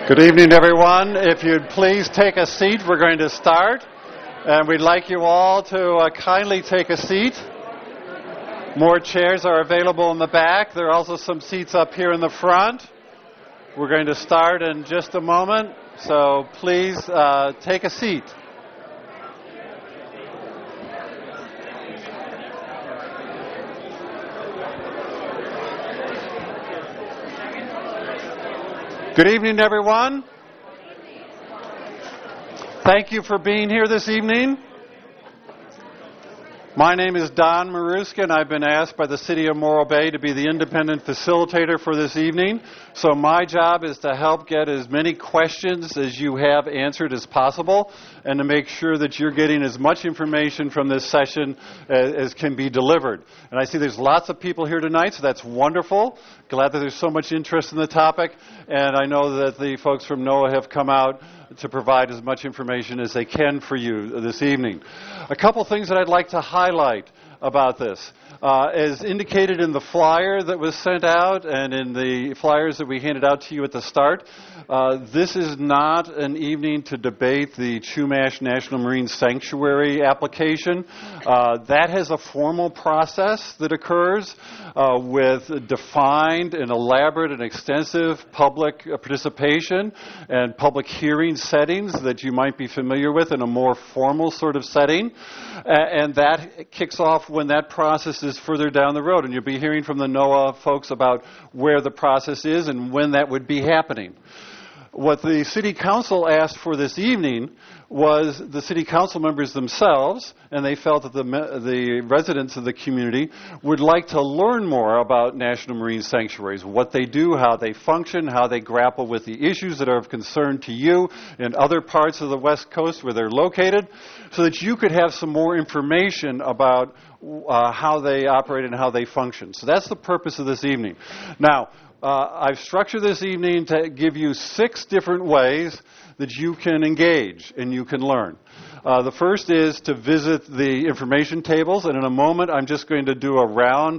Good evening, everyone. If you'd please take a seat, we're going to start. And we'd like you all to kindly take a seat. More chairs are available in the back. There are also some seats up here in the front. We're going to start in just a moment, so please take a seat. Good evening, everyone. Thank you for being here this evening. My name is Don Maruska, and I've been asked by the City of Morro Bay to be the independent facilitator for this evening. So my job is to help get as many questions as you have answered as possible, and to make sure that you're getting as much information from this session as can be delivered. And I see there's lots of people here tonight, so that's wonderful. Glad that there's so much interest in the topic, and I know that the folks from NOAA have come out to provide as much information as they can for you this evening. A couple things that I'd like to highlight about this. As indicated in the flyer that was sent out and in the flyers that we handed out to you at the start, this is not an evening to debate the Chumash National Marine Sanctuary application. That has a formal process that occurs with defined and elaborate and extensive public participation and public hearing settings that you might be familiar with in a more formal sort of setting. And that kicks off when that process is further down the road. And you'll be hearing from the NOAA folks about where the process is and when that would be happening. What the City Council asked for this evening was the City Council members themselves, and they felt that the residents of the community would like to learn more about National Marine Sanctuaries, what they do, how they function, how they grapple with the issues that are of concern to you in other parts of the West Coast where they're located, so that you could have some more information about how they operate and how they function. So that's the purpose of this evening. Now, I've structured this evening to give you 6 different ways that you can engage and you can learn. The first is to visit the information tables, and in a moment I'm just going to do a round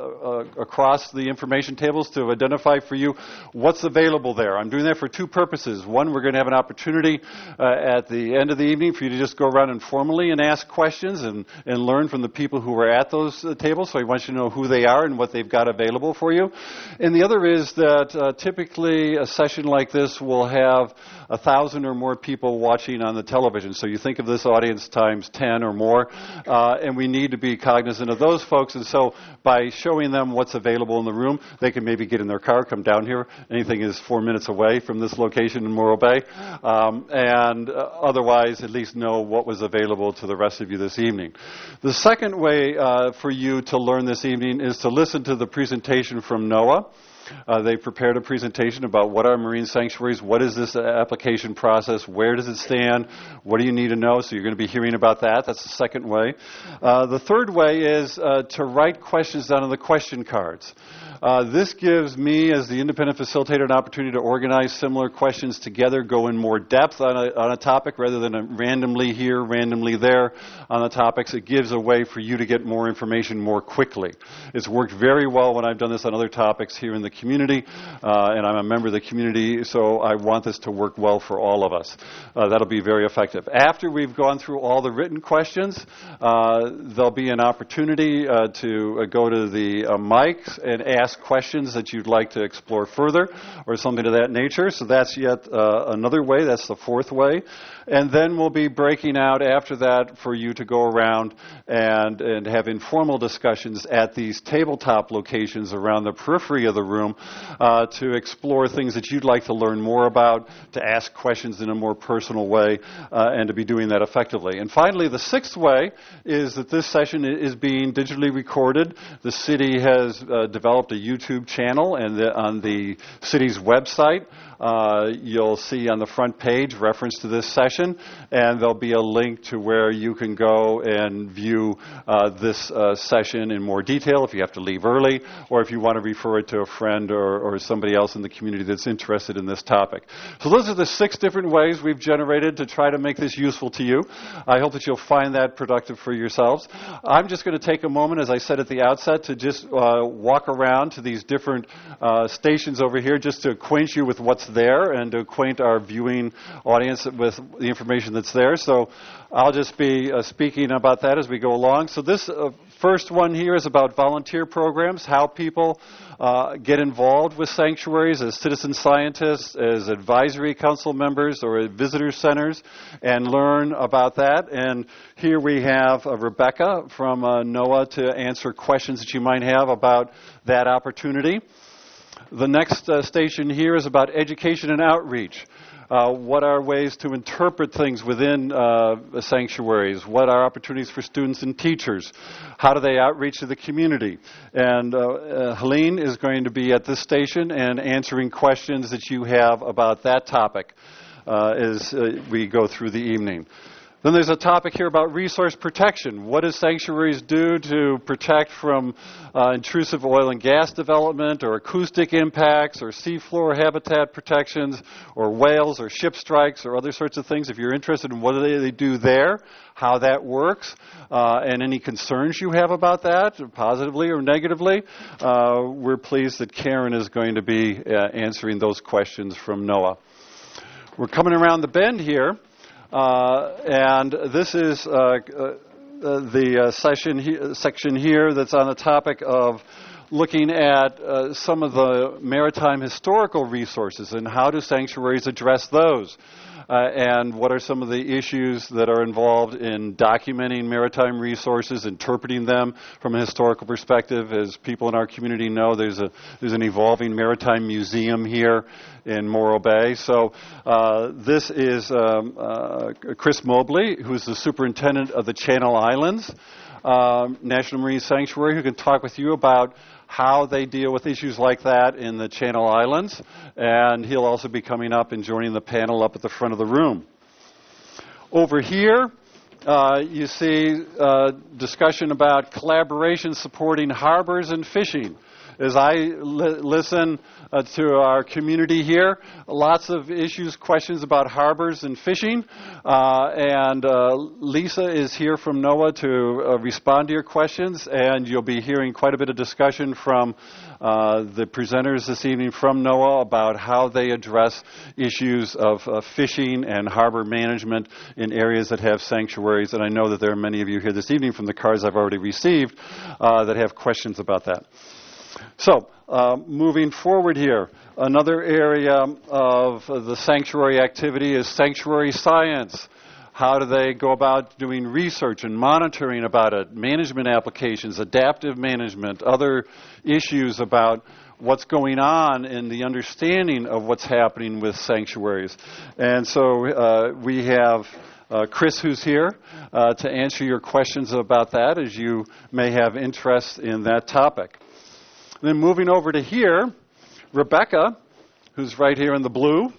across the information tables to identify for you what's available there. I'm doing that for 2 purposes. One, we're going to have an opportunity at the end of the evening for you to just go around informally and ask questions and learn from the people who are at those tables, so I want you to know who they are and what they've got available for you. And the other is that typically a session like this will have 1,000 or more people watching on the television. So you think of this audience times 10 or more, and we need to be cognizant of those folks. And so by showing them what's available in the room, they can maybe get in their car, come down here. Anything is 4 minutes away from this location in Morro Bay, and otherwise at least know what was available to the rest of you this evening. The second way for you to learn this evening is to listen to the presentation from NOAA. They prepared a presentation about what are marine sanctuaries, what is this application process, where does it stand, what do you need to know, so you're going to be hearing about that. That's the second way. The third way is to write questions down on the question cards. This gives me, as the independent facilitator, an opportunity to organize similar questions together, go in more depth on a topic rather than randomly here, randomly there on the topics. It gives a way for you to get more information more quickly. It's worked very well when I've done this on other topics here in the community, and I'm a member of the community, so I want this to work well for all of us. That'll be very effective. After we've gone through all the written questions, there'll be an opportunity to go to the mics and ask questions that you'd like to explore further or something of that nature. So that's yet another way. That's the fourth way. And then we'll be breaking out after that for you to go around and have informal discussions at these tabletop locations around the periphery of the room to explore things that you'd like to learn more about, to ask questions in a more personal way, and to be doing that effectively. And finally, the 6th way is that this session is being digitally recorded. The city has developed a YouTube channel, and on the city's website, you'll see on the front page reference to this session, and there'll be a link to where you can go and view this session in more detail if you have to leave early, or if you want to refer it to a friend or somebody else in the community that's interested in this topic. So those are the 6 different ways we've generated to try to make this useful to you. I hope that you'll find that productive for yourselves. I'm just going to take a moment, as I said at the outset, to just walk around around to these different stations over here just to acquaint you with what's there and to acquaint our viewing audience with the information that's there. So I'll just be speaking about that as we go along. So this first one here is about volunteer programs, how people get involved with sanctuaries as citizen scientists, as advisory council members, or at visitor centers, and learn about that. And here we have Rebecca from NOAA to answer questions that you might have about that opportunity. The next station here is about education and outreach. What are ways to interpret things within sanctuaries? What are opportunities for students and teachers? How do they outreach to the community? And Helene is going to be at this station and answering questions that you have about that topic as we go through the evening. Then there's a topic here about resource protection. What do sanctuaries do to protect from intrusive oil and gas development, or acoustic impacts, or seafloor habitat protections, or whales, or ship strikes, or other sorts of things? If you're interested in what they do there, how that works, and any concerns you have about that, positively or negatively, we're pleased that Karen is going to be answering those questions from NOAA. We're coming around the bend here. And this is the section here that's on the topic of looking at some of the maritime historical resources and how do sanctuaries address those. And what are some of the issues that are involved in documenting maritime resources, interpreting them from a historical perspective? As people in our community know, there's an evolving maritime museum here in Morro Bay. So this is Chris Mobley, who's the superintendent of the Channel Islands National Marine Sanctuary, who can talk with you about how they deal with issues like that in the Channel Islands. And he'll also be coming up and joining the panel up at the front of the room. Over here, you see discussion about collaboration supporting harbors and fishing. As I listen to our community here, lots of issues, questions about harbors and fishing. And Lisa is here from NOAA to respond to your questions. And you'll be hearing quite a bit of discussion from the presenters this evening from NOAA about how they address issues of fishing and harbor management in areas that have sanctuaries. And I know that there are many of you here this evening from the cards I've already received that have questions about that. So, moving forward here, another area of the sanctuary activity is sanctuary science. How do they go about doing research and monitoring about it, management applications, adaptive management, other issues about what's going on in the understanding of what's happening with sanctuaries. And so we have Chris, who's here, to answer your questions about that, as you may have interest in that topic. Then moving over to here, Rebecca, who's right here in the blue.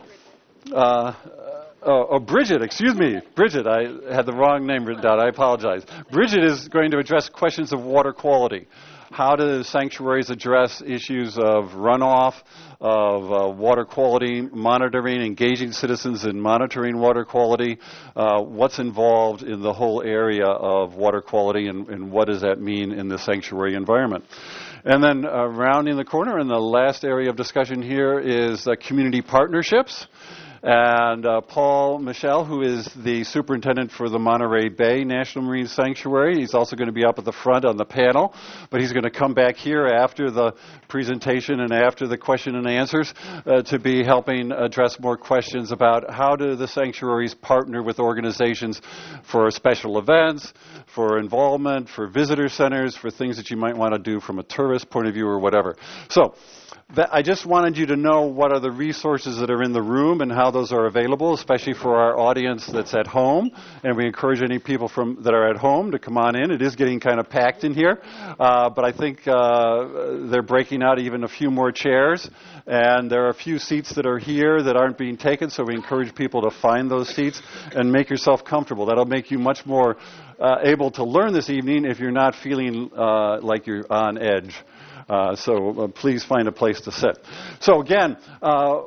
Bridget, excuse me. Bridget, I had the wrong name written down. I apologize. Bridget is going to address questions of water quality. How do sanctuaries address issues of runoff, of water quality monitoring, engaging citizens in monitoring water quality? What's involved in the whole area of water quality, and what does that mean in the sanctuary environment? And then rounding the corner, and the last area of discussion here is community partnerships. And Paul Michel, who is the superintendent for the Monterey Bay National Marine Sanctuary, he's also going to be up at the front on the panel, but he's going to come back here after the presentation and after the question and answers to be helping address more questions about how do the sanctuaries partner with organizations for special events, for involvement, for visitor centers, for things that you might want to do from a tourist point of view or whatever. So, I just wanted you to know what are the resources that are in the room and how those are available, especially for our audience that's at home. And we encourage any people that are at home to come on in. It is getting kind of packed in here, but I think they're breaking out even a few more chairs. And there are a few seats that are here that aren't being taken, so we encourage people to find those seats and make yourself comfortable. That'll make you much more able to learn this evening if you're not feeling like you're on edge. So please find a place to sit. So again,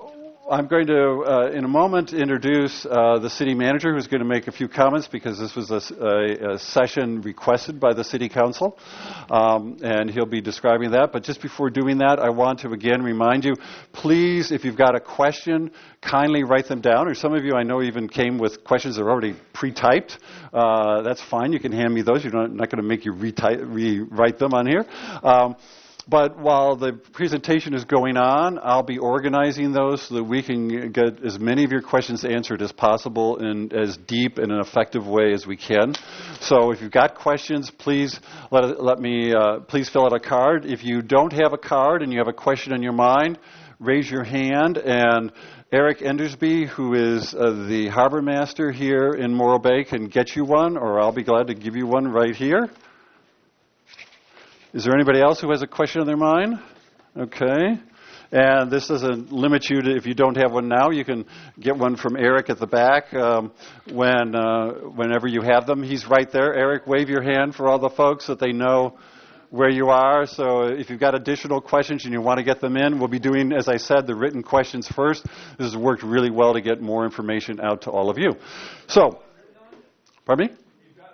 I'm going to, in a moment, introduce the city manager, who's going to make a few comments because this was a session requested by the city council, and he'll be describing that. But just before doing that, I want to again remind you, please, if you've got a question, kindly write them down. Or some of you I know even came with questions that are already pre-typed. That's fine. You can hand me those. I'm not going to make you rewrite them on here. But while the presentation is going on, I'll be organizing those so that we can get as many of your questions answered as possible in as deep and an effective way as we can. So if you've got questions, please please fill out a card. If you don't have a card and you have a question in your mind, raise your hand, and Eric Endersby, who is the harbor master here in Morro Bay, can get you one, or I'll be glad to give you one right here. Is there anybody else who has a question in their mind? Okay. And this doesn't limit you to, if you don't have one now, you can get one from Eric at the back whenever you have them. He's right there. Eric, wave your hand for all the folks that they know where you are. So if you've got additional questions and you want to get them in, we'll be doing, as I said, the written questions first. This has worked really well to get more information out to all of you. So, pardon me?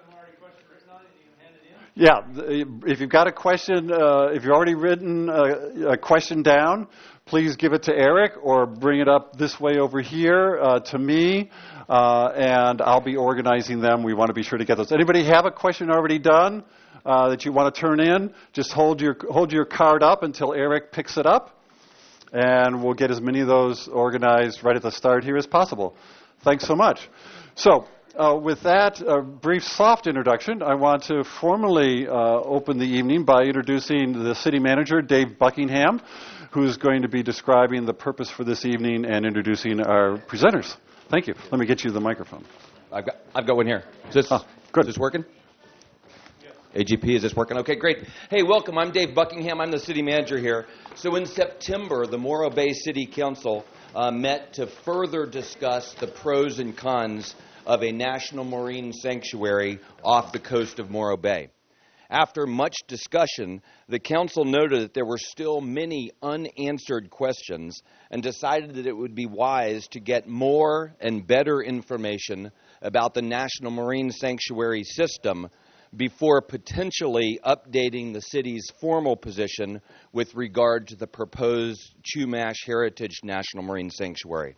Yeah, if you've got a question, if you've already written a question down, please give it to Eric or bring it up this way over here to me, and I'll be organizing them. We want to be sure to get those. Anybody have a question already done that you want to turn in? Just hold your card up until Eric picks it up, and we'll get as many of those organized right at the start here as possible. Thanks so much. So, with that brief soft introduction, I want to formally open the evening by introducing the city manager, Dave Buckingham, who's going to be describing the purpose for this evening and introducing our presenters. Thank you. Let me get you the microphone. I've got one here. Is this working? Yeah. AGP, is this working? Okay, great. Hey, welcome. I'm Dave Buckingham. I'm the city manager here. So in September, the Morro Bay City Council met to further discuss the pros and cons of a national marine sanctuary off the coast of Morro Bay. After much discussion, the council noted that there were still many unanswered questions and decided that it would be wise to get more and better information about the National Marine Sanctuary system before potentially updating the city's formal position with regard to the proposed Chumash Heritage National Marine Sanctuary.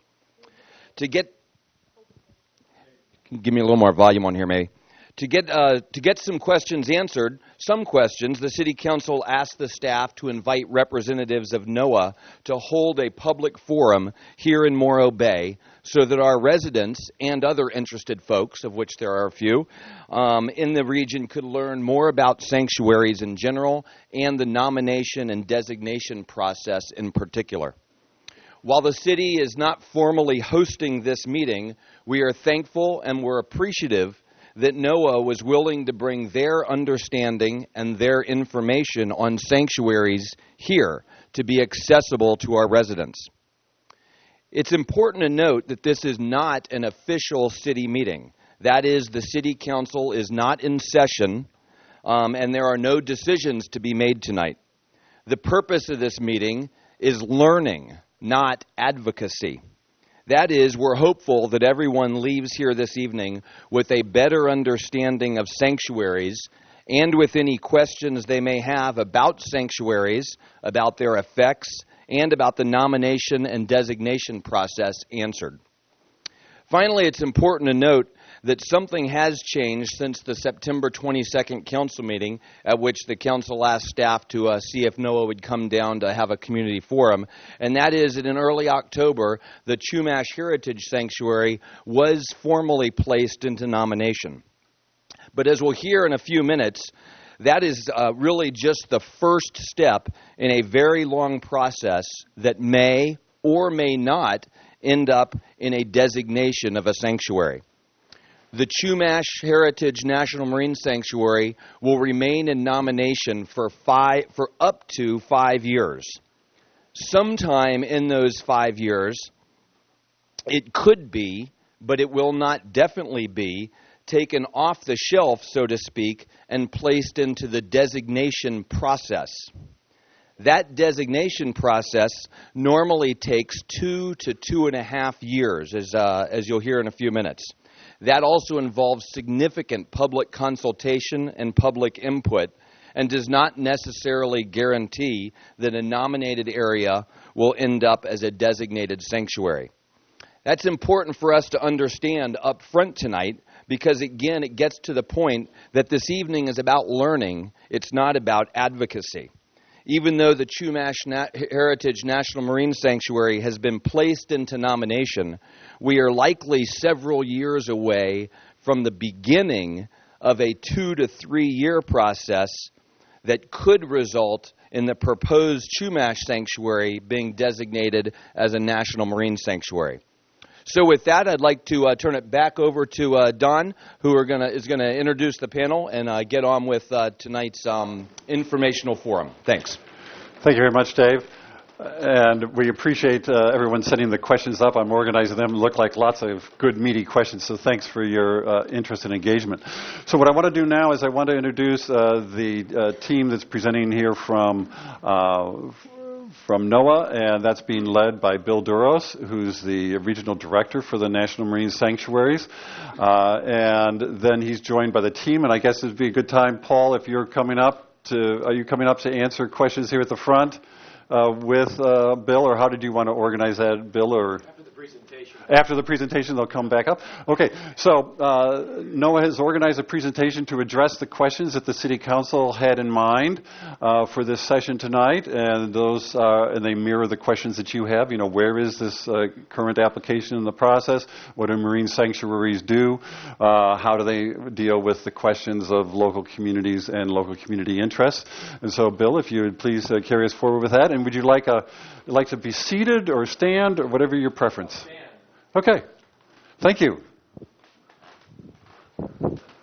Give me a little more volume on here, maybe. To get some questions answered, the City Council asked the staff to invite representatives of NOAA to hold a public forum here in Morro Bay so that our residents and other interested folks, of which there are a few, in the region could learn more about sanctuaries in general and the nomination and designation process in particular. While the city is not formally hosting this meeting, we are thankful and we're appreciative that NOAA was willing to bring their understanding and their information on sanctuaries here to be accessible to our residents. It's important to note that this is not an official city meeting. That is, the city council is not in session, and there are no decisions to be made tonight. The purpose of this meeting is learning, not advocacy. That is, we're hopeful that everyone leaves here this evening with a better understanding of sanctuaries and with any questions they may have about sanctuaries, about their effects, and about the nomination and designation process answered. Finally, it's important to note that something has changed since the September 22nd council meeting at which the council asked staff to see if NOAA would come down to have a community forum, and that is that in early October, the Chumash Heritage Sanctuary was formally placed into nomination. But as we'll hear in a few minutes, that is really just the first step in a very long process that may or may not end up in a designation of a sanctuary. The Chumash Heritage National Marine Sanctuary will remain in nomination for up to 5 years. Sometime in those 5 years, it could be, but it will not definitely be, taken off the shelf, so to speak, and placed into the designation process. That designation process normally takes 2 to 2.5 years, as you'll hear in a few minutes. That also involves significant public consultation and public input, and does not necessarily guarantee that a nominated area will end up as a designated sanctuary. That's important for us to understand up front tonight, because again, it gets to the point that this evening is about learning. It's not about advocacy. Even though the Chumash Heritage National Marine Sanctuary has been placed into nomination, we are likely several years away from the beginning of a 2 to 3 year process that could result in the proposed Chumash Sanctuary being designated as a National Marine Sanctuary. So with that, I'd like to turn it back over to Don, who is going to introduce the panel and get on with tonight's informational forum. Thanks. Thank you very much, Dave. And we appreciate everyone setting the questions up. I'm organizing them. Look like lots of good, meaty questions, so thanks for your interest and engagement. So what I want to do now is I want to introduce the team that's presenting here from NOAA, and that's being led by Bill Duros, who's the Regional Director for the National Marine Sanctuaries. And then he's joined by the team, and I guess it would be a good time, Paul, if you're coming up are you coming up to answer questions here at the front with Bill, or how did you want to organize that, Bill? Or after the presentation, they'll come back up. Okay, so NOAA has organized a presentation to address the questions that the City Council had in mind for this session tonight, and those and they mirror the questions that you have. You know, where is this current application in the process? What do marine sanctuaries do? How do they deal with the questions of local communities and local community interests? And so, Bill, if you would please carry us forward with that. And would you like to be seated or stand, or whatever your preference? Stand. Okay. Thank you. Is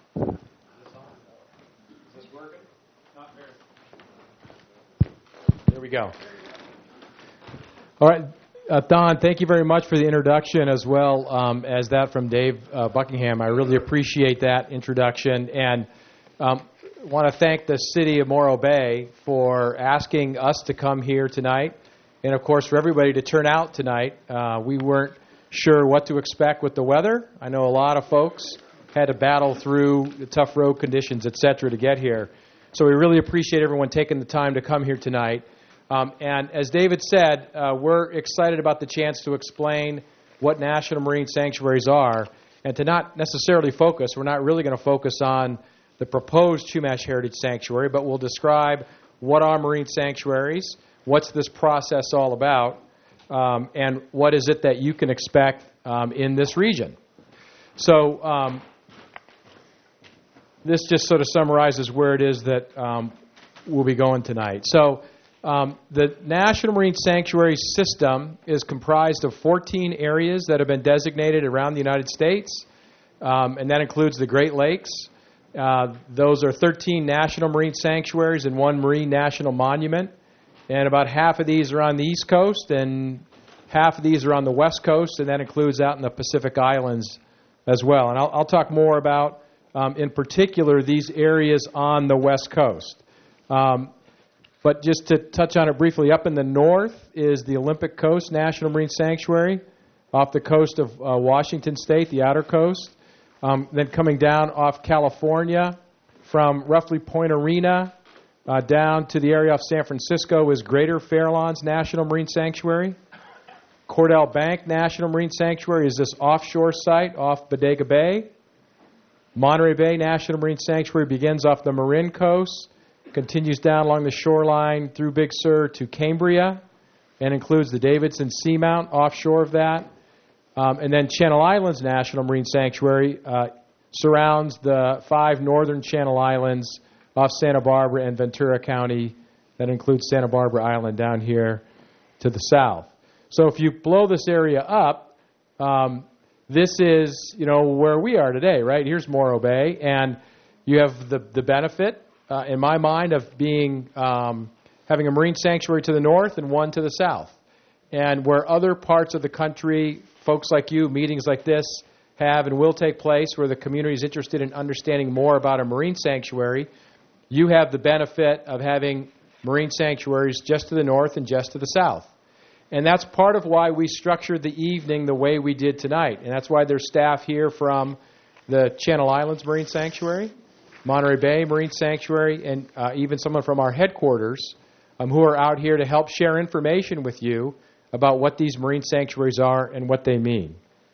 this working? Not very. There we go. All right. Don, thank you very much for the introduction, as well as that from Dave Buckingham. I really appreciate that introduction, and want to thank the City of Morro Bay for asking us to come here tonight, and of course for everybody to turn out tonight. We weren't sure what to expect with the weather. I know a lot of folks had to battle through the tough road conditions, et cetera, to get here. So we really appreciate everyone taking the time to come here tonight. And as David said, we're excited about the chance to explain what National Marine Sanctuaries are, and to not necessarily focus. We're not really going to focus on the proposed Chumash Heritage Sanctuary, but we'll describe what are marine sanctuaries, what's this process all about, and what is it that you can expect in this region. So this just sort of summarizes where it is that we'll be going tonight. So the National Marine Sanctuary System is comprised of 14 areas that have been designated around the United States, and that includes the Great Lakes. Those are 13 national marine sanctuaries and 1 marine national monument. And about half of these are on the East Coast, and half of these are on the West Coast, and that includes out in the Pacific Islands as well. And I'll talk more about, in particular, these areas on the West Coast. But just to touch on it briefly, up in the north is the Olympic Coast National Marine Sanctuary, off the coast of Washington State, the outer coast. Then coming down off California, from roughly Point Arena down to the area off San Francisco, is Greater Farallones National Marine Sanctuary. Cordell Bank National Marine Sanctuary is this offshore site off Bodega Bay. Monterey Bay National Marine Sanctuary begins off the Marin Coast, continues down along the shoreline through Big Sur to Cambria, and includes the Davidson Seamount offshore of that. And then Channel Islands National Marine Sanctuary surrounds the 5 northern Channel Islands off Santa Barbara and Ventura County. That includes Santa Barbara Island down here to the south. So if you blow this area up, this is, where we are today, right? Here's Morro Bay, and you have the benefit, in my mind, of being having a marine sanctuary to the north and one to the south. And where other parts of the country, folks like you, meetings like this have and will take place, where the community is interested in understanding more about a marine sanctuary, you have the benefit of having marine sanctuaries just to the north and just to the south. And that's part of why we structured the evening the way we did tonight. And that's why there's staff here from the Channel Islands Marine Sanctuary, Monterey Bay Marine Sanctuary, and even someone from our headquarters who are out here to help share information with you about what these marine sanctuaries are and what they mean.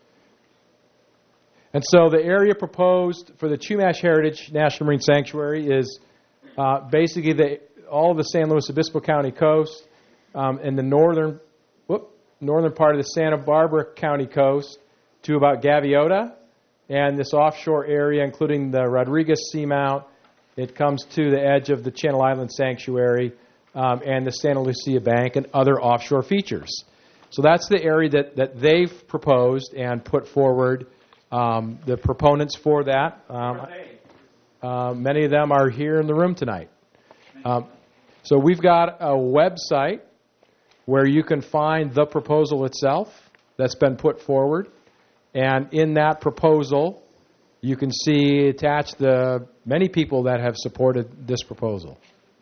And so the area proposed for the Chumash Heritage National Marine Sanctuary is basically all of the San Luis Obispo County coast and the northern part of the Santa Barbara County coast to about Gaviota, and this offshore area, including the Rodriguez Seamount. It comes to the edge of the Channel Islands Sanctuary and the Santa Lucia Bank and other offshore features. So that's the area that they've proposed and put forward. The proponents for that, many of them are here in the room tonight. So we've got a website where you can find the proposal itself that's been put forward. And in that proposal, you can see attached the many people that have supported this proposal.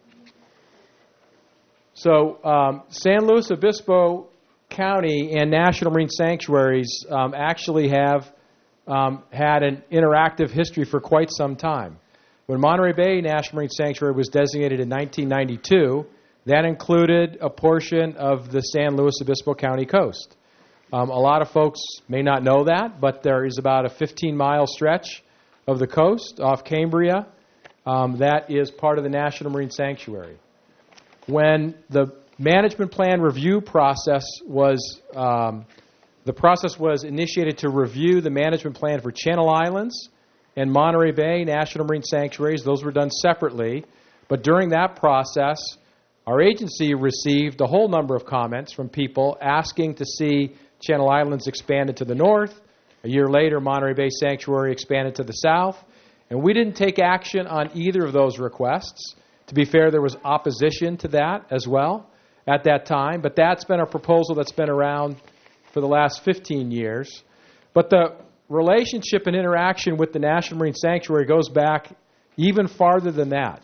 So San Luis Obispo County and National Marine Sanctuaries actually have had an interactive history for quite some time. When Monterey Bay National Marine Sanctuary was designated in 1992, that included a portion of the San Luis Obispo County coast. A lot of folks may not know that, but there is about a 15-mile stretch of the coast off Cambria that is part of the National Marine Sanctuary. When the management plan review process was initiated to review the management plan for Channel Islands and Monterey Bay National Marine Sanctuaries. Those were done separately. But during that process, our agency received a whole number of comments from people asking to see Channel Islands expanded to the north. A year later, Monterey Bay Sanctuary expanded to the south. And we didn't take action on either of those requests. To be fair, there was opposition to that as well at that time. But that's been a proposal that's been around for the last 15 years. But the relationship and interaction with the National Marine Sanctuary goes back even farther than that.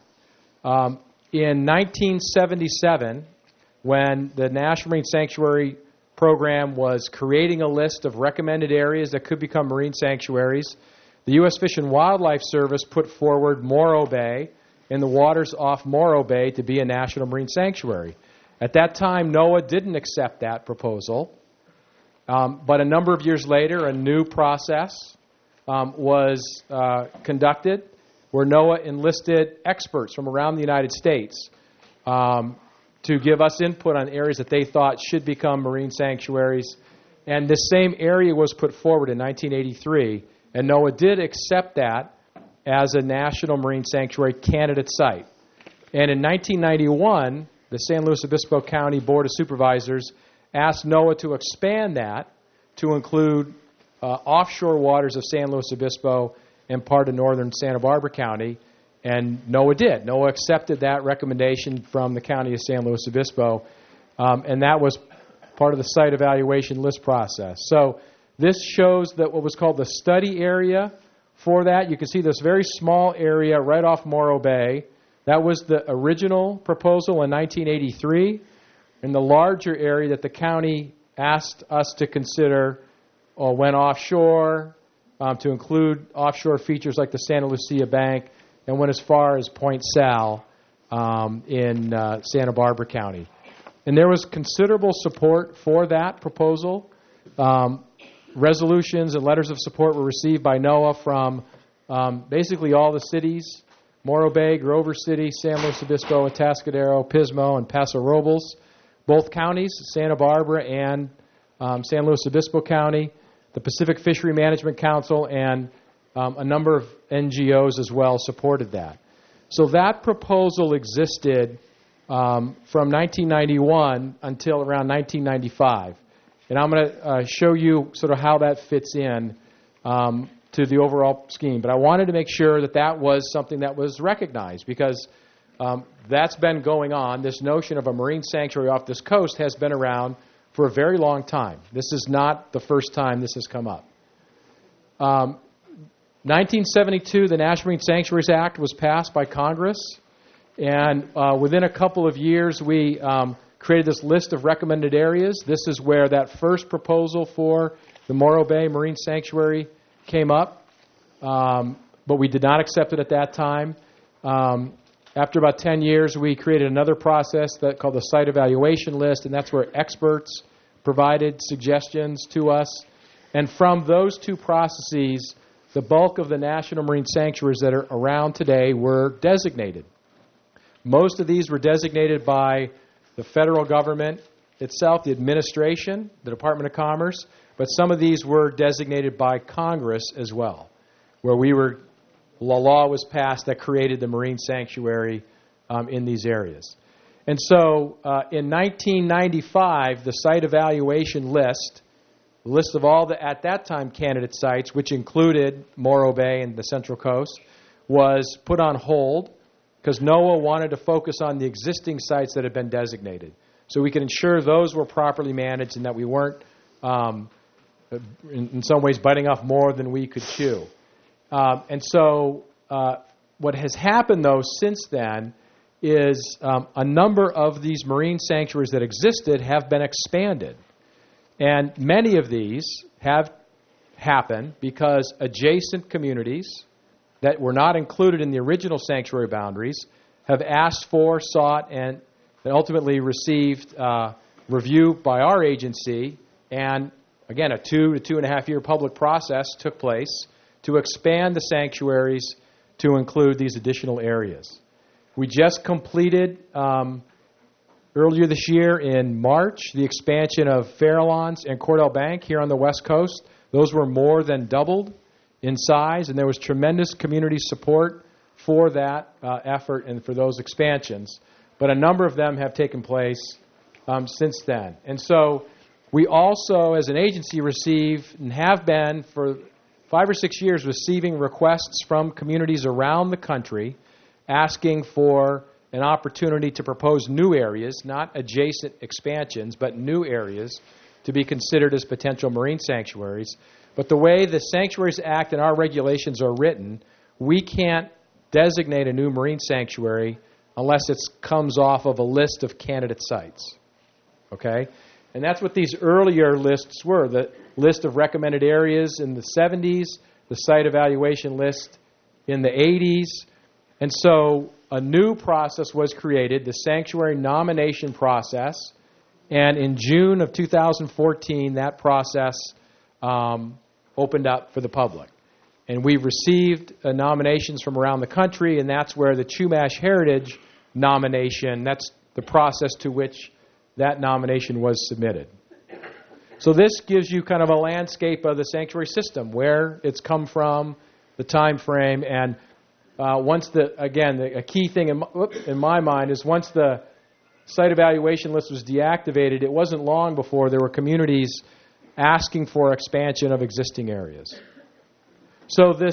In 1977, when the National Marine Sanctuary program was creating a list of recommended areas that could become marine sanctuaries, the U.S. Fish and Wildlife Service put forward Morro Bay and the waters off Morro Bay to be a National Marine Sanctuary. At that time, NOAA didn't accept that proposal. But a number of years later, a new process was conducted where NOAA enlisted experts from around the United States to give us input on areas that they thought should become marine sanctuaries. And this same area was put forward in 1983, and NOAA did accept that as a National Marine Sanctuary candidate site. And in 1991, the San Luis Obispo County Board of Supervisors asked NOAA to expand that to include offshore waters of San Luis Obispo and part of northern Santa Barbara County, and NOAA did. NOAA accepted that recommendation from the County of San Luis Obispo, and that was part of the site evaluation list process. So this shows that what was called the study area for that. You can see this very small area right off Morro Bay. That was the original proposal in 1983. And the larger area that the county asked us to consider went offshore to include offshore features like the Santa Lucia Bank and went as far as Point Sal in Santa Barbara County. And there was considerable support for that proposal. Resolutions and letters of support were received by NOAA from basically all the cities, Morro Bay, Grover City, San Luis Obispo, Atascadero, Pismo, and Paso Robles. Both counties, Santa Barbara and San Luis Obispo County, the Pacific Fishery Management Council, and a number of NGOs as well supported that. So that proposal existed from 1991 until around 1995. And I'm going to show you sort of how that fits in to the overall scheme. But I wanted to make sure that that was something that was recognized because that's been going on. This notion of a marine sanctuary off this coast has been around for a very long time. This is not the first time this has come up. 1972, the National Marine Sanctuaries Act was passed by Congress. And within a couple of years, we created this list of recommended areas. This is where that first proposal for the Morro Bay Marine Sanctuary came up, but we did not accept it at that time. After about 10 years, we created another process called the Site Evaluation List, and that's where experts provided suggestions to us. And from those two processes, the bulk of the national marine sanctuaries that are around today were designated. Most of these were designated by the federal government itself, the administration, the Department of Commerce, but some of these were designated by Congress as well, where the law was passed that created the marine sanctuary in these areas. And so in 1995, the Site Evaluation List, the list of all the, at that time, candidate sites, which included Morro Bay and the Central Coast, was put on hold because NOAA wanted to focus on the existing sites that had been designated, so we could ensure those were properly managed and that we weren't, in some ways, biting off more than we could chew. And so what has happened, though, since then is a number of these marine sanctuaries that existed have been expanded. And many of these have happened because adjacent communities that were not included in the original sanctuary boundaries have asked for, sought, and ultimately received review by our agency. And again, a 2 to 2.5 year public process took place to expand the sanctuaries to include these additional areas. We just completed earlier this year in March the expansion of Farallones and Cordell Bank here on the West Coast. Those were more than doubled in size, and there was tremendous community support for that effort and for those expansions. But a number of them have taken place since then. And so we also, as an agency, receive and have been for 5 or 6 years receiving requests from communities around the country asking for an opportunity to propose new areas, not adjacent expansions, but new areas to be considered as potential marine sanctuaries. But the way the Sanctuaries Act and our regulations are written, we can't designate a new marine sanctuary unless it comes off of a list of candidate sites. Okay? And that's what these earlier lists were, the list of recommended areas in the 70s, the site evaluation list in the 80s. And so a new process was created, the sanctuary nomination process, and in June of 2014, that process opened up for the public. And we've received nominations from around the country, and that's where the Chumash Heritage nomination, that's the process to which that nomination was submitted. So this gives you kind of a landscape of the sanctuary system, where it's come from, the time frame, and once a key thing in my mind is once the site evaluation list was deactivated, it wasn't long before there were communities asking for expansion of existing areas. So this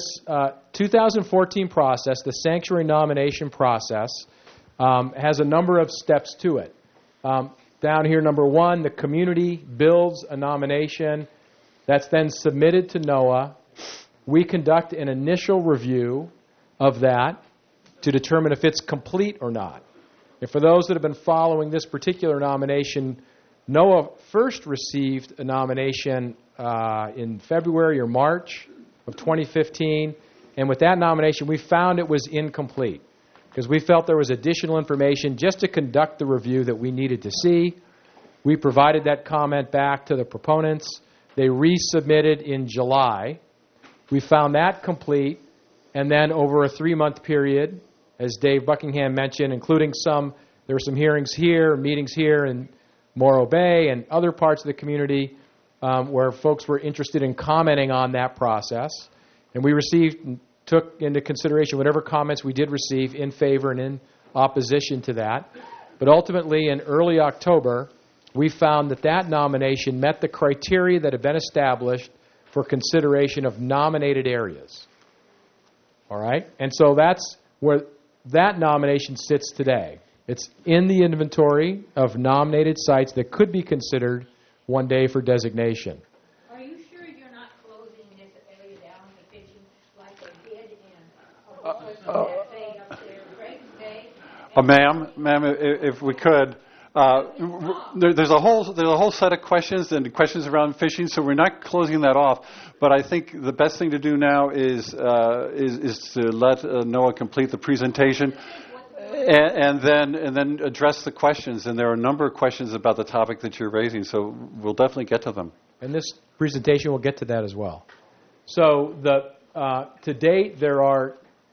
2014 process, the sanctuary nomination process, has a number of steps to it. Down here, number 1, the community builds a nomination that's then submitted to NOAA. We conduct an initial review of that to determine if it's complete or not. And for those that have been following this particular nomination, NOAA first received a nomination in February or March of 2015, and with that nomination we found it was incomplete because we felt there was additional information just to conduct the review that we needed to see. We provided that comment back to the proponents. They resubmitted in July. We found that complete, and then over a 3-month period, as Dave Buckingham mentioned, including there were some hearings here, meetings here in Morro Bay and other parts of the community where folks were interested in commenting on that process. And we took into consideration whatever comments we did receive in favor and in opposition to that. But ultimately, in early October, we found that nomination met the criteria that had been established for consideration of nominated areas. All right? And so that's where that nomination sits today. It's in the inventory of nominated sites that could be considered one day for designation. Are you sure you're not closing this area down to fishing like they did in Bay up there, Drake Bay, Ma'am, if we could, there's a whole set of questions and questions around fishing, so we're not closing that off. But I think the best thing to do now is to let Noah complete the presentation, and then address the questions. And there are a number of questions about the topic that you're raising, so we'll definitely get to them. And this presentation will get to that as well. So to date, there are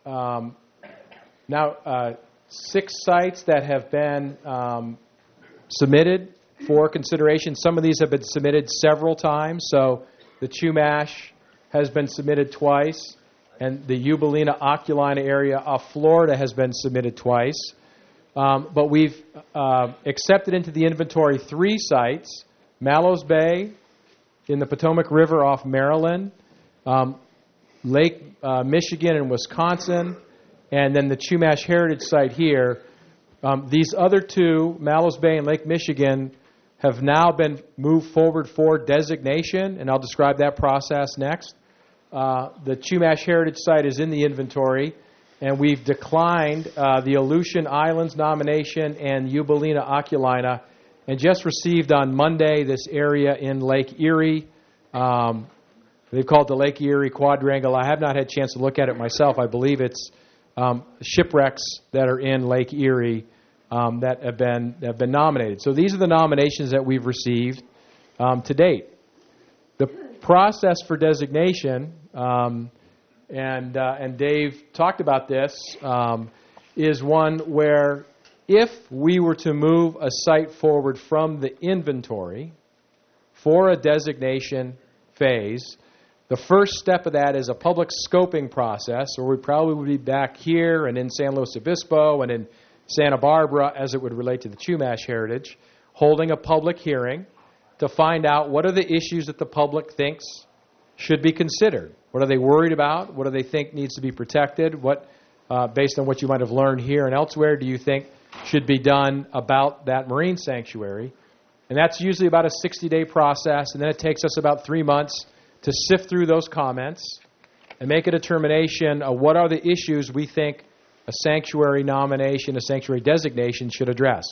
now 6 sites that have been submitted for consideration. Some of these have been submitted several times. So the Chumash has been submitted twice, and the Eubelina Oculina area of Florida has been submitted twice. But we've accepted into the inventory 3 sites: Mallows Bay in the Potomac River off Maryland, Lake Michigan in Wisconsin, and then the Chumash Heritage Site here. These other 2, Mallows Bay and Lake Michigan, have now been moved forward for designation, and I'll describe that process next. The Chumash Heritage Site is in the inventory, and we've declined the Aleutian Islands nomination and Eubelina Oculina, and just received on Monday this area in Lake Erie. They've called the Lake Erie Quadrangle. I have not had a chance to look at it myself. I believe it's shipwrecks that are in Lake Erie that have been nominated. So these are the nominations that we've received to date. The process for designation, and Dave talked about this, is one where if we were to move a site forward from the inventory for a designation phase, the first step of that is a public scoping process, or we probably would be back here and in San Luis Obispo and in Santa Barbara, as it would relate to the Chumash Heritage, holding a public hearing to find out what are the issues that the public thinks should be considered. What are they worried about? What do they think needs to be protected? What, based on what you might have learned here and elsewhere, do you think should be done about that marine sanctuary? And that's usually about a 60-day process, and then it takes us about 3 months to sift through those comments and make a determination of what are the issues we think a sanctuary nomination, a sanctuary designation should address.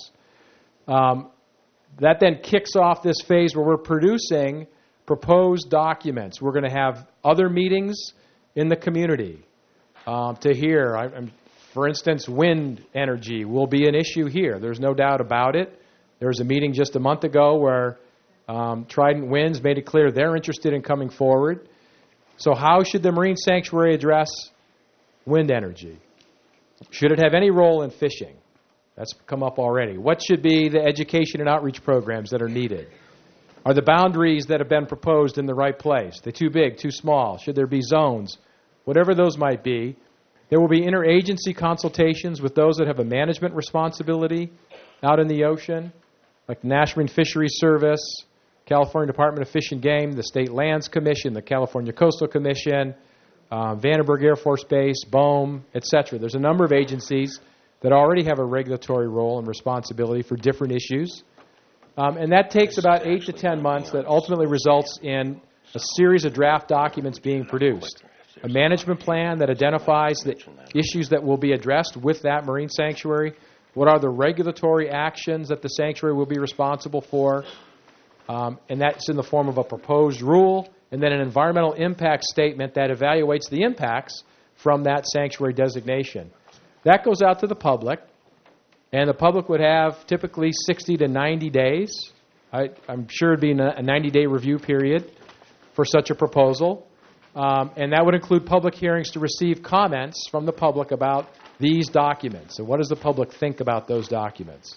That then kicks off this phase where we're producing proposed documents. We're going to have other meetings in the community to hear. For instance, wind energy will be an issue here. There's no doubt about it. There was a meeting just a month ago where Trident Winds made it clear they're interested in coming forward. So how should the marine sanctuary address wind energy? Should it have any role in fishing? That's come up already. What should be the education and outreach programs that are needed? Are the boundaries that have been proposed in the right place? Are they too big, too small? Should there be zones? Whatever those might be. There will be interagency consultations with those that have a management responsibility out in the ocean, like the National Marine Fisheries Service, California Department of Fish and Game, the State Lands Commission, the California Coastal Commission, Vandenberg Air Force Base, BOEM, etc. There's a number of agencies that already have a regulatory role and responsibility for different issues. And that takes about 8 to 10 months that ultimately results in a series of draft documents being produced. A management plan that identifies the issues that will be addressed with that marine sanctuary. What are the regulatory actions that the sanctuary will be responsible for? And that's in the form of a proposed rule, and then an environmental impact statement that evaluates the impacts from that sanctuary designation. That goes out to the public, and the public would have typically 60 to 90 days. I'm sure it would be a 90-day review period for such a proposal. And that would include public hearings to receive comments from the public about these documents. And what does the public think about those documents?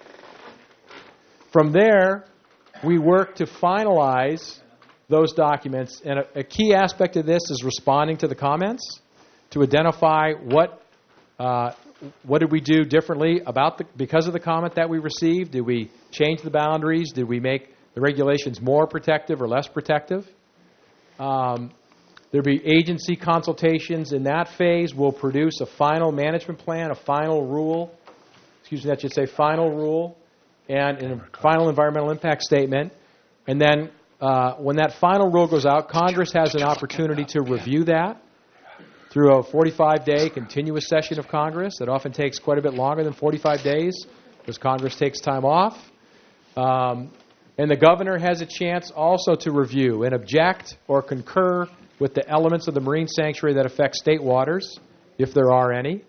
From there, we work to finalize those documents. And a key aspect of this is responding to the comments to identify what did we do differently because of the comment that we received? Did we change the boundaries? Did we make the regulations more protective or less protective? There'll be agency consultations in that phase. We'll produce a final management plan, a final rule, that should say final rule, and a final environmental impact statement. And then when that final rule goes out, Congress has an opportunity to review that through a 45-day continuous session of Congress. It often takes quite a bit longer than 45 days because Congress takes time off. And the governor has a chance also to review and object or concur with the elements of the marine sanctuary that affect state waters, if there are any.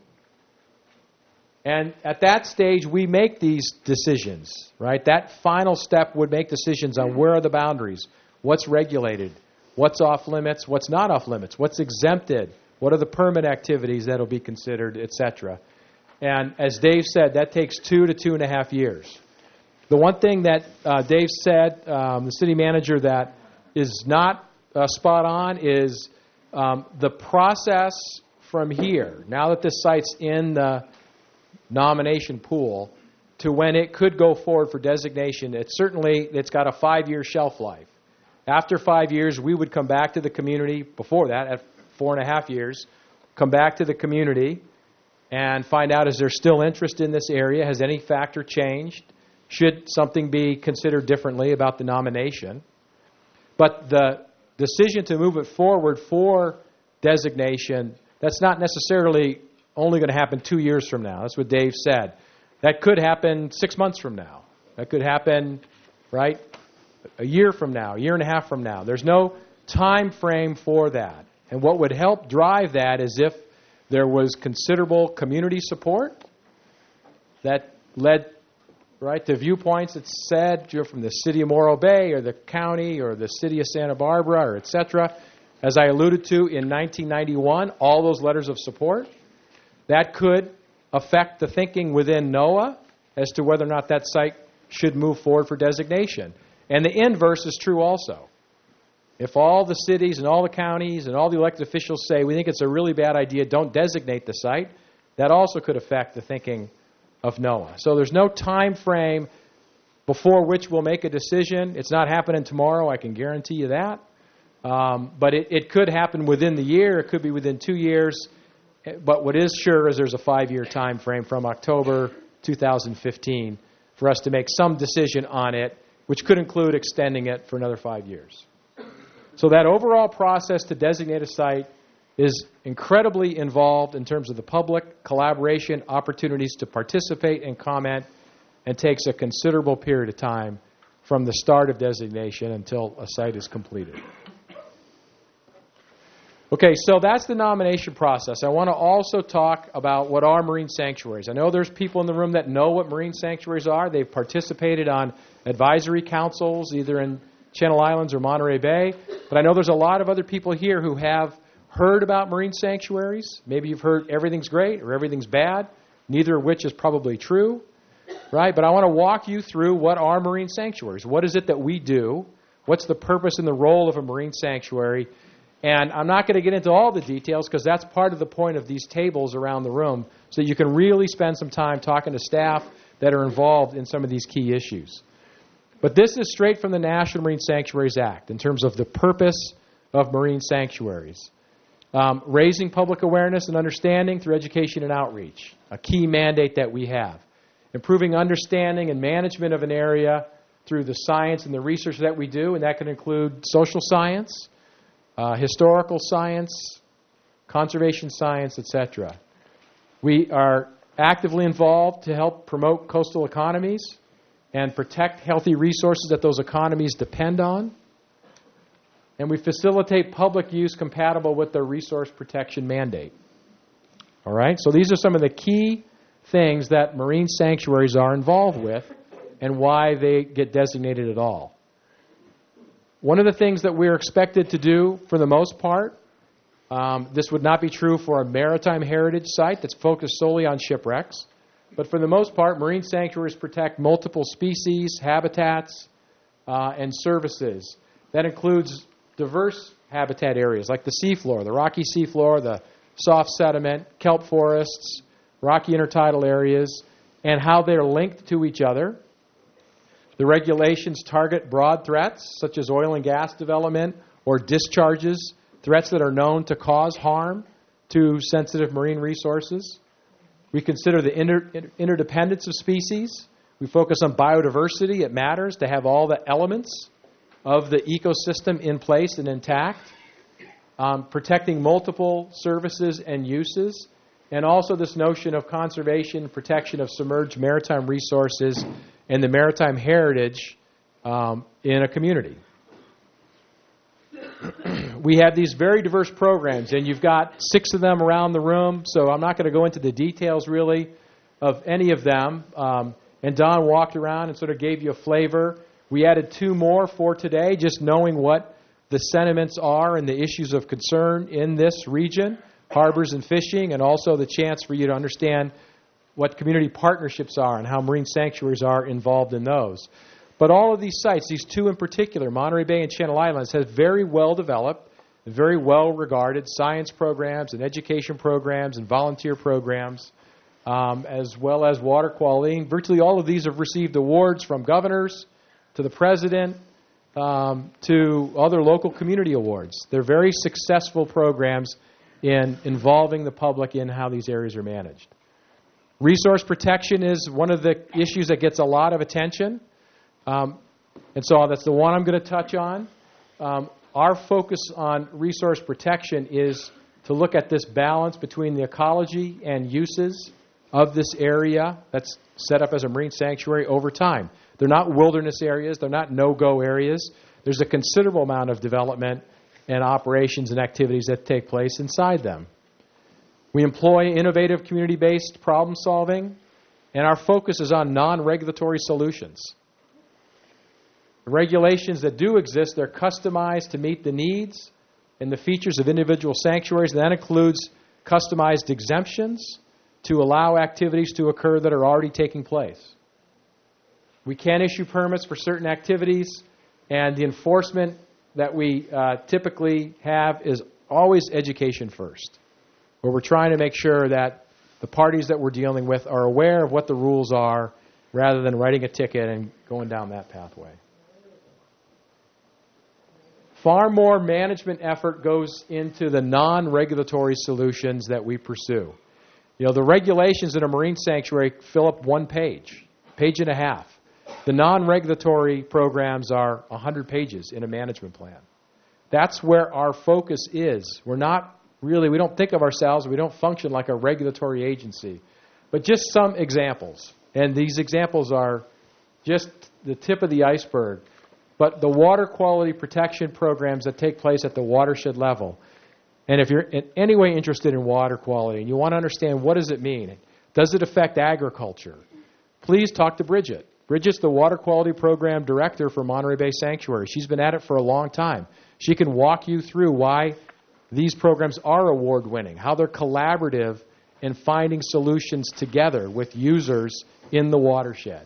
And at that stage, we make these decisions, right? That final step would make decisions on where are the boundaries, what's regulated, what's off limits, what's not off limits, what's exempted, what are the permit activities that will be considered, etc. And as Dave said, that takes 2 to 2.5 years. The one thing that Dave said, the city manager, that is not spot on is the process from here, now that this site's in the nomination pool, to when it could go forward for designation, it's got a 5-year shelf life. After 5 years, we would come back to the community. Before that, at 4.5 years, come back to the community and find out, is there still interest in this area? Has any factor changed? Should something be considered differently about the nomination? But the decision to move it forward for designation, that's not necessarily only going to happen 2 years from now. That's what Dave said. That could happen 6 months from now. That could happen, right, a year from now, a year and a half from now. There's no time frame for that. And what would help drive that is if there was considerable community support that led, right, to viewpoints that said, from the city of Morro Bay or the county or the city of Santa Barbara or et cetera. As I alluded to in 1991, all those letters of support, that could affect the thinking within NOAA as to whether or not that site should move forward for designation. And the inverse is true also. If all the cities and all the counties and all the elected officials say, we think it's a really bad idea, don't designate the site, that also could affect the thinking of NOAA. So there's no time frame before which we'll make a decision. It's not happening tomorrow, I can guarantee you that. But it could happen within the year. It could be within 2 years. But what is sure is there's a 5-year time frame from October 2015 for us to make some decision on it, which could include extending it for another 5 years. So that overall process to designate a site is incredibly involved in terms of the public collaboration, opportunities to participate and comment, and takes a considerable period of time from the start of designation until a site is completed. Okay, so that's the nomination process. I want to also talk about what are marine sanctuaries. I know there's people in the room that know what marine sanctuaries are. They've participated on advisory councils, either in Channel Islands or Monterey Bay. But I know there's a lot of other people here who have heard about marine sanctuaries. Maybe you've heard everything's great or everything's bad, neither of which is probably true, right? But I want to walk you through what are marine sanctuaries. What is it that we do? What's the purpose and the role of a marine sanctuary? And I'm not going to get into all the details because that's part of the point of these tables around the room, so that you can really spend some time talking to staff that are involved in some of these key issues. But this is straight from the National Marine Sanctuaries Act in terms of the purpose of marine sanctuaries. Raising public awareness and understanding through education and outreach, a key mandate that we have. Improving understanding and management of an area through the science and the research that we do, and that can include social science, historical science, conservation science, etc. We are actively involved to help promote coastal economies and protect healthy resources that those economies depend on. And we facilitate public use compatible with the resource protection mandate. All right? So these are some of the key things that marine sanctuaries are involved with and why they get designated at all. One of the things that we're expected to do, for the most part, this would not be true for a maritime heritage site that's focused solely on shipwrecks, but for the most part, marine sanctuaries protect multiple species, habitats, and services. That includes diverse habitat areas like the seafloor, the rocky seafloor, the soft sediment, kelp forests, rocky intertidal areas, and how they're linked to each other. The regulations target broad threats, such as oil and gas development or discharges, threats that are known to cause harm to sensitive marine resources. We consider the interdependence of species. We focus on biodiversity. It matters to have all the elements of the ecosystem in place and intact. protecting multiple services and uses, and also this notion of conservation and protection of submerged maritime resources and the maritime heritage in a community. We have these very diverse programs, and you've got 6 of them around the room, so I'm not going to go into the details really of any of them. And Don walked around and sort of gave you a flavor. We added 2 more for today, just knowing what the sentiments are and the issues of concern in this region, harbors and fishing, and also the chance for you to understand what community partnerships are and how marine sanctuaries are involved in those. But all of these sites, these 2 in particular, Monterey Bay and Channel Islands, have very well-developed, very well-regarded science programs and education programs and volunteer programs, as well as water quality. And virtually all of these have received awards from governors to the president to other local community awards. They're very successful programs in involving the public in how these areas are managed. Resource protection is one of the issues that gets a lot of attention. And so that's the one I'm going to touch on. Our focus on resource protection is to look at this balance between the ecology and uses of this area that's set up as a marine sanctuary over time. They're not wilderness areas. They're not no-go areas. There's a considerable amount of development and operations and activities that take place inside them. We employ innovative community-based problem solving, and our focus is on non-regulatory solutions. The regulations that do exist, they're customized to meet the needs and the features of individual sanctuaries. And that includes customized exemptions to allow activities to occur that are already taking place. We can issue permits for certain activities, and the enforcement that we typically have is always education first, where we're trying to make sure that the parties that we're dealing with are aware of what the rules are rather than writing a ticket and going down that pathway. Far more management effort goes into the non-regulatory solutions that we pursue. You know, the regulations in a marine sanctuary fill up 1 page, page and a half. The non-regulatory programs are 100 pages in a management plan. That's where our focus is. We don't think of ourselves, we don't function like a regulatory agency. But just some examples, and these examples are just the tip of the iceberg. But the water quality protection programs that take place at the watershed level. And if you're in any way interested in water quality and you want to understand what does it mean, does it affect agriculture, please talk to Bridget. Bridget's the water quality program director for Monterey Bay Sanctuary. She's been at it for a long time. She can walk you through why these programs are award-winning, how they're collaborative in finding solutions together with users in the watershed.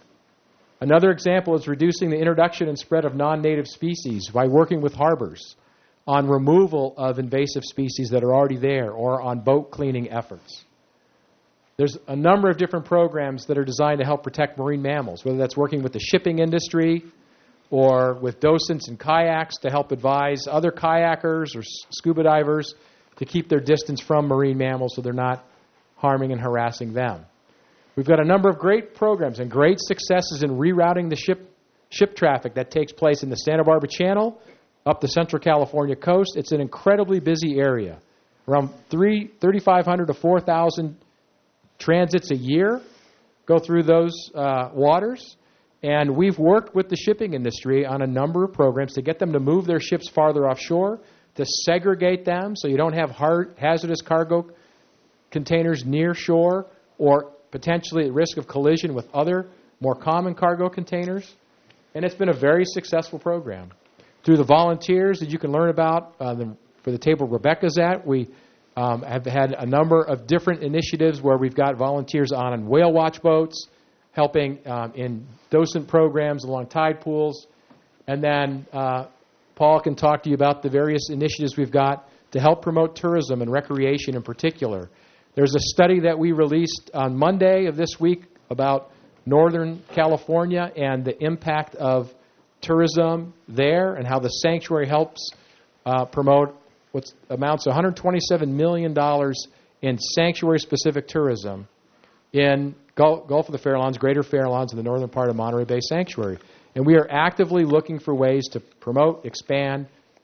Another example is reducing the introduction and spread of non-native species by working with harbors on removal of invasive species that are already there or on boat cleaning efforts. There's a number of different programs that are designed to help protect marine mammals, whether that's working with the shipping industry or with docents and kayaks to help advise other kayakers or scuba divers to keep their distance from marine mammals so they're not harming and harassing them. We've got a number of great programs and great successes in rerouting the ship traffic that takes place in the Santa Barbara Channel up the Central California coast. It's an incredibly busy area. Around 3,500 to 4,000 transits a year go through those waters. And we've worked with the shipping industry on a number of programs to get them to move their ships farther offshore, to segregate them so you don't have hazardous cargo containers near shore or potentially at risk of collision with other more common cargo containers. And it's been a very successful program. Through the volunteers that you can learn about for the table Rebecca's at, we have had a number of different initiatives where we've got volunteers on whale watch boats, helping in docent programs along tide pools. And then Paul can talk to you about the various initiatives we've got to help promote tourism and recreation in particular. There's a study that we released on Monday of this week about Northern California and the impact of tourism there and how the sanctuary helps promote what amounts to $127 million in sanctuary-specific tourism in Gulf of the Farallones, Greater Farallones, and the northern part of Monterey Bay Sanctuary. And we are actively looking for ways to promote, expand,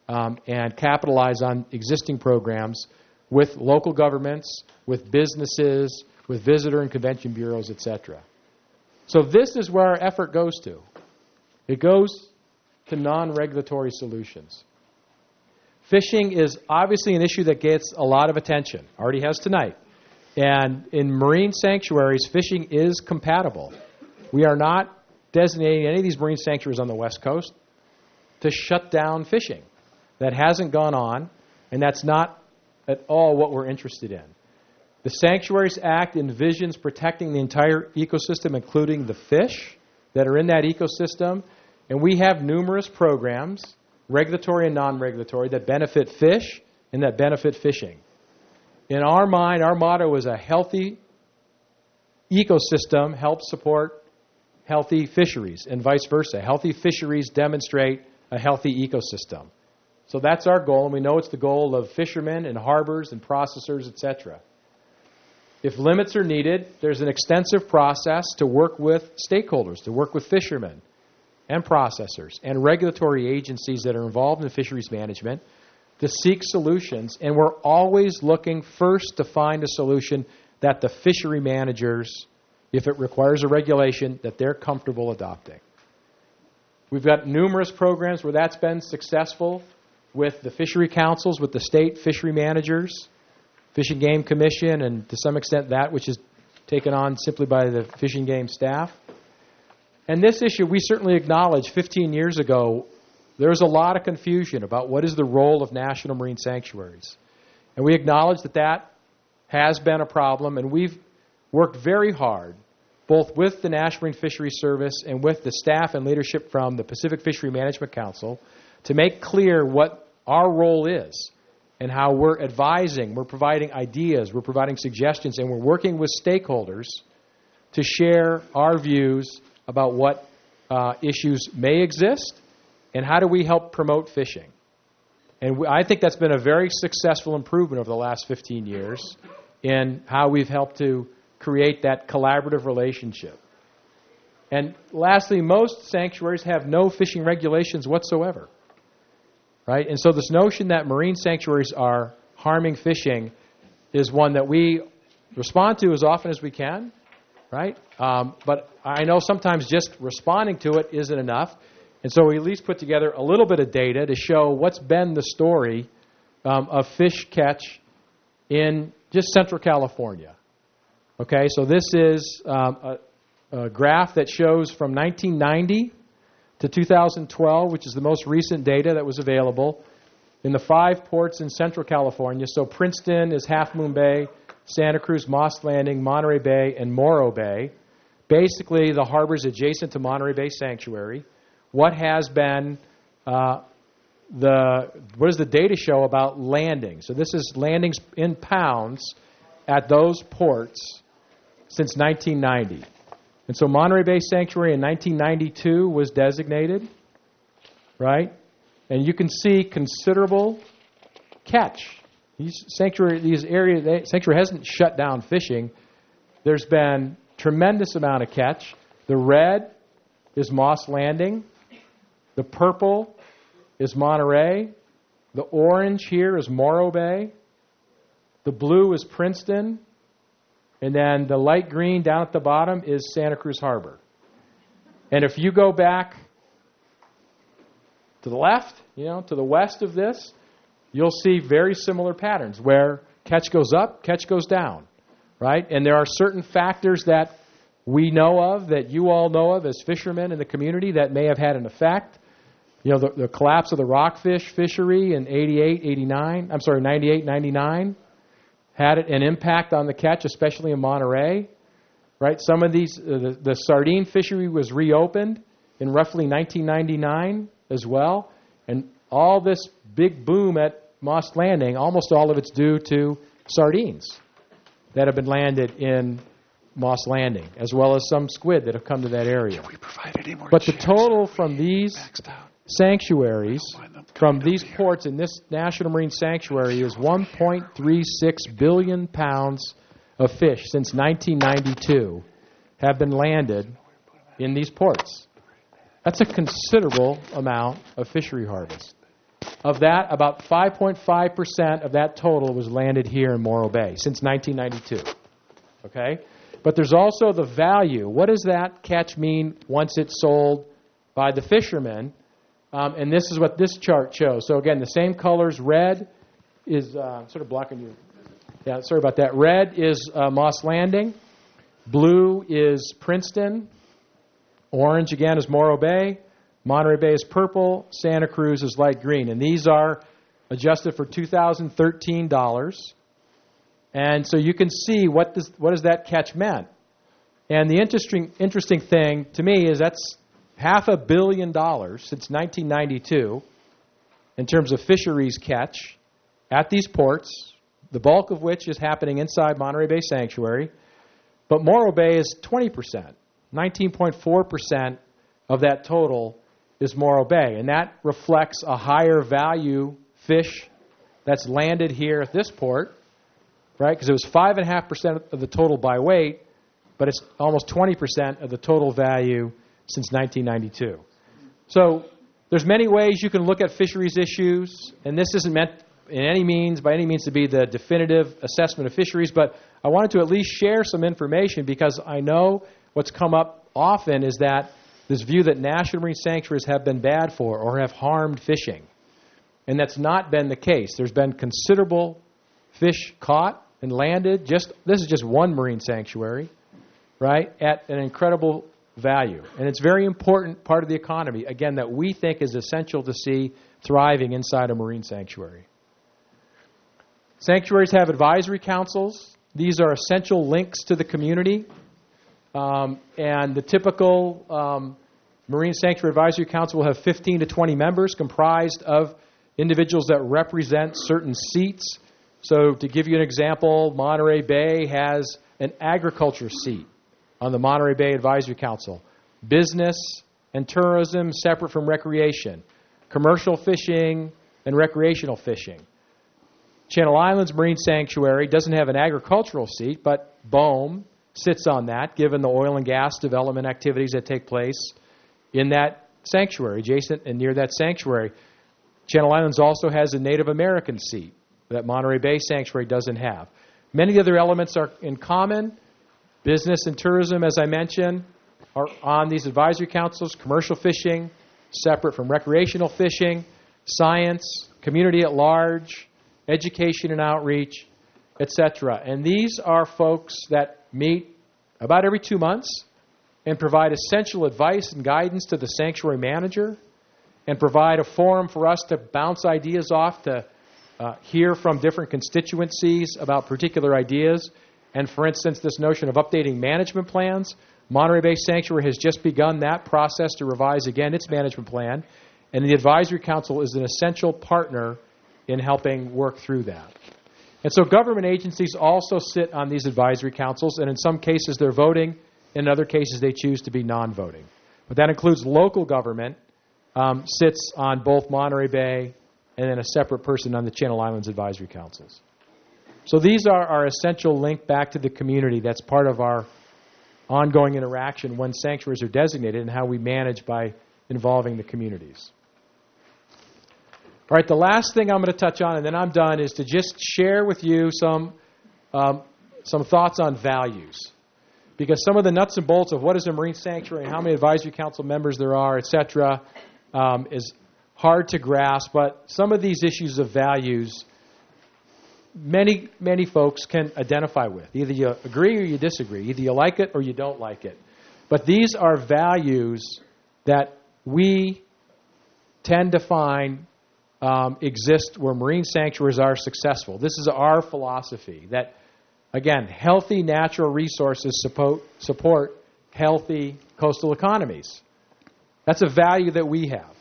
and capitalize on existing programs with local governments, with businesses, with visitor and convention bureaus, etc. So this is where our effort goes to. It goes to non-regulatory solutions. Fishing is obviously an issue that gets a lot of attention, already has tonight. And in marine sanctuaries, fishing is compatible. We are not designating any of these marine sanctuaries on the West Coast to shut down fishing. That hasn't gone on, and that's not at all what we're interested in. The Sanctuaries Act envisions protecting the entire ecosystem, including the fish that are in that ecosystem, and we have numerous programs, regulatory and non-regulatory, that benefit fish and that benefit fishing. In our mind, our motto is a healthy ecosystem helps support healthy fisheries, and vice versa. Healthy fisheries demonstrate a healthy ecosystem. So that's our goal, and we know it's the goal of fishermen and harbors and processors, etc. If limits are needed, there's an extensive process to work with stakeholders, to work with fishermen and processors and regulatory agencies that are involved in fisheries management to seek solutions. And we're always looking first to find a solution that the fishery managers, if it requires a regulation, that they're comfortable adopting. We've got numerous programs where that's been successful with the fishery councils, with the state fishery managers, Fish and Game Commission, and to some extent that which is taken on simply by the Fish and Game staff. And this issue, we certainly acknowledge 15 years ago, there was a lot of confusion about what is the role of national marine sanctuaries. And we acknowledge that that has been a problem, and we've worked very hard, both with the National Marine Fisheries Service and with the staff and leadership from the Pacific Fishery Management Council, to make clear what our role is and how we're advising, we're providing ideas, we're providing suggestions, and we're working with stakeholders to share our views about what issues may exist and how do we help promote fishing. And I think that's been a very successful improvement over the last 15 years in how we've helped to create that collaborative relationship. And lastly, most sanctuaries have no fishing regulations whatsoever. Right? And so this notion that marine sanctuaries are harming fishing is one that we respond to as often as we can. Right? But I know sometimes just responding to it isn't enough. And so we at least put together a little bit of data to show what's been the story of fish catch in just Central California. Okay, so this is a graph that shows from 1990 to 2012, which is the most recent data that was available, in the 5 ports in Central California. So Princeton is Half Moon Bay, Santa Cruz, Moss Landing, Monterey Bay, and Morro Bay. Basically, the harbors adjacent to Monterey Bay Sanctuary. What has been what does the data show about landings? So this is landings in pounds at those ports since 1990. And so Monterey Bay Sanctuary in 1992 was designated, right? And you can see considerable catch. Sanctuary hasn't shut down fishing. There's been tremendous amount of catch. The red is Moss Landing. The purple is Monterey. The orange here is Morro Bay. The blue is Princeton. And then the light green down at the bottom is Santa Cruz Harbor. And if you go back to the left, to the west of this, you'll see very similar patterns where catch goes up, catch goes down, right? And there are certain factors that we know of, that you all know of as fishermen in the community that may have had an effect. The collapse of the rockfish fishery in 98, 99 had an impact on the catch, especially in Monterey, right? Some of these, the sardine fishery was reopened in roughly 1999 as well, and all this big boom at Moss Landing, almost all of it's due to sardines that have been landed in Moss Landing, as well as some squid that have come to that area. Can we provide any more but the total from these sanctuaries, from these ports in this National Marine Sanctuary, is 1.36 billion pounds of fish since 1992 have been landed in these ports. That's a considerable amount of fishery harvest. Of that, about 5.5% of that total was landed here in Morro Bay since 1992. Okay? But there's also the value. What does that catch mean once it's sold by the fishermen? And this is what this chart shows. So again, the same colors. Red is sort of blocking you. Yeah, sorry about that. Red is Moss Landing. Blue is Princeton. Orange, again, is Morro Bay. Monterey Bay is purple. Santa Cruz is light green. And these are adjusted for 2013 dollars. And so you can see what does that catch meant. And the interesting thing to me is that's $500 million since 1992 in terms of fisheries catch at these ports, the bulk of which is happening inside Monterey Bay Sanctuary. But Morro Bay is 20%. 19.4% of that total is Morro Bay. And that reflects a higher value fish that's landed here at this port, right? Because it was 5.5% of the total by weight, but it's almost 20% of the total value since 1992. So there's many ways you can look at fisheries issues, and this isn't meant by any means to be the definitive assessment of fisheries, but I wanted to at least share some information because I know what's come up often is that this view that national marine sanctuaries have been bad for or have harmed fishing. And that's not been the case. There's been considerable fish caught and landed. This is just one marine sanctuary, right, at an incredible value. And it's a very important part of the economy, again, that we think is essential to see thriving inside a marine sanctuary. Sanctuaries have advisory councils. These are essential links to the community. And the typical Marine Sanctuary Advisory Council will have 15 to 20 members comprised of individuals that represent certain seats. So to give you an example, Monterey Bay has an agriculture seat on the Monterey Bay Advisory Council. Business and tourism separate from recreation. Commercial fishing and recreational fishing. Channel Islands Marine Sanctuary doesn't have an agricultural seat, but BOEM sits on that, given the oil and gas development activities that take place in that sanctuary, adjacent and near that sanctuary. Channel Islands also has a Native American seat that Monterey Bay Sanctuary doesn't have. Many of the other elements are in common. Business and tourism, as I mentioned, are on these advisory councils. Commercial fishing, separate from recreational fishing. Science, community at large, education and outreach, etc. And these are folks that meet about every 2 months and provide essential advice and guidance to the sanctuary manager and provide a forum for us to bounce ideas off, to hear from different constituencies about particular ideas. And for instance, this notion of updating management plans, Monterey Bay Sanctuary has just begun that process to revise again its management plan. And the Advisory Council is an essential partner in helping work through that. And so government agencies also sit on these advisory councils, and in some cases they're voting, in other cases they choose to be non-voting. But that includes local government, sits on both Monterey Bay and then a separate person on the Channel Islands Advisory Councils. So these are our essential link back to the community that's part of our ongoing interaction when sanctuaries are designated and how we manage by involving the communities. All right, the last thing I'm going to touch on, and then I'm done, is to just share with you some thoughts on values. Because some of the nuts and bolts of what is a marine sanctuary and how many advisory council members there are, etc., is hard to grasp. But some of these issues of values, many folks can identify with. Either you agree or you disagree. Either you like it or you don't like it. But these are values that we tend to find exist where marine sanctuaries are successful. This is our philosophy that, again, healthy natural resources support healthy coastal economies. That's a value that we have.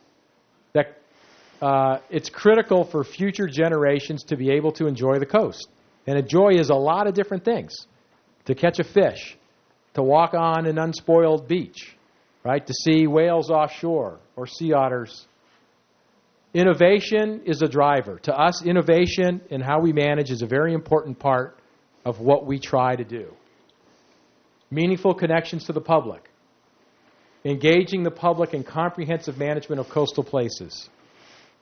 That it's critical for future generations to be able to enjoy the coast. And enjoy is a lot of different things. To catch a fish, to walk on an unspoiled beach, right? To see whales offshore or sea otters. Innovation is a driver. To us, innovation in how we manage is a very important part of what we try to do. Meaningful connections to the public. Engaging the public in comprehensive management of coastal places.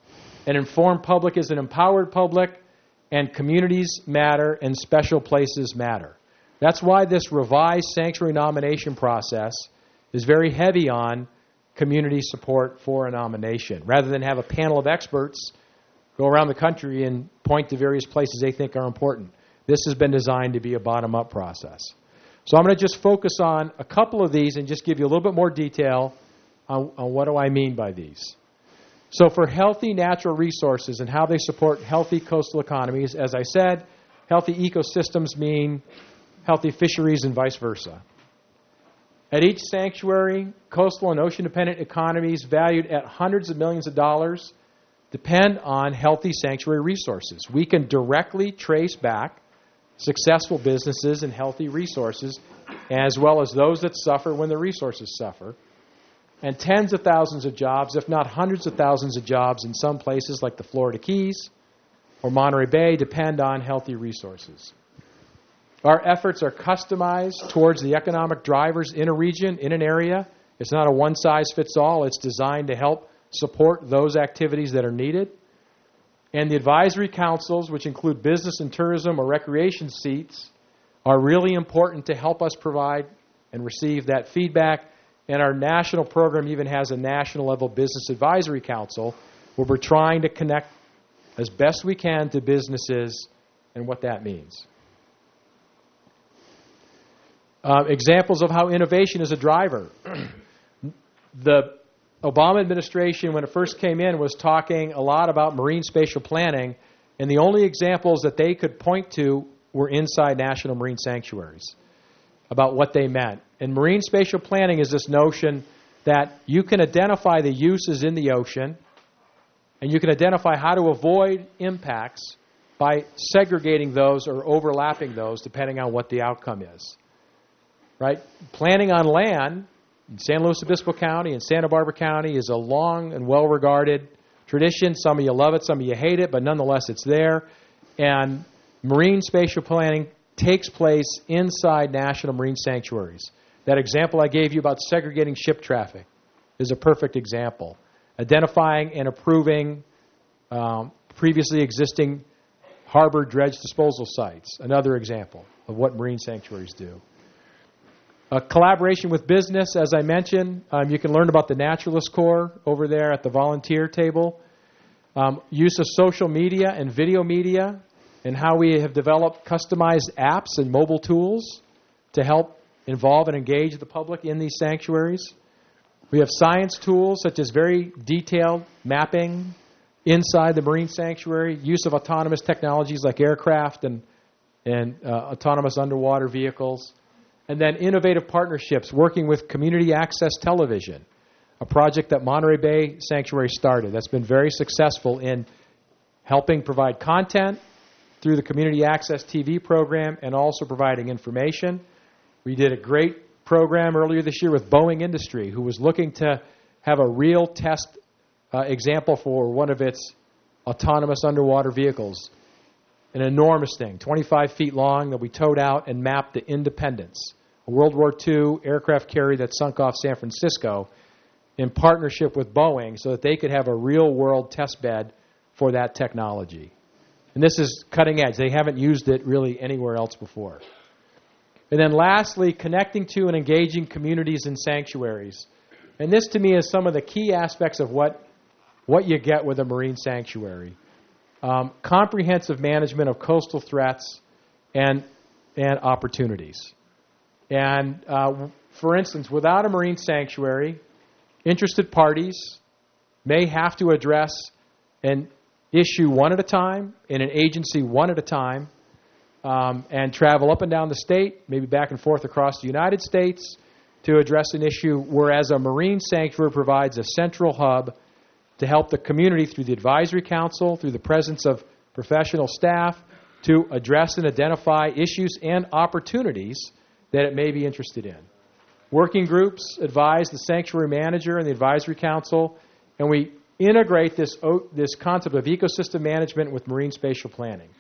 An informed public is an empowered public, and communities matter and special places matter. That's why this revised sanctuary nomination process is very heavy on community support for a nomination. Rather than have a panel of experts go around the country and point to various places they think are important, this has been designed to be a bottom-up process. So I'm going to just focus on a couple of these and just give you a little bit more detail on what do I mean by these. So for healthy natural resources and how they support healthy coastal economies, as I said, healthy ecosystems mean healthy fisheries and vice versa. At each sanctuary, coastal and ocean-dependent economies valued at hundreds of millions of dollars depend on healthy sanctuary resources. We can directly trace back successful businesses and healthy resources, as well as those that suffer when the resources suffer. And tens of thousands of jobs, if not hundreds of thousands of jobs in some places like the Florida Keys or Monterey Bay, depend on healthy resources. Our efforts are customized towards the economic drivers in a region, in an area. It's not a one-size-fits-all. It's designed to help support those activities that are needed. And the advisory councils, which include business and tourism or recreation seats, are really important to help us provide and receive that feedback. And our national program even has a national-level business advisory council where we're trying to connect as best we can to businesses and what that means. Examples of how innovation is a driver. The Obama administration, when it first came in, was talking a lot about marine spatial planning, and the only examples that they could point to were inside national marine sanctuaries about what they meant. And marine spatial planning is this notion that you can identify the uses in the ocean, and you can identify how to avoid impacts by segregating those or overlapping those depending on what the outcome is. Right? Planning on land in San Luis Obispo County and Santa Barbara County is a long and well-regarded tradition. Some of you love it, some of you hate it, but nonetheless it's there. And marine spatial planning takes place inside national marine sanctuaries. That example I gave you about segregating ship traffic is a perfect example. Identifying and approving previously existing harbor dredge disposal sites, another example of what marine sanctuaries do. Collaboration with business, as I mentioned. You can learn about the Naturalist Corps over there at the volunteer table. Use of social media and video media, and how we have developed customized apps and mobile tools to help involve and engage the public in these sanctuaries. We have science tools such as very detailed mapping inside the marine sanctuary, use of autonomous technologies like aircraft and autonomous underwater vehicles. And then innovative partnerships, working with Community Access Television, a project that Monterey Bay Sanctuary started. That's been very successful in helping provide content through the Community Access TV program and also providing information. We did a great program earlier this year with Boeing Industry, who was looking to have a real test example for one of its autonomous underwater vehicles. An enormous thing, 25 feet long, that we towed out and mapped the Independence, a World War II aircraft carrier that sunk off San Francisco, in partnership with Boeing so that they could have a real-world test bed for that technology. And this is cutting edge. They haven't used it really anywhere else before. And then lastly, connecting to and engaging communities and sanctuaries. And this, to me, is some of the key aspects of what you get with a marine sanctuary. Comprehensive management of coastal threats and opportunities. And for instance, without a marine sanctuary, interested parties may have to address an issue one at a time, in an agency one at a time, and travel up and down the state, maybe back and forth across the United States to address an issue, whereas a marine sanctuary provides a central hub to help the community through the advisory council, through the presence of professional staff, to address and identify issues and opportunities that it may be interested in. Working groups advise the sanctuary manager and the advisory council, and we integrate this concept of ecosystem management with marine spatial planning.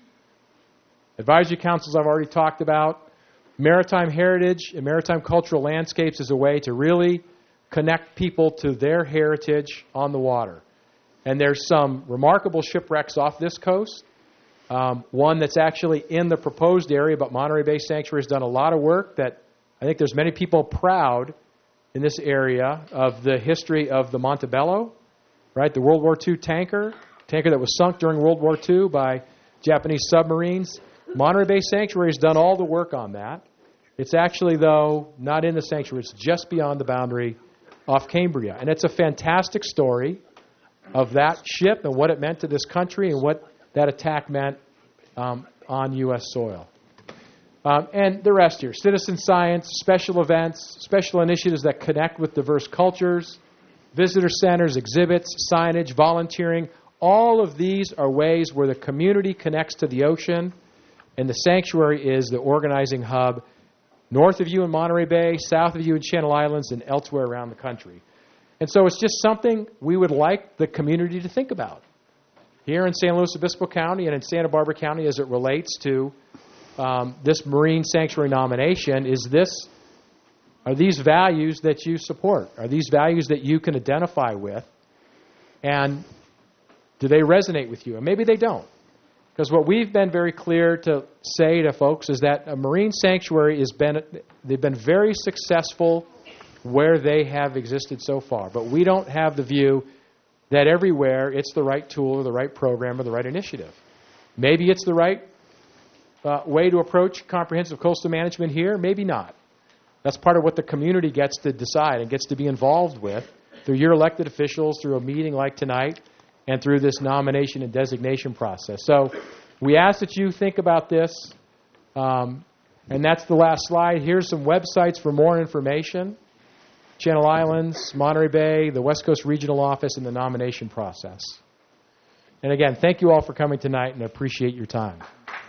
Advisory councils I've already talked about. Maritime heritage and maritime cultural landscapes is a way to really connect people to their heritage on the water. And there's some remarkable shipwrecks off this coast. One that's actually in the proposed area, but Monterey Bay Sanctuary has done a lot of work that I think there's many people proud in this area of the history of the Montebello, right? The World War II tanker that was sunk during World War II by Japanese submarines. Monterey Bay Sanctuary has done all the work on that. It's actually, though, not in the sanctuary. It's just beyond the boundary off Cambria. And it's a fantastic story of that ship and what it meant to this country and what that attack meant on U.S. soil. And the rest here, citizen science, special events, special initiatives that connect with diverse cultures, visitor centers, exhibits, signage, volunteering. All of these are ways where the community connects to the ocean, and the sanctuary is the organizing hub north of you in Monterey Bay, south of you in Channel Islands, and elsewhere around the country. And so it's just something we would like the community to think about here in San Luis Obispo County and in Santa Barbara County as it relates to this marine sanctuary nomination. Are these values that you support? Are these values that you can identify with? And do they resonate with you? And maybe they don't. Because what we've been very clear to say to folks is that a marine sanctuary they've been very successful where they have existed so far. But we don't have the view that everywhere it's the right tool or the right program or the right initiative. Maybe it's the right way to approach comprehensive coastal management here, maybe not. That's part of what the community gets to decide and gets to be involved with through your elected officials, through a meeting like tonight, and through this nomination and designation process. So we ask that you think about this, and that's the last slide. Here's some websites for more information. Channel Islands, Monterey Bay, the West Coast Regional Office, and the nomination process. And again, thank you all for coming tonight, and I appreciate your time.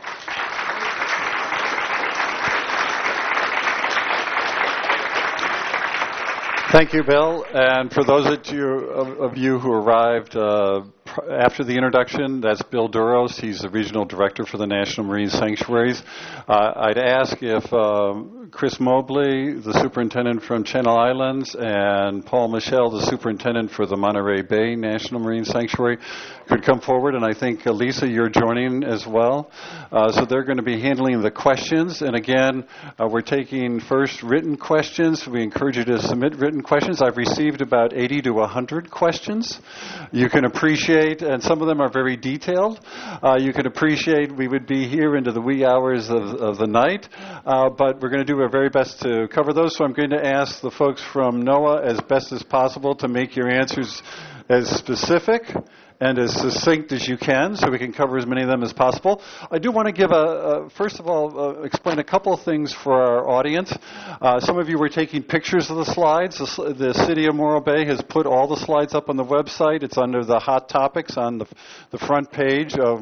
Thank you, Bill. And for those of you who arrived after the introduction, that's Bill Duros. He's the Regional Director for the National Marine Sanctuaries. I'd ask if Chris Mobley, the Superintendent from Channel Islands, and Paul Michel, the Superintendent for the Monterey Bay National Marine Sanctuary, could come forward. And I think, Lisa, you're joining as well. So they're going to be handling the questions. And again, we're taking first written questions. We encourage you to submit written questions. I've received about 80 to 100 questions. You can appreciate, and some of them are very detailed, you can appreciate we would be here into the wee hours of the night, but we're going to do our very best to cover those. So I'm going to ask the folks from NOAA as best as possible to make your answers as specific and as succinct as you can, so we can cover as many of them as possible. I do want to give first of all, explain a couple of things for our audience. Some of you were taking pictures of the slides. The City of Morro Bay has put all the slides up on the website. It's under the hot topics on the front page of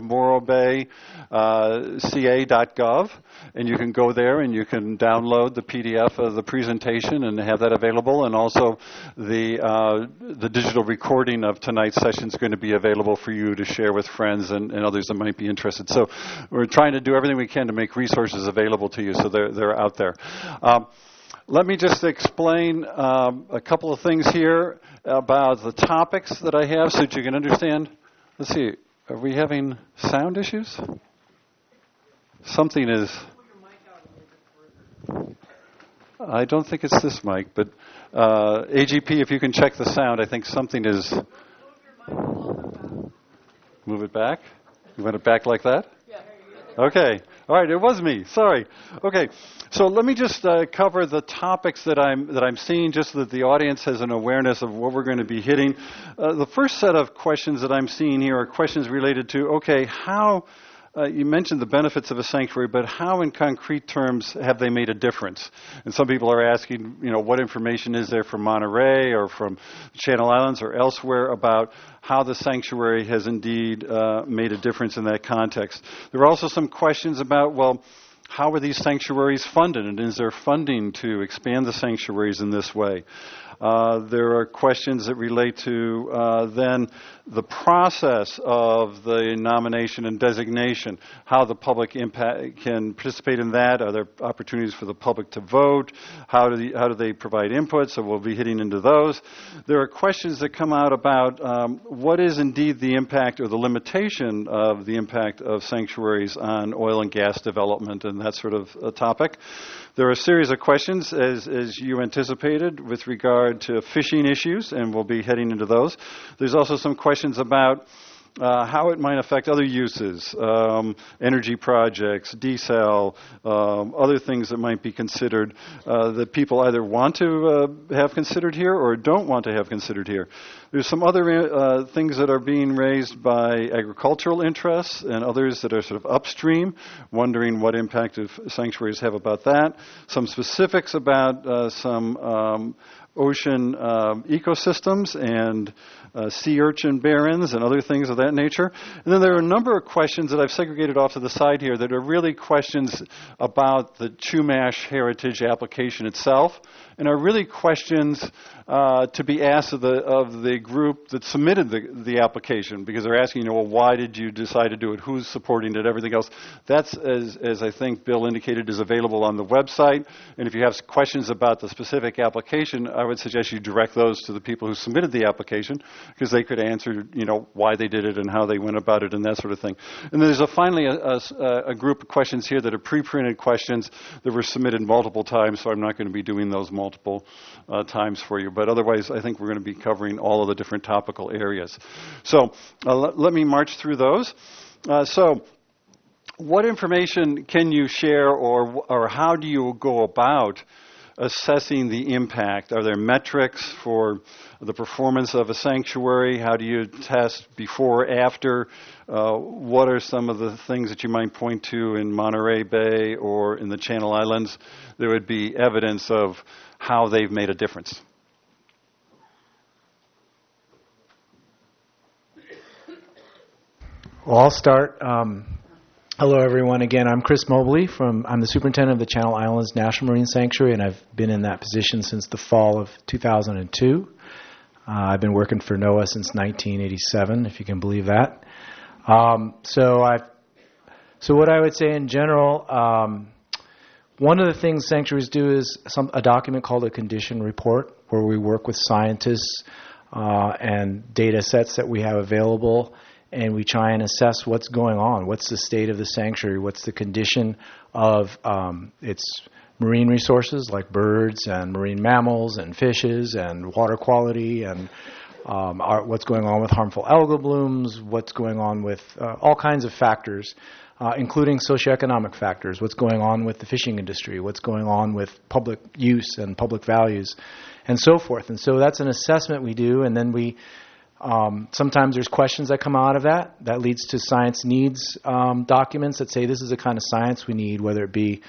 morrobayca.gov. And you can go there and you can download the PDF of the presentation and have that available. And also the digital recording of tonight's session is going to be available for you to share with friends and others that might be interested. So we're trying to do everything we can to make resources available to you, so they're out there. Let me just explain a couple of things here about the topics that I have so that you can understand. Let's see, are we having sound issues? Something is... I don't think it's this mic, but AGP, if you can check the sound, I think something is... Move it back? You want it back like that? Yeah. Okay. All right, it was me. Sorry. Okay. So let me just cover the topics that I'm seeing, just so that the audience has an awareness of what we're going to be hitting. The first set of questions that I'm seeing here are questions related to, okay, how... you mentioned the benefits of a sanctuary, but how in concrete terms have they made a difference? And some people are asking, what information is there from Monterey or from Channel Islands or elsewhere about how the sanctuary has indeed made a difference in that context. There are also some questions about, well, how are these sanctuaries funded, and is there funding to expand the sanctuaries in this way? There are questions that relate to then the process of the nomination and designation, how the public impact can participate in that. Are there opportunities for the public to vote? How do they provide input? So we'll be hitting into those. There are questions that come out about what is indeed the impact or the limitation of the impact of sanctuaries on oil and gas development and that sort of topic. There are a series of questions, as you anticipated, with regard to fishing issues, and we'll be heading into those. There's also some questions about how it might affect other uses, energy projects, desal, other things that might be considered that people either want to have considered here or don't want to have considered here. There's some other things that are being raised by agricultural interests and others that are sort of upstream, wondering what impact sanctuaries have about that. Some specifics about some ocean ecosystems and sea urchin barrens and other things of that nature. And then there are a number of questions that I've segregated off to the side here that are really questions about the Chumash heritage application itself, and are really questions to be asked of the group that submitted the application, because they're asking, well, why did you decide to do it? Who's supporting it? Everything else. That's, as I think Bill indicated, is available on the website. And if you have questions about the specific application, I would suggest you direct those to the people who submitted the application, because they could answer, why they did it and how they went about it and that sort of thing. And there's finally a group of questions here that are pre-printed questions that were submitted multiple times, so I'm not going to be doing those multiple times for you. But otherwise, I think we're going to be covering all of the different topical areas. So let me march through those. So what information can you share, or how do you go about assessing the impact? Are there metrics for the performance of a sanctuary? How do you test before, after? What are some of the things that you might point to in Monterey Bay or in the Channel Islands? There would be evidence of how they've made a difference. Well, I'll start. Hello, everyone. Again, I'm Chris Mobley. I'm the superintendent of the Channel Islands National Marine Sanctuary, and I've been in that position since the fall of 2002. I've been working for NOAA since 1987, if you can believe that. So what I would say in general, one of the things sanctuaries do is a document called a condition report, where we work with scientists and data sets that we have available, and we try and assess what's going on. What's the state of the sanctuary? What's the condition of its marine resources, like birds and marine mammals and fishes and water quality, and what's going on with harmful algal blooms, what's going on with all kinds of factors, including socioeconomic factors, what's going on with the fishing industry, what's going on with public use and public values, and so forth. And so that's an assessment we do, and then we sometimes there's questions that come out of that. That leads to science needs documents that say this is the kind of science we need, whether it be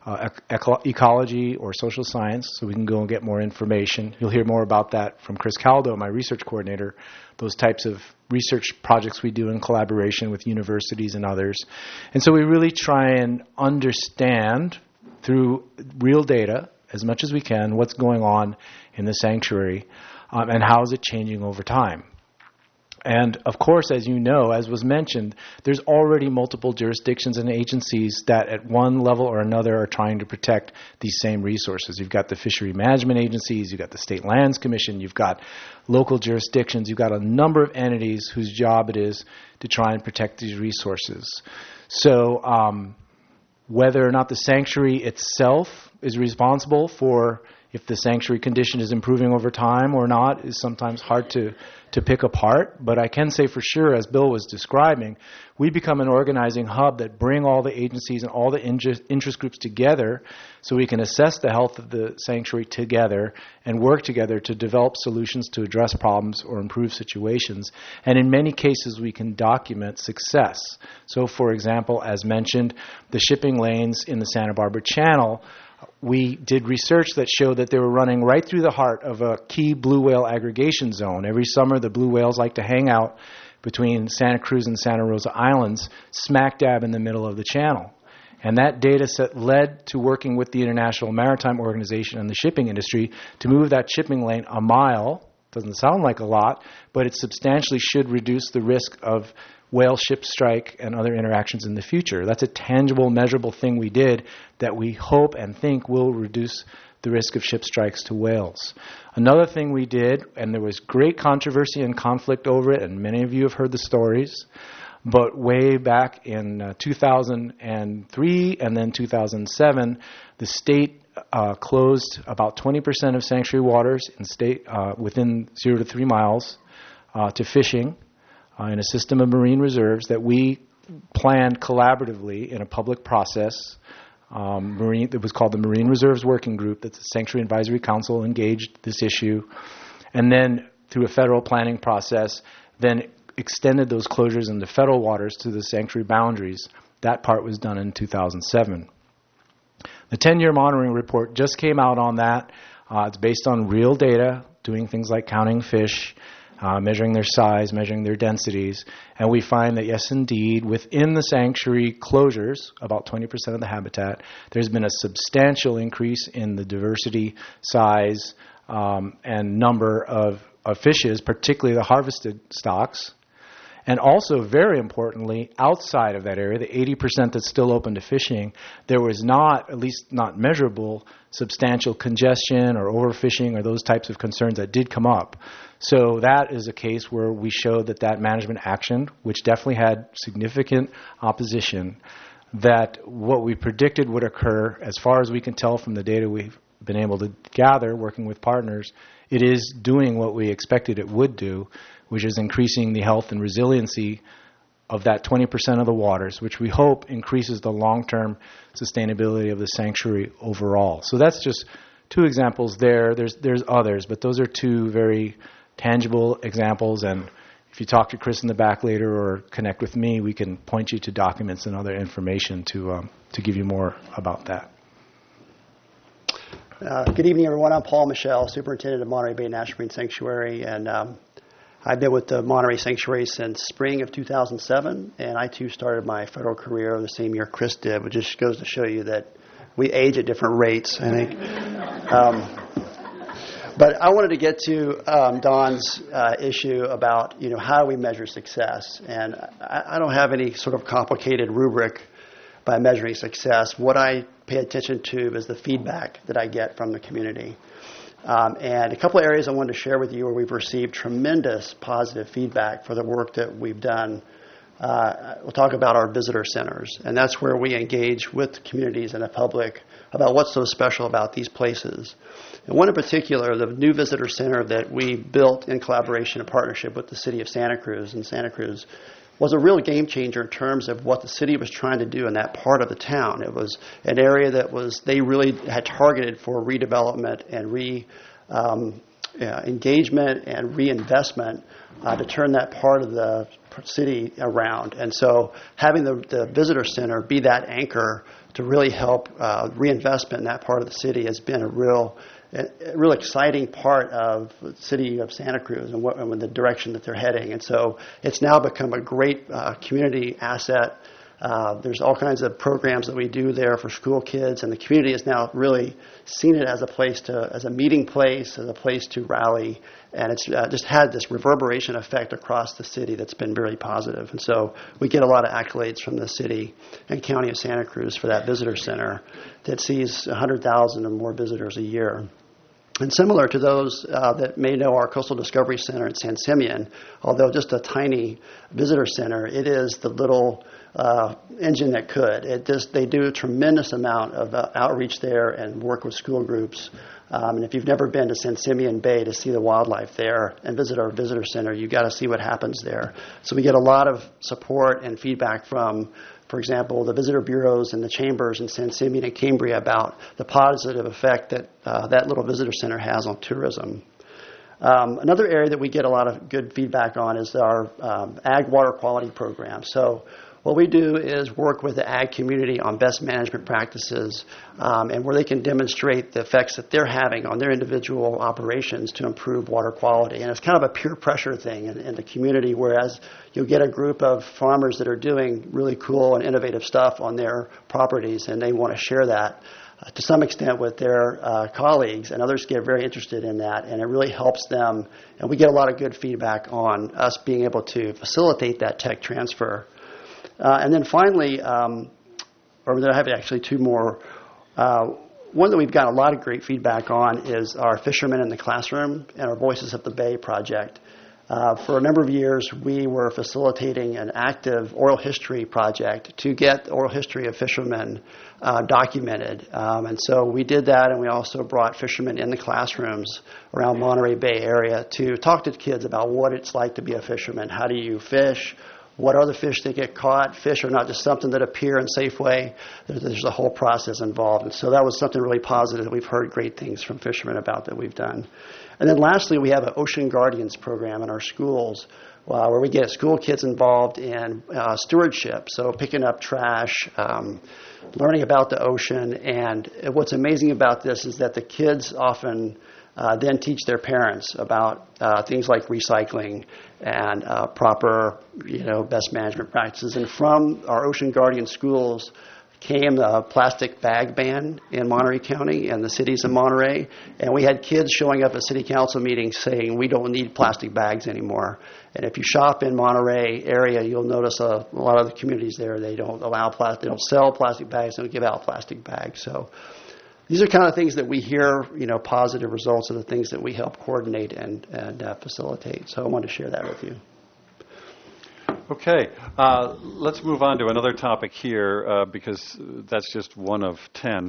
ecology or social science, so we can go and get more information. You'll hear more about that from Chris Caldo, my research coordinator, those types of research projects we do in collaboration with universities and others. And so we really try and understand through real data, as much as we can, what's going on in the sanctuary and how is it changing over time. And of course, as you know, as was mentioned, there's already multiple jurisdictions and agencies that at one level or another are trying to protect these same resources. You've got the fishery management agencies, you've got the State Lands Commission, you've got local jurisdictions, you've got a number of entities whose job it is to try and protect these resources. So whether or not the sanctuary itself is responsible for if the sanctuary condition is improving over time or not is sometimes hard to pick apart. But I can say for sure, as Bill was describing, we become an organizing hub that bring all the agencies and all the interest groups together so we can assess the health of the sanctuary together and work together to develop solutions to address problems or improve situations. And in many cases, we can document success. So, for example, as mentioned, the shipping lanes in the Santa Barbara Channel, we did research that showed that they were running right through the heart of a key blue whale aggregation zone. Every summer, the blue whales like to hang out between Santa Cruz and Santa Rosa Islands, smack dab in the middle of the channel. And that data set led to working with the International Maritime Organization and the shipping industry to move that shipping lane a mile. Doesn't sound like a lot, but it substantially should reduce the risk of whale ship strike and other interactions in the future. That's a tangible, measurable thing we did that we hope and think will reduce the risk of ship strikes to whales. Another thing we did, and there was great controversy and conflict over it, and many of you have heard the stories, but way back in 2003 and then 2007, the state closed about 20% of sanctuary waters in state within 0 to 3 miles to fishing in a system of marine reserves that we planned collaboratively in a public process. It was called the Marine Reserves Working Group. That's the Sanctuary Advisory Council engaged this issue, and then through a federal planning process, then extended those closures into federal waters to the sanctuary boundaries. That part was done in 2007. The 10-year monitoring report just came out on that. It's based on real data, doing things like counting fish, measuring their size, measuring their densities, and we find that, yes, indeed, within the sanctuary closures, about 20% of the habitat, there's been a substantial increase in the diversity, size, and number of fishes, particularly the harvested stocks. And also, very importantly, outside of that area, the 80% that's still open to fishing, there was not, at least not measurable, substantial congestion or overfishing or those types of concerns that did come up. So that is a case where we showed that management action, which definitely had significant opposition, that what we predicted would occur, as far as we can tell from the data we've been able to gather working with partners, it is doing what we expected it would do, which is increasing the health and resiliency of that 20% of the waters, which we hope increases the long-term sustainability of the sanctuary overall. So that's just 2 examples there. There's others, but those are 2 very tangible examples. And if you talk to Chris in the back later or connect with me, we can point you to documents and other information to give you more about that. Good evening, everyone. I'm Paul Michel, Superintendent of Monterey Bay National Marine Sanctuary, and I've been with the Monterey Sanctuary since spring of 2007, and I too started my federal career the same year Chris did, which just goes to show you that we age at different rates, I think. But I wanted to get to Don's issue about, how do we measure success? And I don't have any sort of complicated rubric by measuring success. What I pay attention to is the feedback that I get from the community. And a couple of areas I wanted to share with you where we've received tremendous positive feedback for the work that we've done. We'll talk about our visitor centers, and that's where we engage with communities and the public about what's so special about these places. And one in particular, the new visitor center that we built in collaboration and partnership with the city of Santa Cruz, was a real game changer in terms of what the city was trying to do in that part of the town. It was an area that they really had targeted for redevelopment and engagement and reinvestment to turn that part of the city around. And so having the visitor center be that anchor to really help reinvestment in that part of the city has been a real exciting part of the city of Santa Cruz and the direction that they're heading. And so it's now become a great community asset. There's all kinds of programs that we do there for school kids, and the community has now really seen it as a meeting place, as a place to rally, and it's just had this reverberation effect across the city that's been very positive. And so we get a lot of accolades from the city and county of Santa Cruz for that visitor center that sees 100,000 or more visitors a year. And similar to those that may know our Coastal Discovery Center at San Simeon, although just a tiny visitor center, it is the little engine that could. They do a tremendous amount of outreach there and work with school groups. And if you've never been to San Simeon Bay to see the wildlife there and visit our visitor center, you've got to see what happens there. So we get a lot of support and feedback from, for example, the visitor bureaus and the chambers in San Simeon and Cambria about the positive effect that that little visitor center has on tourism. Another area that we get a lot of good feedback on is our ag water quality program. So what we do is work with the ag community on best management practices and where they can demonstrate the effects that they're having on their individual operations to improve water quality. And it's kind of a peer pressure thing in the community, whereas you'll get a group of farmers that are doing really cool and innovative stuff on their properties, and they want to share that to some extent with their colleagues, and others get very interested in that, and it really helps them. And we get a lot of good feedback on us being able to facilitate that tech transfer. And then finally, or I have actually two more. One that we've got a lot of great feedback on is our Fishermen in the Classroom and our Voices of the Bay project. For a number of years, we were facilitating an active oral history project to get the oral history of fishermen documented. And so we did that, and we also brought fishermen in the classrooms around Monterey Bay area to talk to kids about what it's like to be a fisherman. How do you fish? What are the fish that get caught? Fish are not just something that appear in Safeway. There's a whole process involved. And so that was something really positive that we've heard great things from fishermen about that we've done. And then lastly, we have an Ocean Guardians program in our schools where we get school kids involved in stewardship, so picking up trash, learning about the ocean. And what's amazing about this is that the kids often then teach their parents about things like recycling and proper, best management practices. And from our Ocean Guardian schools came the plastic bag ban in Monterey County and the cities of Monterey. And we had kids showing up at city council meetings saying, we don't need plastic bags anymore. And if you shop in Monterey area, you'll notice a lot of the communities there, they don't allow plastic, they don't sell plastic bags, they don't give out plastic bags. So these are kind of things that we hear, positive results of the things that we help coordinate and facilitate. So I wanted to share that with you. Okay, let's move on to another topic here because that's just one of 10.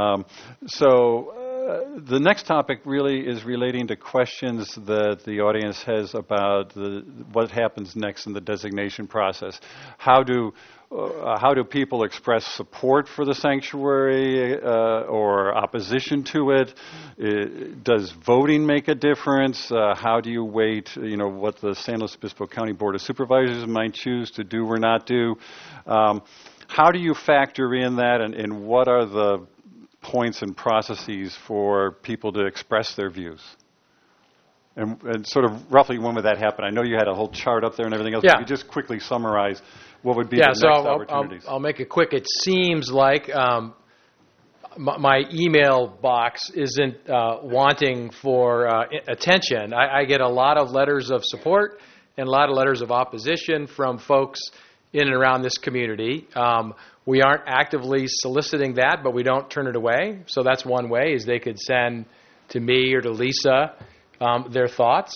The next topic really is relating to questions that the audience has about what happens next in the designation process. How do people express support for the sanctuary or opposition to it? Does voting make a difference? How do you weight, what the San Luis Obispo County Board of Supervisors might choose to do or not do? How do you factor in that, and what are the points and processes for people to express their views? And sort of roughly when would that happen? I know you had a whole chart up there and everything else. Yeah. But you just quickly summarize what would be the next opportunities. I'll make it quick. It seems like my email box isn't wanting for attention. I get a lot of letters of support and a lot of letters of opposition from folks in and around this community. We aren't actively soliciting that, but we don't turn it away. So that's one way, is they could send to me or to Lisa their thoughts.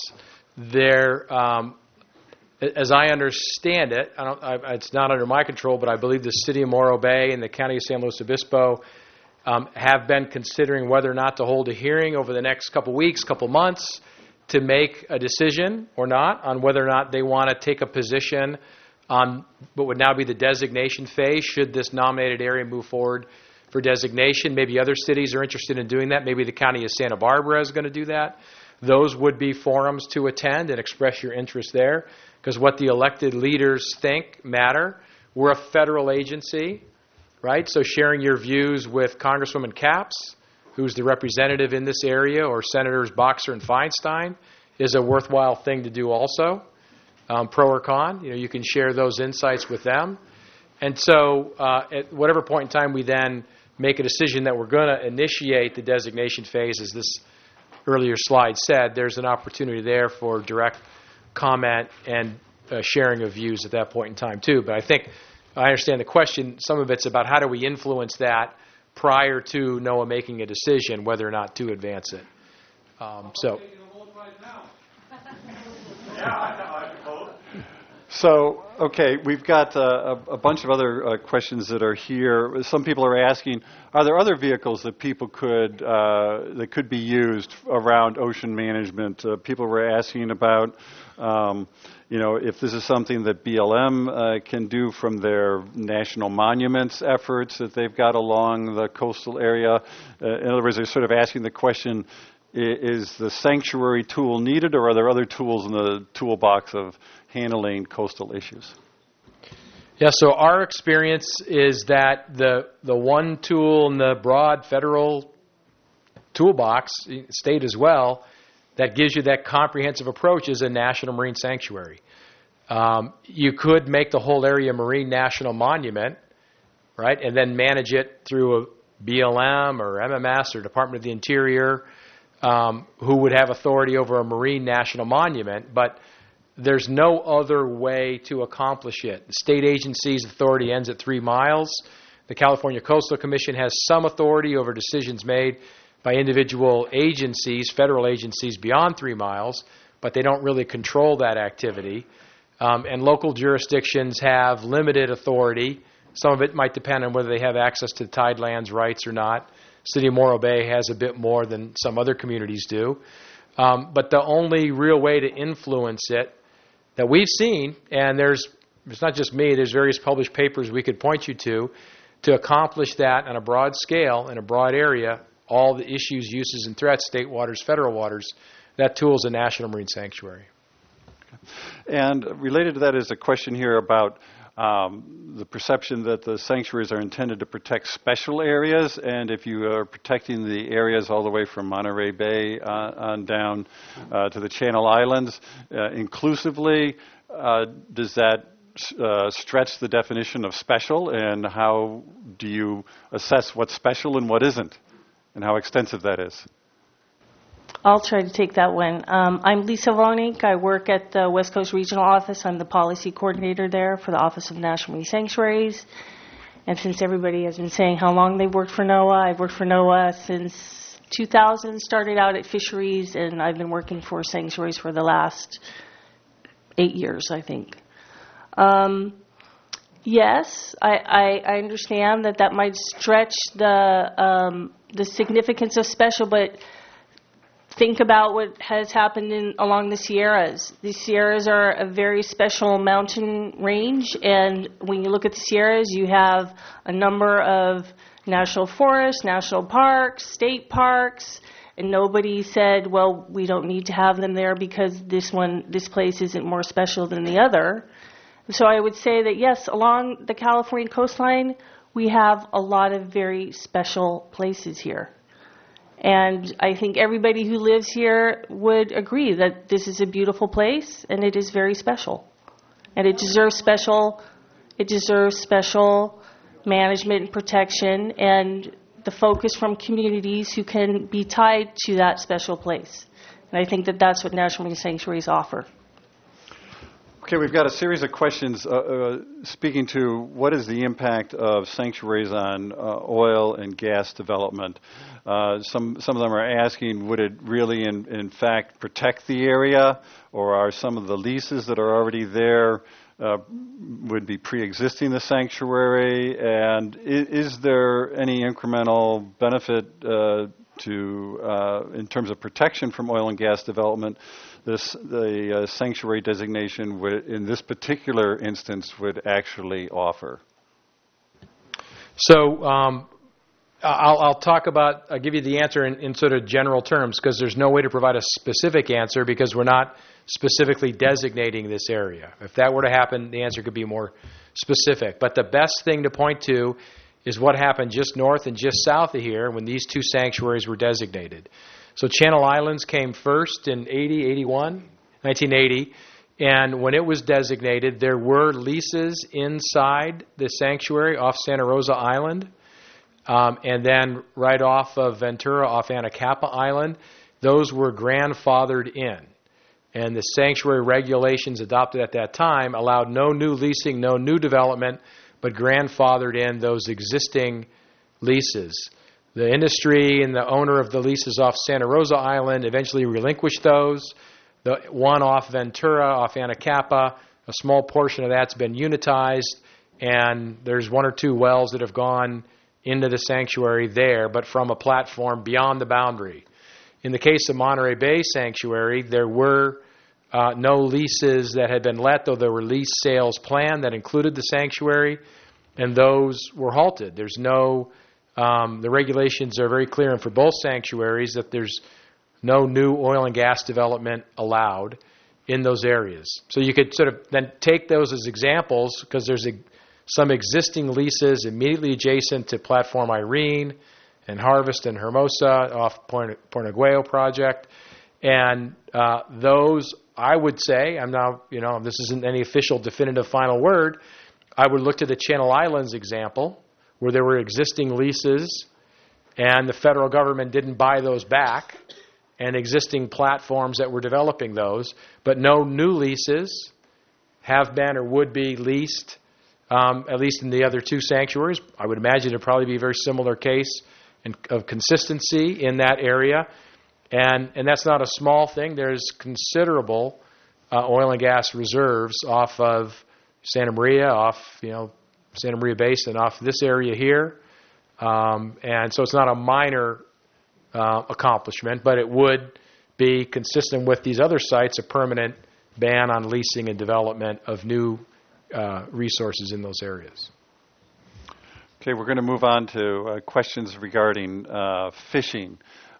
As I understand it, it's not under my control, but I believe the City of Morro Bay and the County of San Luis Obispo have been considering whether or not to hold a hearing over the next couple weeks, couple months, to make a decision or not on whether or not they want to take a position on what would now be the designation phase, should this nominated area move forward for designation. Maybe other cities are interested in doing that. Maybe the County of Santa Barbara is going to do that. Those would be forums to attend and express your interest there, because what the elected leaders think matter. We're a federal agency, right? So sharing your views with Congresswoman Capps, who's the representative in this area, or Senators Boxer and Feinstein, is a worthwhile thing to do also. Pro or con, you can share those insights with them. And so at whatever point in time we then make a decision that we're going to initiate the designation phase, as this earlier slide said, there's an opportunity there for direct comment and sharing of views at that point in time too. But I understand the question. Some of it's about how do we influence that prior to NOAA making a decision whether or not to advance it. So, okay, we've got a bunch of other questions that are here. Some people are asking, are there other vehicles that people that could be used around ocean management? People were asking about, if this is something that BLM can do from their national monuments efforts that they've got along the coastal area. In other words, they're sort of asking the question, is the sanctuary tool needed, or are there other tools in the toolbox of handling coastal issues? Yeah, so our experience is that the one tool in the broad federal toolbox, state as well, that gives you that comprehensive approach is a national marine sanctuary. You could make the whole area a marine national monument, right, and then manage it through a BLM or MMS or Department of the Interior, who would have authority over a marine national monument, but there's no other way to accomplish it. The state agency's authority ends at 3 miles. The California Coastal Commission has some authority over decisions made by individual agencies, federal agencies beyond 3 miles, but they don't really control that activity. And local jurisdictions have limited authority. Some of it might depend on whether they have access to tidelands rights or not. City of Morro Bay has a bit more than some other communities do. But the only real way to influence it that we've seen, and it's not just me, there's various published papers we could point you to accomplish that on a broad scale, in a broad area, all the issues, uses, and threats, state waters, federal waters, that tool is a national marine sanctuary. And related to that is a question here about the perception that the sanctuaries are intended to protect special areas, and if you are protecting the areas all the way from Monterey Bay on down to the Channel Islands inclusively, does that stretch the definition of special, and how do you assess what's special and what isn't, and how extensive that is? I'll try to take that one. I'm Lisa Vonik. I work at the West Coast Regional Office. I'm the policy coordinator there for the Office of National Marine Sanctuaries. And since everybody has been saying how long they've worked for NOAA, I've worked for NOAA since 2000, started out at fisheries, and I've been working for sanctuaries for the last 8 years, I think. Yes, I understand that might stretch the significance of special, but think about what has happened along the Sierras. The Sierras are a very special mountain range, and when you look at the Sierras, you have a number of national forests, national parks, state parks, and nobody said, well, we don't need to have them there because this place isn't more special than the other. So I would say that, yes, along the California coastline, we have a lot of very special places here. And I think everybody who lives here would agree that this is a beautiful place and it is very special. And it deserves special management and protection and the focus from communities who can be tied to that special place. And I think that's what National Marine Sanctuaries offer. Okay, we've got a series of questions speaking to what is the impact of sanctuaries on oil and gas development. Some of them are asking, would it really in fact protect the area, or are some of the leases that are already there would be pre-existing the sanctuary, and is there any incremental benefit in terms of protection from oil and gas development? The sanctuary designation would, in this particular instance, would actually offer? So I'll give you the answer in sort of general terms, because there's no way to provide a specific answer because we're not specifically designating this area. If that were to happen, the answer could be more specific. But the best thing to point to is what happened just north and just south of here when these two sanctuaries were designated. So Channel Islands came first in 1980, and when it was designated, there were leases inside the sanctuary off Santa Rosa Island, and then right off of Ventura, off Anacapa Island. Those were grandfathered in, and the sanctuary regulations adopted at that time allowed no new leasing, no new development, but grandfathered in those existing leases. The industry and the owner of the leases off Santa Rosa Island eventually relinquished those. The one off Ventura, off Anacapa, a small portion of that's been unitized, and there's 1 or 2 wells that have gone into the sanctuary there, but from a platform beyond the boundary. In the case of Monterey Bay Sanctuary, there were no leases that had been let, though there were lease sales planned that included the sanctuary, and those were halted. There's no... the regulations are very clear, and for both sanctuaries, that there's no new oil and gas development allowed in those areas. So you could sort of then take those as examples, because there's some existing leases immediately adjacent to Platform Irene and Harvest and Hermosa off Point Aguayo project. And those, I would say, I'm now, this isn't any official definitive final word, I would look to the Channel Islands example where there were existing leases and the federal government didn't buy those back, and existing platforms that were developing those, but no new leases have been or would be leased, at least in the other two sanctuaries. I would imagine it would probably be a very similar case of consistency in that area. And that's not a small thing. There's considerable oil and gas reserves off of Santa Maria, Santa Maria Basin, off this area here. And so it's not a minor accomplishment, but it would be consistent with these other sites, a permanent ban on leasing and development of new resources in those areas. Okay, we're going to move on to questions regarding fishing.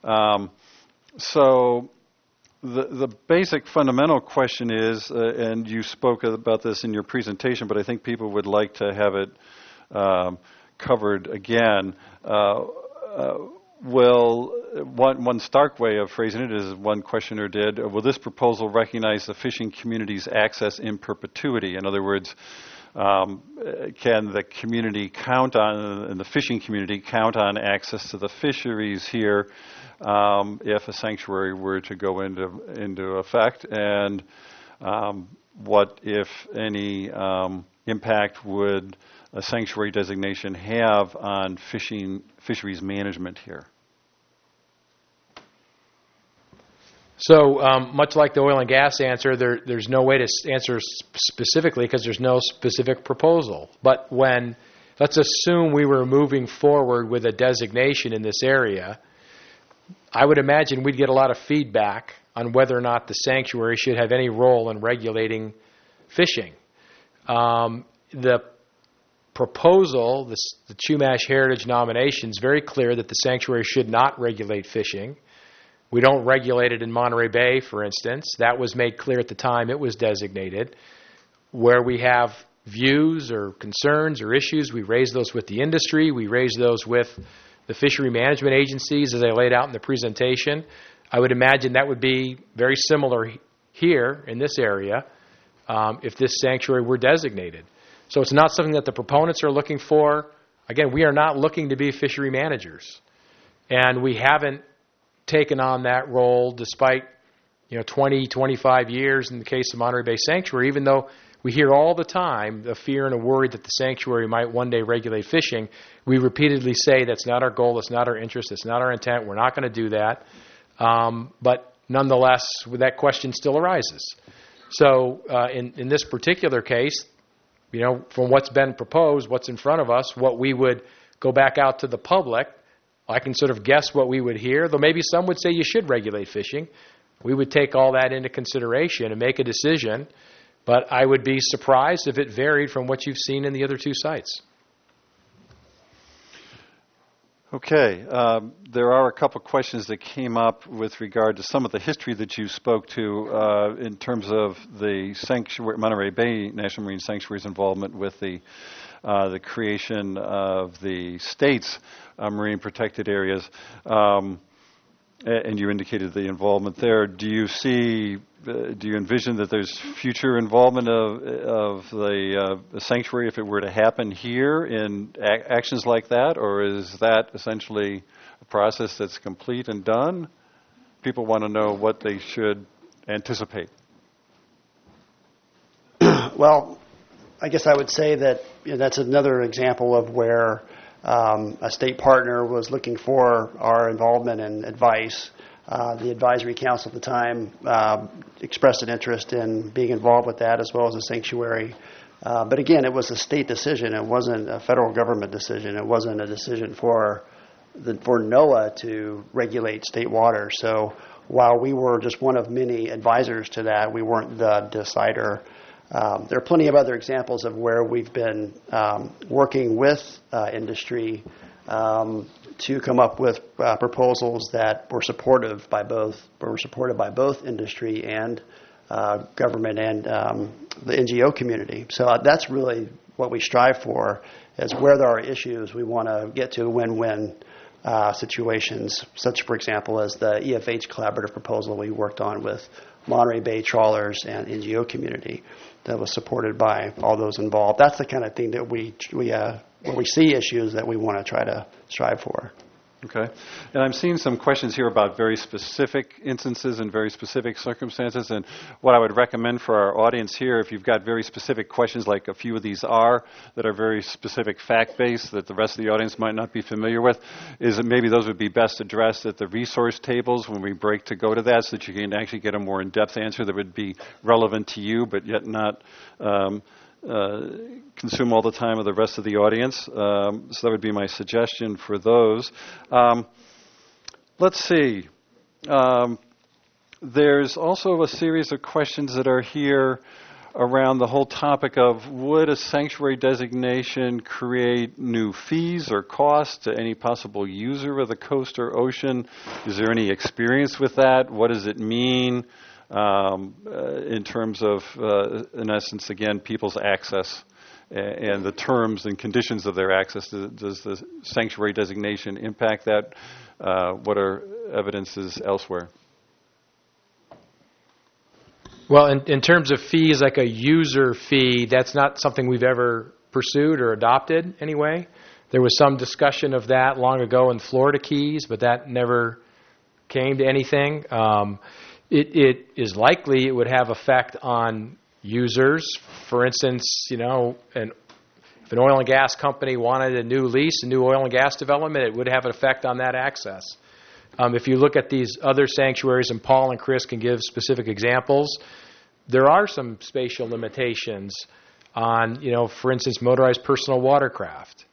So the basic fundamental question is, and you spoke about this in your presentation, but I think people would like to have it covered again. One stark way of phrasing it is one questioner did, will this proposal recognize the fishing community's access in perpetuity? In other words, can the community count on, and the fishing community count on access to the fisheries here if a sanctuary were to go into effect? And what, if any, impact would a sanctuary designation have on fisheries management here? So much like the oil and gas answer, there's no way to answer specifically because there's no specific proposal. But let's assume we were moving forward with a designation in this area, I would imagine we'd get a lot of feedback on whether or not the sanctuary should have any role in regulating fishing. The proposal, the Chumash Heritage nomination, is very clear that the sanctuary should not regulate fishing. We don't regulate it in Monterey Bay, for instance. That was made clear at the time it was designated. Where we have views or concerns or issues, we raise those with the industry. We raise those with the fishery management agencies as I laid out in the presentation. I would imagine that would be very similar here in this area if this sanctuary were designated. So it's not something that the proponents are looking for. Again, we are not looking to be fishery managers. And we haven't taken on that role despite 20, 25 years in the case of Monterey Bay Sanctuary, even though we hear all the time the fear and a worry that the sanctuary might one day regulate fishing. We repeatedly say that's not our goal, that's not our interest, that's not our intent, we're not going to do that. But nonetheless, that question still arises. So in this particular case, from what's been proposed, what's in front of us, what we would go back out to the public, I can sort of guess what we would hear, though maybe some would say you should regulate fishing. We would take all that into consideration and make a decision, but I would be surprised if it varied from what you've seen in the other two sites. Okay. There are a couple questions that came up with regard to some of the history that you spoke to in terms of the Monterey Bay National Marine Sanctuary's involvement with the creation of the state's marine protected areas, and you indicated the involvement there. Do you envision that there's future involvement of the sanctuary if it were to happen here in actions like that, or is that essentially a process that's complete and done? People want to know what they should anticipate. Well, I guess I would say that that's another example of where a state partner was looking for our involvement and advice. The advisory council at the time expressed an interest in being involved with that, as well as the sanctuary. But again, it was a state decision. It wasn't a federal government decision. It wasn't a decision for NOAA to regulate state water. So while we were just one of many advisors to that, we weren't the decider. There are plenty of other examples of where we've been working with industry to come up with proposals that were supported by both industry and government and the NGO community. So that's really what we strive for is where there are issues, we want to get to win-win situations, such, for example, as the EFH collaborative proposal we worked on with Monterey Bay trawlers and NGO community that was supported by all those involved. That's the kind of thing that when we see issues that we want to try to strive for. Okay. And I'm seeing some questions here about very specific instances and very specific circumstances. And what I would recommend for our audience here, if you've got very specific questions like a few of these are, that are very specific fact-based that the rest of the audience might not be familiar with, is that maybe those would be best addressed at the resource tables when we break to go to that, so that you can actually get a more in-depth answer that would be relevant to you but yet not consume all the time of the rest of the audience. So that would be my suggestion for those. Let's see. There's also a series of questions that are here around the whole topic of, would a sanctuary designation create new fees or costs to any possible user of the coast or ocean? Is there any experience with that? What does it mean? In terms of, in essence, again, people's access and the terms and conditions of their access. Does the sanctuary designation impact that? What are evidences elsewhere? Well, in terms of fees, like a user fee, that's not something we've ever pursued or adopted anyway. There was some discussion of that long ago in Florida Keys, but that never came to anything. It is likely it would have effect on users. For instance, if an oil and gas company wanted a new lease, a new oil and gas development, it would have an effect on that access. If you look at these other sanctuaries, and Paul and Chris can give specific examples, there are some spatial limitations on, for instance, motorized personal watercraft,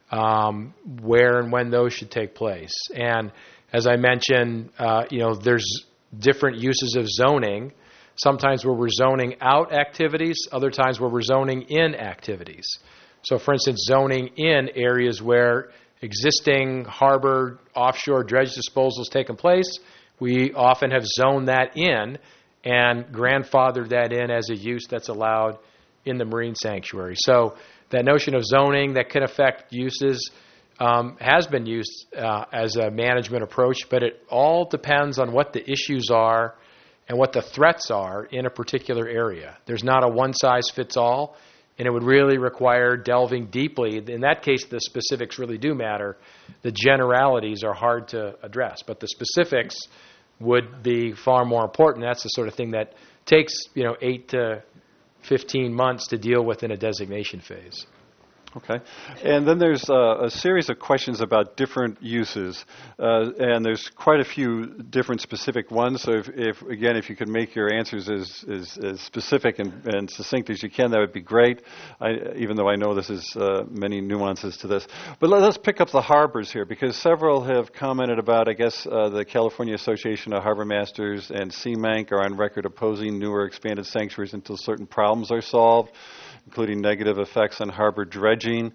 where and when those should take place. And as I mentioned, there's different uses of zoning, sometimes where we're zoning out activities, other times where we're zoning in activities. So, for instance, zoning in areas where existing harbor offshore dredge disposal has taken place, we often have zoned that in and grandfathered that in as a use that's allowed in the marine sanctuary. So that notion of zoning that can affect uses has been used as a management approach, but it all depends on what the issues are and what the threats are in a particular area. There's not a one-size-fits-all, and it would really require delving deeply. In that case, the specifics really do matter. The generalities are hard to address, but the specifics would be far more important. That's the sort of thing that takes 8 to 15 months to deal with in a designation phase. Okay. And then there's a series of questions about different uses, and there's quite a few different specific ones. So if you could make your answers as specific and succinct as you can, that would be great, even though I know this is many nuances to this. But let's pick up the harbors here, because several have commented about, I guess, the California Association of Harbor Masters and CMANC are on record opposing newer expanded sanctuaries until certain problems are solved, including negative effects on harbor dredging.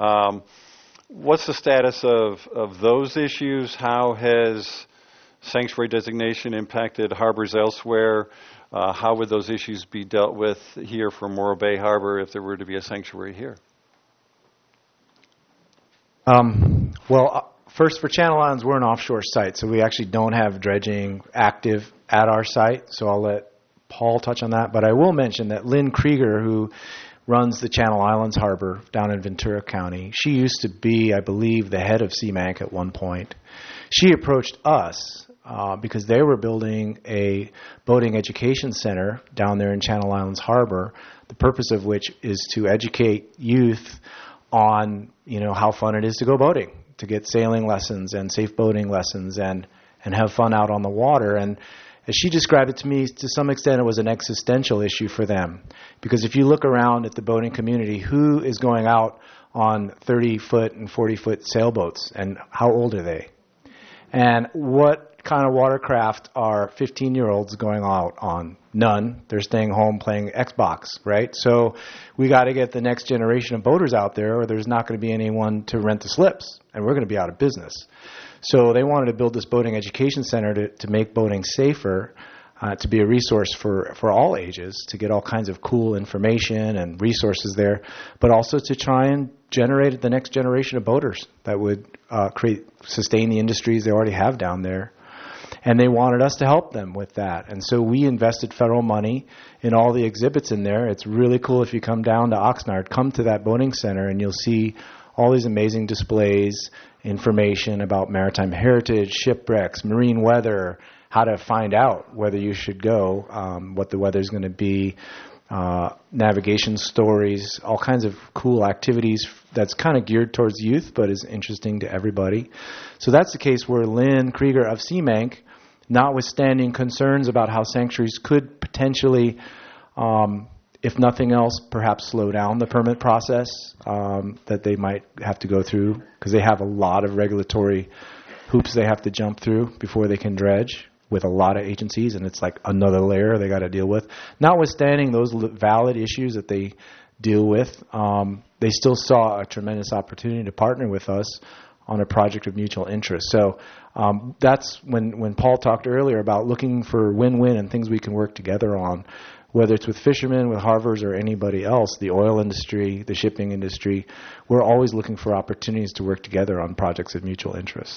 What's the status of those issues? How has sanctuary designation impacted harbors elsewhere? How would those issues be dealt with here for Morro Bay Harbor if there were to be a sanctuary here? First, for Channel Islands, we're an offshore site, so we actually don't have dredging active at our site, so I'll let Paul touch on that. But I will mention that Lynn Krieger, who runs the Channel Islands Harbor down in Ventura County, she used to be, I believe, the head of CMANC at one point. She approached us because they were building a boating education center down there in Channel Islands Harbor, the purpose of which is to educate youth on, how fun it is to go boating, to get sailing lessons and safe boating lessons and have fun out on the water. And as she described it to me, to some extent it was an existential issue for them. Because if you look around at the boating community, who is going out on 30-foot and 40-foot sailboats, and how old are they? And what kind of watercraft are 15-year-olds going out on? None. They're staying home playing Xbox, right? So we got to get the next generation of boaters out there, or there's not going to be anyone to rent the slips, and we're going to be out of business. So they wanted to build this boating education center to make boating safer. to be a resource for all ages, to get all kinds of cool information and resources there, but also to try and generate the next generation of boaters that would sustain the industries they already have down there. And they wanted us to help them with that. And so we invested federal money in all the exhibits in there. It's really cool if you come down to Oxnard, come to that boating center, and you'll see all these amazing displays, information about maritime heritage, shipwrecks, marine weather, how to find out whether you should go, what the weather's going to be, navigation stories, all kinds of cool activities that's kind of geared towards youth but is interesting to everybody. So that's the case where Lynn Krieger of CMANC, notwithstanding concerns about how sanctuaries could potentially, if nothing else, perhaps slow down the permit process that they might have to go through, because they have a lot of regulatory hoops they have to jump through before they can dredge with a lot of agencies, and it's like another layer they got to deal with. Notwithstanding those valid issues that they deal with, they still saw a tremendous opportunity to partner with us on a project of mutual interest. So that's when Paul talked earlier about looking for win-win and things we can work together on, whether it's with fishermen, with harbors, or anybody else, the oil industry, the shipping industry. We're always looking for opportunities to work together on projects of mutual interest.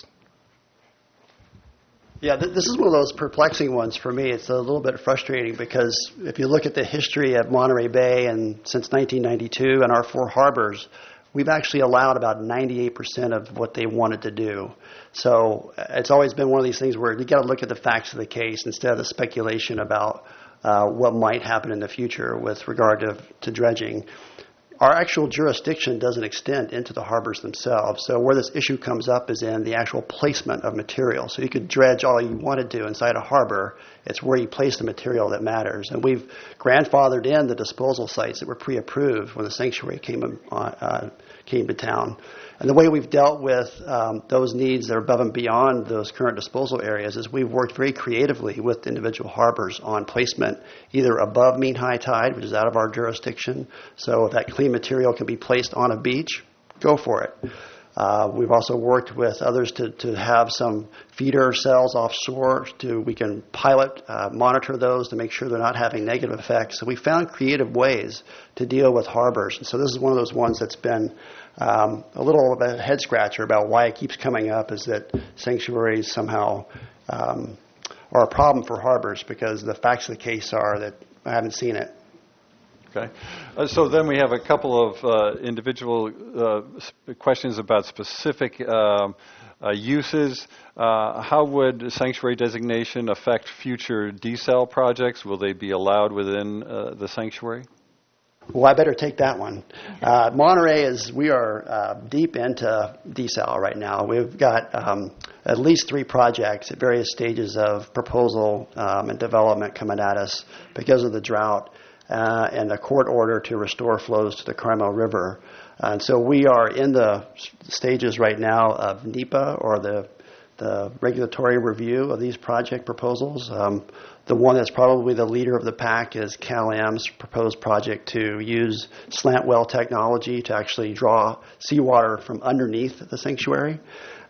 Yeah, this is one of those perplexing ones for me. It's a little bit frustrating because if you look at the history of Monterey Bay and since 1992 and our 4 harbors, we've actually allowed about 98% of what they wanted to do. So it's always been one of these things where you got to look at the facts of the case instead of the speculation about what might happen in the future with regard to dredging. Our actual jurisdiction doesn't extend into the harbors themselves. So where this issue comes up is in the actual placement of material. So you could dredge all you wanted to inside a harbor. It's where you place the material that matters. And we've grandfathered in the disposal sites that were pre-approved when the sanctuary came to town. And the way we've dealt with those needs that are above and beyond those current disposal areas is we've worked very creatively with individual harbors on placement, either above mean high tide, which is out of our jurisdiction. So if that clean material can be placed on a beach, go for it. We've also worked with others to have some feeder cells offshore we can pilot, monitor those to make sure they're not having negative effects. So we found creative ways to deal with harbors. And so this is one of those ones that's been a little of a head scratcher about why it keeps coming up, is that sanctuaries somehow are a problem for harbors, because the facts of the case are that I haven't seen it. Okay. So then we have a couple of individual questions about specific uses. How would sanctuary designation affect future desal projects? Will they be allowed within the sanctuary? Well, I better take that one. Monterey we are deep into desal right now. We've got at least 3 projects at various stages of proposal and development coming at us because of the drought and a court order to restore flows to the Carmel River. And so we are in the stages right now of NEPA, or the regulatory review of these project proposals. The one that's probably the leader of the pack is Cal-Am's proposed project to use slant well technology to actually draw seawater from underneath the sanctuary,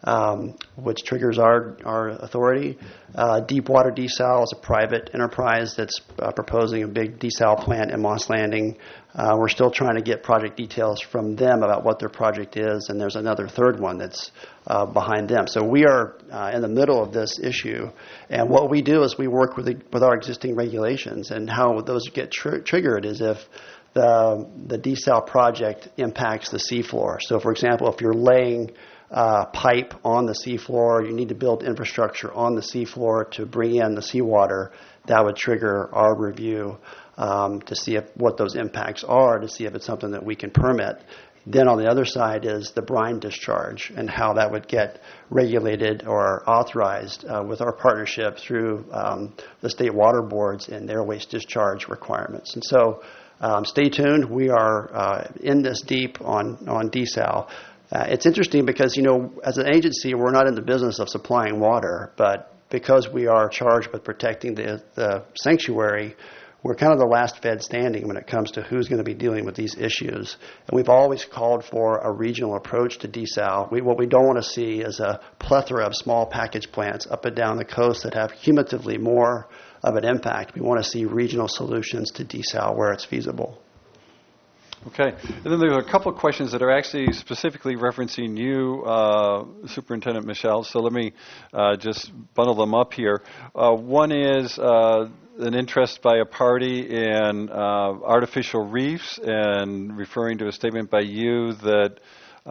which triggers our authority. Deepwater Desal is a private enterprise that's proposing a big desal plant in Moss Landing. We're still trying to get project details from them about what their project is, and there's another third one that's behind them. So we are in the middle of this issue, and what we do is we work with our existing regulations, and how those get triggered is if the desal project impacts the seafloor. So, for example, if you're laying pipe on the seafloor, you need to build infrastructure on the seafloor to bring in the seawater, that would trigger our review to see what those impacts are, to see if it's something that we can permit. Then on the other side is the brine discharge and how that would get regulated or authorized with our partnership through the state water boards and their waste discharge requirements. And so stay tuned. We are in this deep on desal. It's interesting because, as an agency, we're not in the business of supplying water, but because we are charged with protecting the sanctuary, we're kind of the last Fed standing when it comes to who's going to be dealing with these issues. And we've always called for a regional approach to desal. What we don't want to see is a plethora of small package plants up and down the coast that have cumulatively more of an impact. We want to see regional solutions to desal where it's feasible. Okay. And then there are a couple of questions that are actually specifically referencing you, Superintendent Michelle. So let me just bundle them up here. One is an interest by a party in artificial reefs, and referring to a statement by you that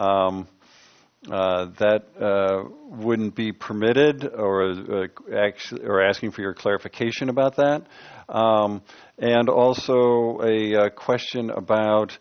wouldn't be permitted, or asking for your clarification about that. And also a question about,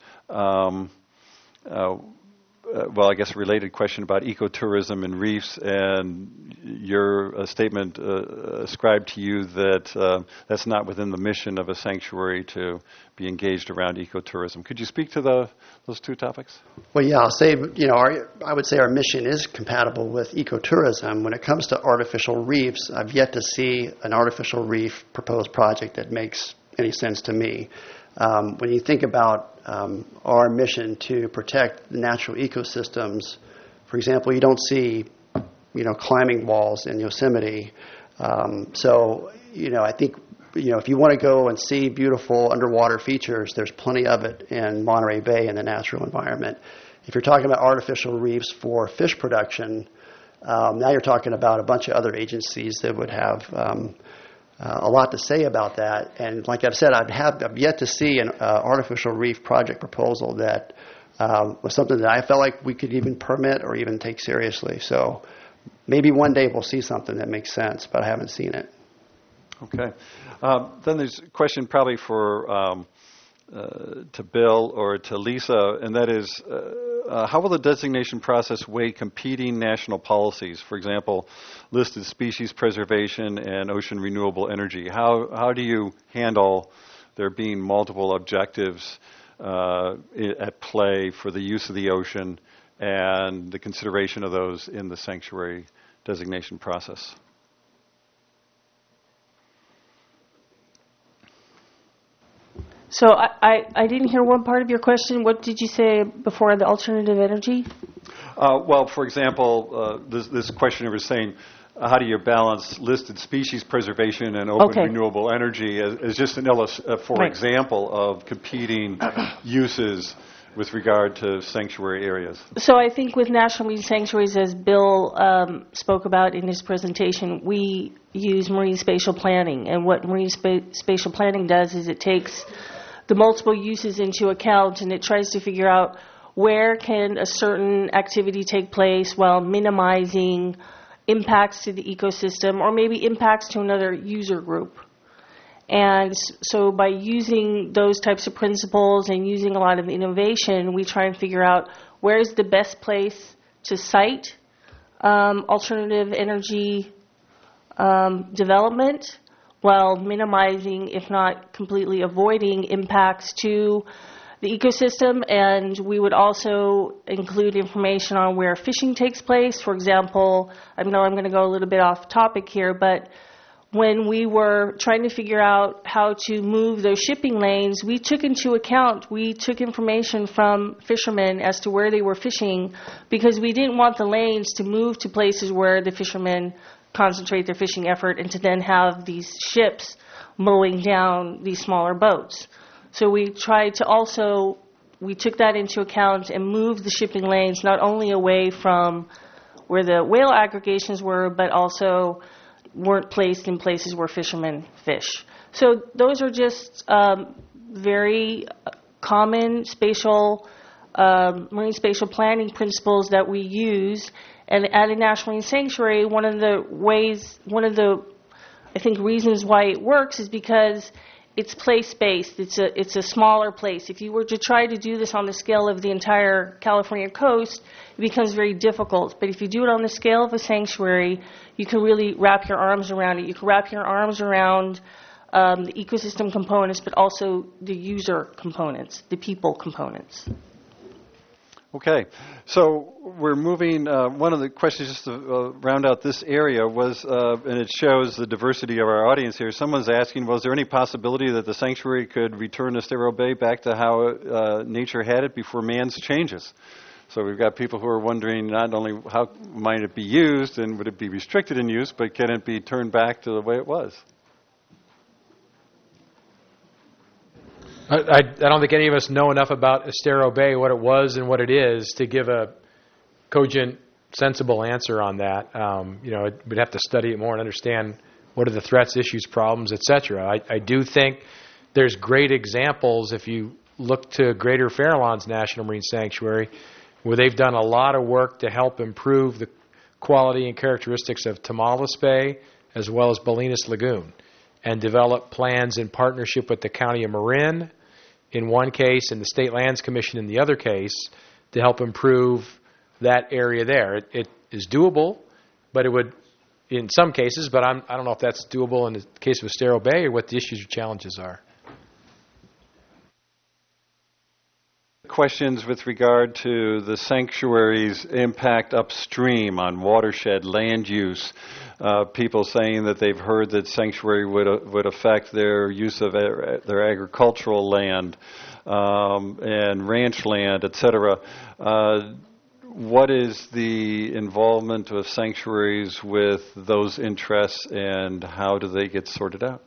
I guess a related question about ecotourism and reefs, and your statement ascribed to you that that's not within the mission of a sanctuary to be engaged around ecotourism. Could you speak to those two topics? Well, yeah, I'll say, I would say our mission is compatible with ecotourism. When it comes to artificial reefs, I've yet to see an artificial reef proposed project that makes any sense to me. When you think about our mission to protect the natural ecosystems, for example, you don't see, climbing walls in Yosemite. So, I think, if you want to go and see beautiful underwater features, there's plenty of it in Monterey Bay in the natural environment. If you're talking about artificial reefs for fish production, now you're talking about a bunch of other agencies that would have a lot to say about that. And like I've said, I've yet to see an artificial reef project proposal that was something that I felt like we could even permit or even take seriously. So maybe one day we'll see something that makes sense, but I haven't seen it. Okay. Then there's a question probably for to Bill or to Lisa, and that is, how will the designation process weigh competing national policies? For example, listed species preservation and ocean renewable energy. How do you handle there being multiple objectives at play for the use of the ocean and the consideration of those in the sanctuary designation process? So I didn't hear one part of your question. What did you say before the alternative energy? Well, for example, this questioner was saying, how do you balance listed species preservation and open renewable energy as just an example of competing uses with regard to sanctuary areas? So I think with national marine sanctuaries, as Bill spoke about in his presentation, we use marine spatial planning. And what marine spatial planning does is it takes the multiple uses into account, and it tries to figure out where can a certain activity take place while minimizing impacts to the ecosystem or maybe impacts to another user group. And so by using those types of principles and using a lot of innovation, we try and figure out where is the best place to site alternative energy development while minimizing, if not completely avoiding, impacts to the ecosystem. And we would also include information on where fishing takes place. For example, I know I'm going to go a little bit off topic here, but when we were trying to figure out how to move those shipping lanes, we took information from fishermen as to where they were fishing, because we didn't want the lanes to move to places where the fishermen concentrate their fishing effort and to then have these ships mowing down these smaller boats. So we took that into account and moved the shipping lanes not only away from where the whale aggregations were, but also weren't placed in places where fishermen fish. So those are just very common marine spatial planning principles that we use. And at a national marine sanctuary, one of the I think reasons why it works is because it's place-based. It's a smaller place. If you were to try to do this on the scale of the entire California coast, it becomes very difficult. But if you do it on the scale of a sanctuary, you can really wrap your arms around it. You can wrap your arms around the ecosystem components, but also the user components, the people components. Okay, so we're moving, one of the questions just to round out this area was, and it shows the diversity of our audience here, someone's asking, was there any possibility that the sanctuary could return Estero Bay back to how nature had it before man's changes? So we've got people who are wondering not only how might it be used and would it be restricted in use, but can it be turned back to the way it was? I don't think any of us know enough about Estero Bay, what it was and what it is, to give a cogent, sensible answer on that. We'd have to study it more and understand what are the threats, issues, problems, etc. I do think there's great examples if you look to Greater Farallones National Marine Sanctuary, where they've done a lot of work to help improve the quality and characteristics of Tomales Bay as well as Bolinas Lagoon, and develop plans in partnership with the County of Marin in one case and the State Lands Commission in the other case to help improve that area there. It is doable, but it would, in some cases, but I don't know if that's doable in the case of Estero Bay or what the issues or challenges are. Questions with regard to the sanctuary's impact upstream on watershed land use. People saying that they've heard that sanctuary would affect their use of their agricultural land and ranch land, etc. What is the involvement of sanctuaries with those interests, and how do they get sorted out?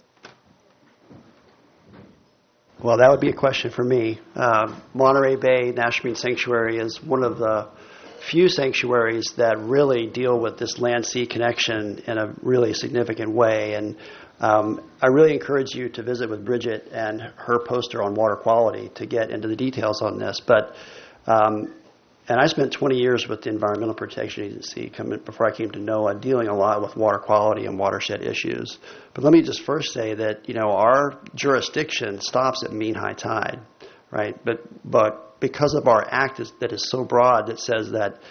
Well, that would be a question for me. Monterey Bay National Marine Sanctuary is one of the few sanctuaries that really deal with this land-sea connection in a really significant way. And I really encourage you to visit with Bridget and her poster on water quality to get into the details on this. But and I spent 20 years with the Environmental Protection Agency before I came to NOAA, dealing a lot with water quality and watershed issues. But let me just first say that, our jurisdiction stops at mean high tide, right? But because of our act that is so broad that says that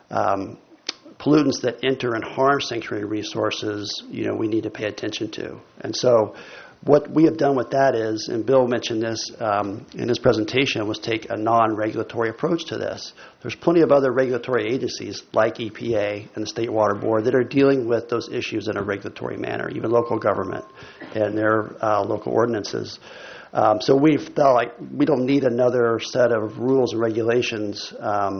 pollutants that enter and harm sanctuary resources, we need to pay attention to. And so what we have done with that is, and Bill mentioned this in his presentation, was take a non-regulatory approach to this. There's plenty of other regulatory agencies like EPA and the State Water Board that are dealing with those issues in a regulatory manner, even local government and their local ordinances. So we felt like we don't need another set of rules and regulations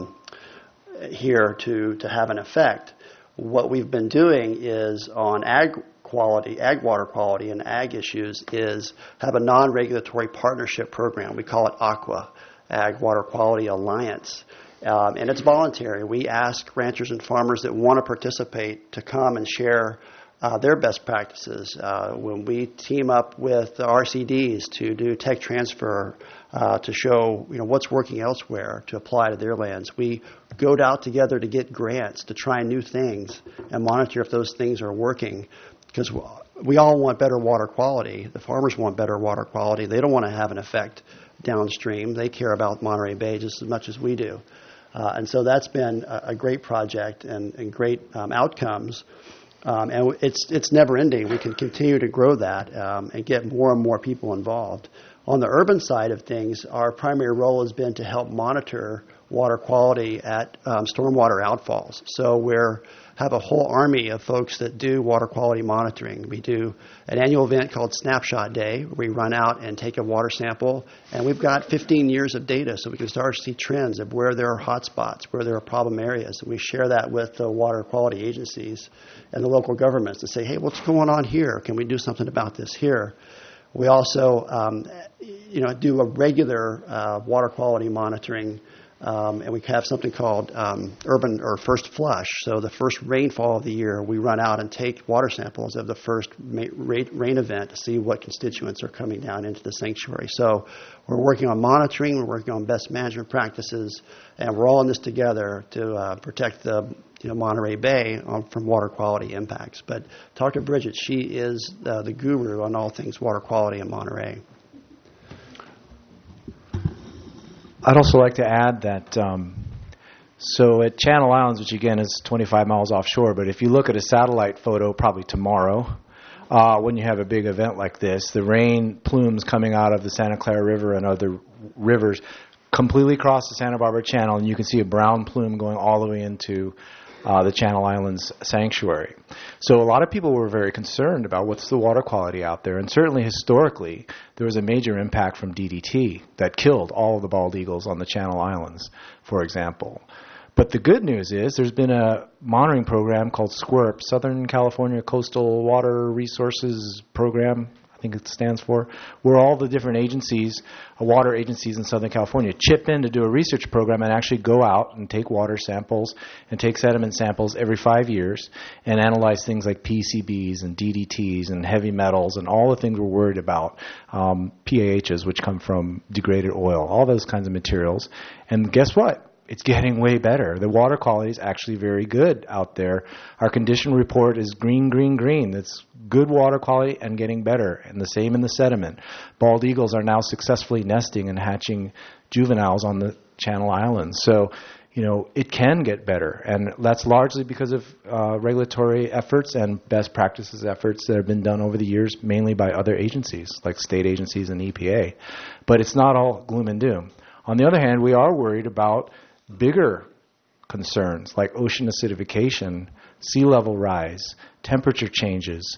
here to have an effect. What we've been doing is on ag water quality and ag issues is have a non-regulatory partnership program. We call it AQUA, Ag Water Quality Alliance. And it's voluntary. We ask ranchers and farmers that want to participate to come and share their best practices. When we team up with the RCDs to do tech transfer to show what's working elsewhere to apply to their lands, we go out together to get grants to try new things and monitor if those things are working. Because we all want better water quality. The farmers want better water quality. They don't want to have an effect downstream. They care about Monterey Bay just as much as we do. And so that's been a great project and great outcomes. And it's never ending. We can continue to grow that and get more and more people involved. On the urban side of things, our primary role has been to help monitor water quality at stormwater outfalls. So we're have a whole army of folks that do water quality monitoring. We do an annual event called Snapshot Day, where we run out and take a water sample, and we've got 15 years of data, so we can start to see trends of where there are hot spots, where there are problem areas, and we share that with the water quality agencies and the local governments to say, hey, what's going on here? Can we do something about this here? We also do a regular water quality monitoring, and we have something called urban or first flush. So the first rainfall of the year, we run out and take water samples of the first rain event to see what constituents are coming down into the sanctuary. So we're working on monitoring, we're working on best management practices, and we're all in this together to protect the Monterey Bay from water quality impacts. But talk to Bridget. She is the guru on all things water quality in Monterey. I'd also like to add that, so at Channel Islands, which again is 25 miles offshore, but if you look at a satellite photo probably tomorrow, when you have a big event like this, the rain plumes coming out of the Santa Clara River and other rivers completely cross the Santa Barbara Channel, and you can see a brown plume going all the way into the Channel Islands Sanctuary. So a lot of people were very concerned about what's the water quality out there, and certainly historically there was a major impact from DDT that killed all of the bald eagles on the Channel Islands, for example. But the good news is there's been a monitoring program called SCWRP, Southern California Coastal Water Resources Program. I think it stands for, where all the different agencies, water agencies in Southern California, chip in to do a research program and actually go out and take water samples and take sediment samples every 5 years and analyze things like PCBs and DDTs and heavy metals and all the things we're worried about, PAHs, which come from degraded oil, all those kinds of materials. And guess what? It's getting way better. The water quality is actually very good out there. Our condition report is green, green, green. It's good water quality and getting better. And the same in the sediment. Bald eagles are now successfully nesting and hatching juveniles on the Channel Islands. So, it can get better. And that's largely because of regulatory efforts and best practices efforts that have been done over the years, mainly by other agencies, like state agencies and EPA. But it's not all gloom and doom. On the other hand, we are worried about bigger concerns like ocean acidification, sea level rise, temperature changes,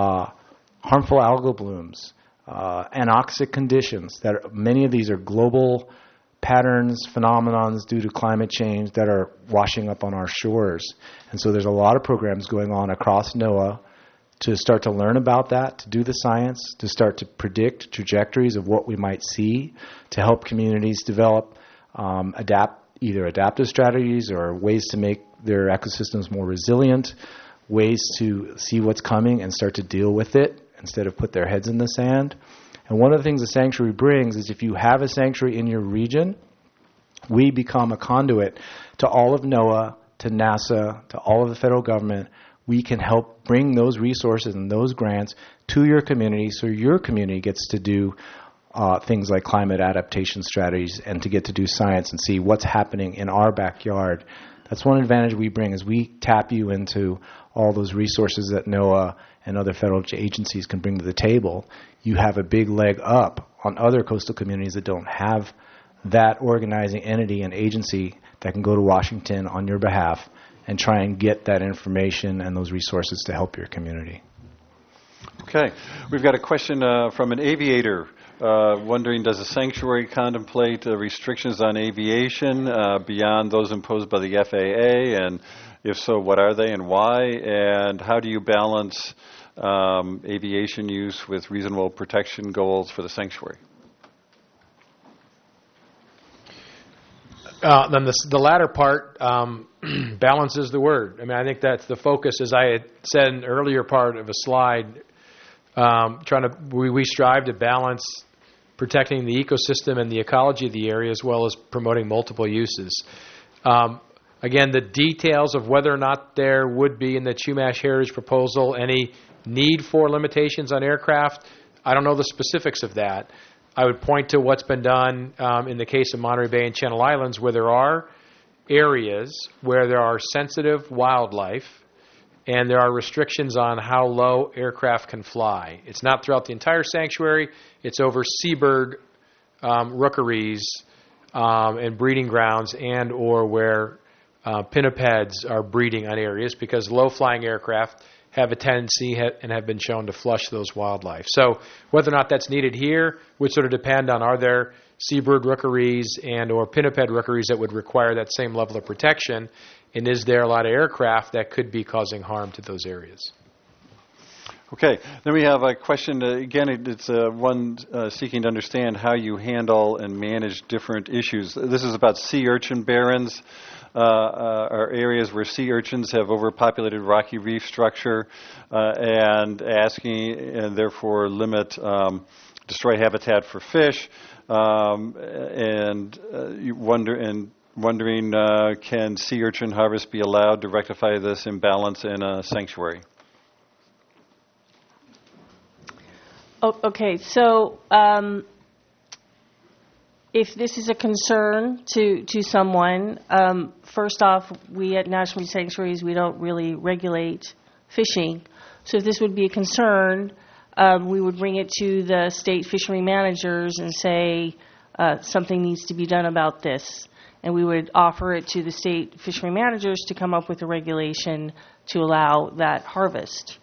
harmful algal blooms, anoxic conditions. Many of these are global patterns, phenomenons due to climate change that are washing up on our shores. And so there's a lot of programs going on across NOAA to start to learn about that, to do the science, to start to predict trajectories of what we might see, to help communities develop either adaptive strategies or ways to make their ecosystems more resilient, ways to see what's coming and start to deal with it instead of put their heads in the sand. And one of the things the sanctuary brings is if you have a sanctuary in your region, we become a conduit to all of NOAA, to NASA, to all of the federal government. We can help bring those resources and those grants to your community so your community gets to do things like climate adaptation strategies and to get to do science and see what's happening in our backyard. That's one advantage we bring is we tap you into all those resources that NOAA and other federal agencies can bring to the table. You have a big leg up on other coastal communities that don't have that organizing entity and agency that can go to Washington on your behalf and try and get that information and those resources to help your community. Okay. We've got a question from an aviator wondering, does the sanctuary contemplate restrictions on aviation beyond those imposed by the FAA? And if so, what are they and why? And how do you balance aviation use with reasonable protection goals for the sanctuary? Then the latter part, balance is the word. I mean, I think that's the focus, as I had said in an earlier part of a slide. We strive to balance protecting the ecosystem and the ecology of the area as well as promoting multiple uses. Again, the details of whether or not there would be in the Chumash Heritage proposal any need for limitations on aircraft, I don't know the specifics of that. I would point to what's been done in the case of Monterey Bay and Channel Islands, where there are areas where there are sensitive wildlife and there are restrictions on how low aircraft can fly. It's not throughout the entire sanctuary. It's over seabird rookeries and breeding grounds and or where pinnipeds are breeding on areas because low-flying aircraft have a tendency and have been shown to flush those wildlife. So whether or not that's needed here would sort of depend on are there seabird rookeries and or pinniped rookeries that would require that same level of protection, and is there a lot of aircraft that could be causing harm to those areas? Okay. Then we have a question. Again, it's one seeking to understand how you handle and manage different issues. This is about sea urchin barrens. Are areas where sea urchins have overpopulated rocky reef structure and asking and therefore limit, destroy habitat for fish, wondering can sea urchin harvest be allowed to rectify this imbalance in a sanctuary? Okay, so if this is a concern to someone, first off, we at National Marine Sanctuaries, we don't really regulate fishing. So if this would be a concern, we would bring it to the state fishery managers and say something needs to be done about this. And we would offer it to the state fishery managers to come up with a regulation to allow that harvest.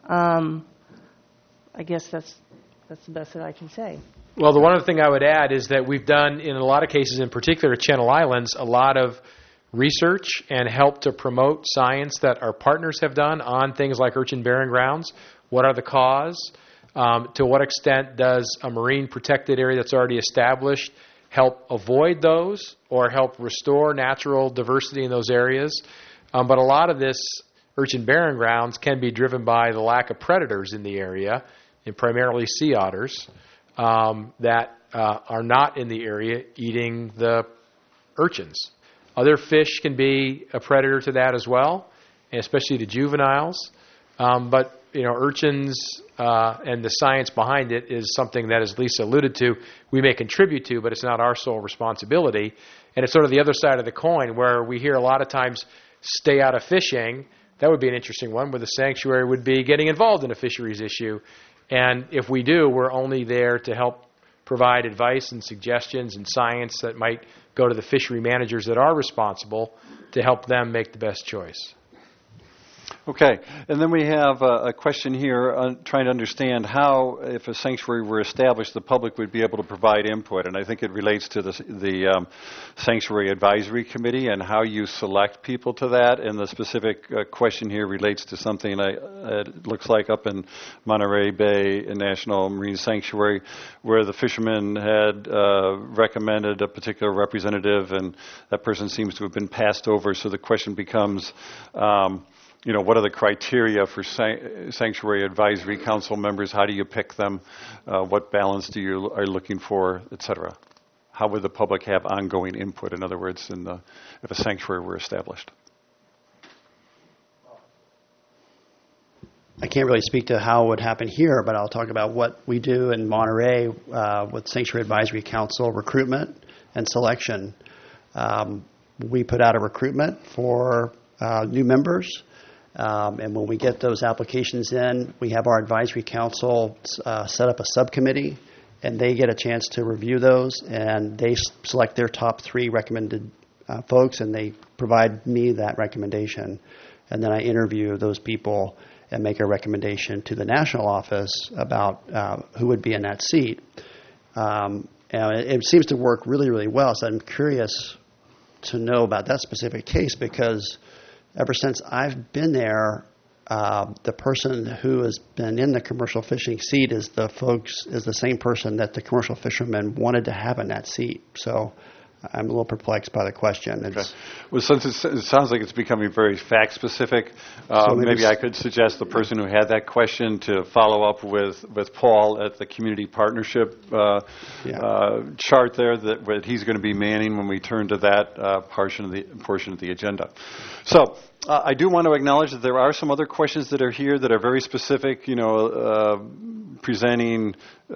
I guess that's the best that I can say. Well, the one other thing I would add is that we've done, in a lot of cases, in particular Channel Islands, a lot of research and help to promote science that our partners have done on things like urchin bearing grounds. What are the cause? To what extent does a marine protected area that's already established help avoid those or help restore natural diversity in those areas? But a lot of this urchin bearing grounds can be driven by the lack of predators in the area, and primarily sea otters, that are not in the area eating the urchins. Other fish can be a predator to that as well, and especially the juveniles. But urchins and the science behind it is something that, as Lisa alluded to, we may contribute to, but it's not our sole responsibility. And it's sort of the other side of the coin, where we hear a lot of times, stay out of fishing. That would be an interesting one, where the sanctuary would be getting involved in a fisheries issue. And if we do, we're only there to help provide advice and suggestions and science that might go to the fishery managers that are responsible to help them make the best choice. Okay, and then we have a question here trying to understand how, if a sanctuary were established, the public would be able to provide input. And I think it relates to the Sanctuary Advisory Committee and how you select people to that. And the specific question here relates to something it looks like up in Monterey Bay National Marine Sanctuary, where the fishermen had recommended a particular representative, and that person seems to have been passed over. So the question becomes, what are the criteria for Sanctuary Advisory Council members? How do you pick them? What balance are you looking for, et cetera? How would the public have ongoing input, in other words, if a sanctuary were established? I can't really speak to how it would happen here, but I'll talk about what we do in Monterey with Sanctuary Advisory Council recruitment and selection. We put out a recruitment for new members. And when we get those applications in, we have our advisory council set up a subcommittee, and they get a chance to review those, and they select their top 3 recommended folks, and they provide me that recommendation. And then I interview those people and make a recommendation to the national office about who would be in that seat. And it seems to work really, really well, so I'm curious to know about that specific case, because ever since I've been there, the person who has been in the commercial fishing seat is the same person that the commercial fishermen wanted to have in that seat. So I'm a little perplexed by the question. Okay. Well, since it sounds like it's becoming very fact-specific, so maybe I could suggest the person who had that question to follow up with Paul at the community partnership chart there that he's going to be manning when we turn to that portion of the agenda. So I do want to acknowledge that there are some other questions that are here that are very specific, presenting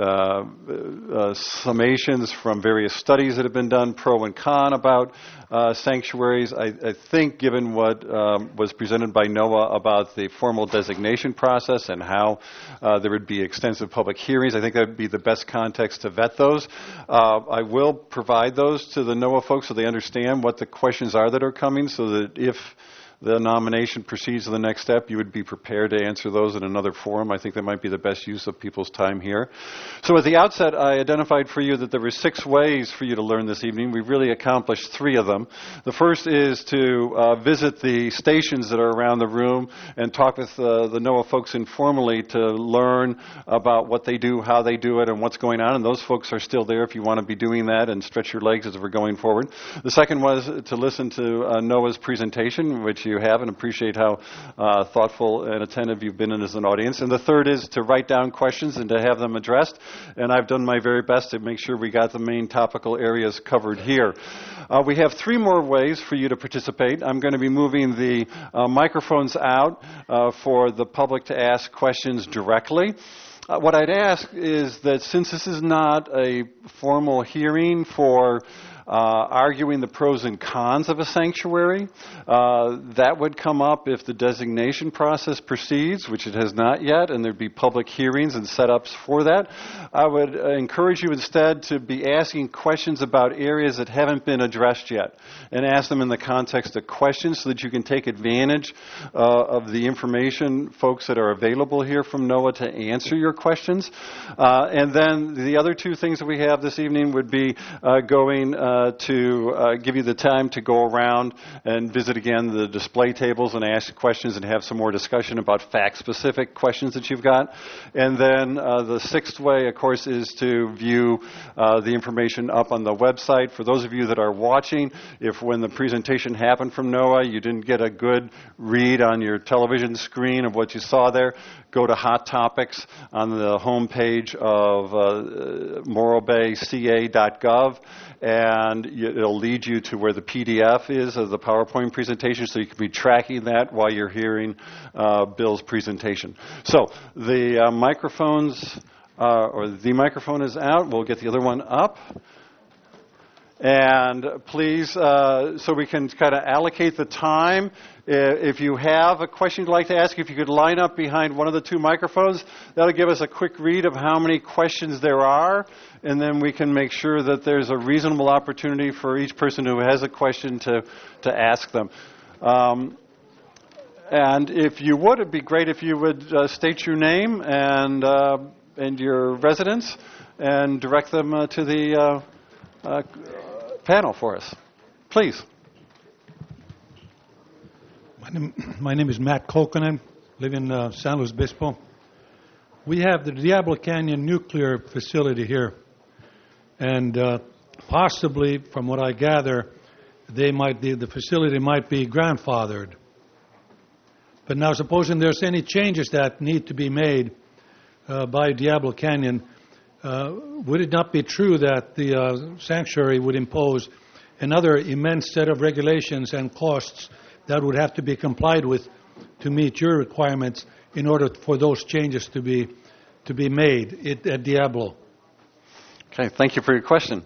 summations from various studies that have been done, pro and con, about sanctuaries. I think, given what was presented by NOAA about the formal designation process and how there would be extensive public hearings, I think that would be the best context to vet those. I will provide those to the NOAA folks so they understand what the questions are that are coming, so that if the nomination proceeds to the next step, you would be prepared to answer those in another forum. I think that might be the best use of people's time here. So at the outset, I identified for you that there were 6 ways for you to learn this evening. We've really accomplished 3 of them. The first is to visit the stations that are around the room and talk with the NOAA folks informally to learn about what they do, how they do it, and what's going on. And those folks are still there if you want to be doing that and stretch your legs as we're going forward. The second was to listen to NOAA's presentation, which you have, and appreciate how thoughtful and attentive you've been in as an audience. And the third is to write down questions and to have them addressed. And I've done my very best to make sure we got the main topical areas covered here. We have 3 more ways for you to participate. I'm going to be moving the microphones out for the public to ask questions directly. What I'd ask is that since this is not a formal hearing for arguing the pros and cons of a sanctuary, that would come up if the designation process proceeds, which it has not yet, and there'd be public hearings and setups for that. I would encourage you instead to be asking questions about areas that haven't been addressed yet, and ask them in the context of questions so that you can take advantage of the information, folks, that are available here from NOAA to answer your questions. And then the other 2 things that we have this evening would be going to give you the time to go around and visit again the display tables and ask questions and have some more discussion about fact-specific questions that you've got. And then the sixth way, of course, is to view the information up on the website. For those of you that are watching, if when the presentation happened from NOAA, you didn't get a good read on your television screen of what you saw there, go to Hot Topics on the homepage of morrobayca.gov, and it'll lead you to where the PDF is of the PowerPoint presentation, so you can be tracking that while you're hearing Bill's presentation. So the microphones, or the microphone is out. We'll get the other one up. And please, so we can kind of allocate the time, if you have a question you'd like to ask, if you could line up behind one of the two microphones, that'll give us a quick read of how many questions there are, and then we can make sure that there's a reasonable opportunity for each person who has a question to ask them. And if you would, it'd be great if you would state your name and your residence and direct them to the panel for us. Please. My name is Matt Kokanen, live in San Luis Obispo. We have the Diablo Canyon nuclear facility here, and possibly, from what I gather, the facility might be grandfathered. But now, supposing there's any changes that need to be made by Diablo Canyon, would it not be true that the sanctuary would impose another immense set of regulations and costs that would have to be complied with to meet your requirements in order for those changes to be made at Diablo? Okay, thank you for your question.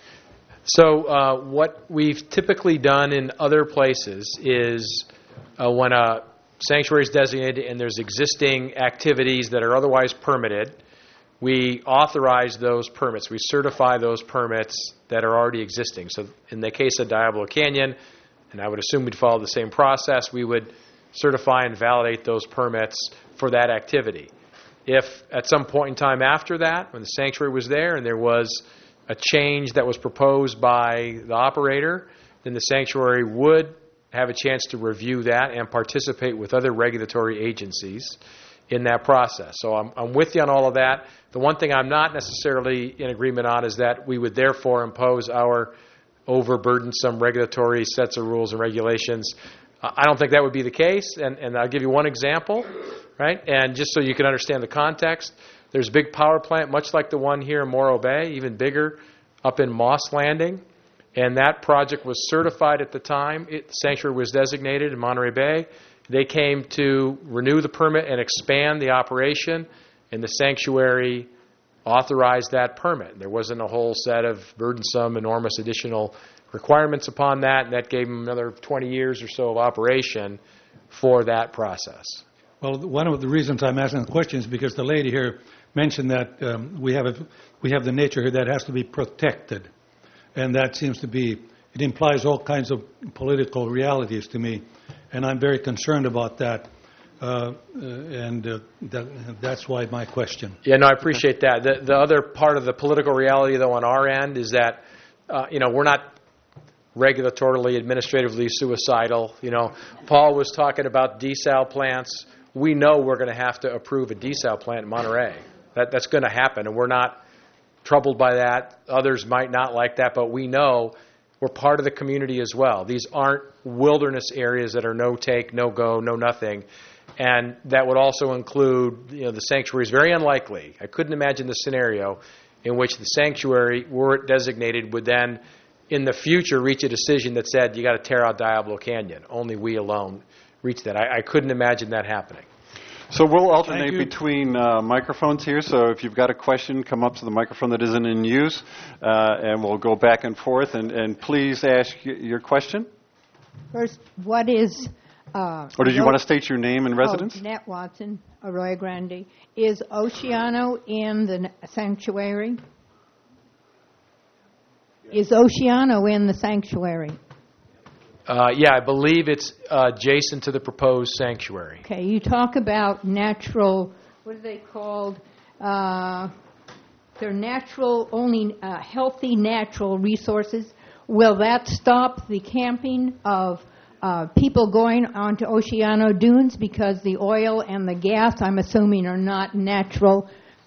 So what we've typically done in other places is when a sanctuary is designated and there's existing activities that are otherwise permitted, we authorize those permits. We certify those permits that are already existing. So in the case of Diablo Canyon, and I would assume we'd follow the same process, we would certify and validate those permits for that activity. If at some point in time after that, when the sanctuary was there and there was a change that was proposed by the operator, then the sanctuary would have a chance to review that and participate with other regulatory agencies in that process. So I'm with you on all of that. The one thing I'm not necessarily in agreement on is that we would therefore impose our overburdensome regulatory sets of rules and regulations. I don't think that would be the case, and I'll give you one example, right? And just so you can understand the context, there's a big power plant, much like the one here in Morro Bay, even bigger, up in Moss Landing, and that project was certified at the time. The sanctuary was designated in Monterey Bay. They came to renew the permit and expand the operation, and the sanctuary authorized that permit. There wasn't a whole set of burdensome, enormous additional requirements upon that, and that gave them another 20 years or so of operation for that process. Well, one of the reasons I'm asking the question is because the lady here mentioned that we have the nature here that has to be protected, and that seems to be, it implies all kinds of political realities to me, and I'm very concerned about that. That's why my question. Yeah, no, I appreciate that. The other part of the political reality, though, on our end is that, we're not regulatorily, administratively suicidal. Paul was talking about desal plants. We know we're going to have to approve a desal plant in Monterey. That's going to happen, and we're not troubled by that. Others might not like that, but we know we're part of the community as well. These aren't wilderness areas that are no take, no go, no nothing. And that would also include, the sanctuary is very unlikely. I couldn't imagine the scenario in which the sanctuary, were it designated, would then, in the future, reach a decision that said, you got to tear out Diablo Canyon. Only we alone reach that. I couldn't imagine that happening. So we'll alternate between microphones here. So if you've got a question, come up to the microphone that isn't in use, and we'll go back and forth. And please ask your question. First, what is... or did you want to state your name and residence? Jeanette Watson, Arroyo Grande. Is Oceano in the sanctuary? Is Oceano in the sanctuary? Yeah, I believe it's adjacent to the proposed sanctuary. Okay, you talk about natural, what are they called? They're natural, only healthy natural resources. Will that stop the camping of people going onto Oceano Dunes because the oil and the gas, I'm assuming, are not natural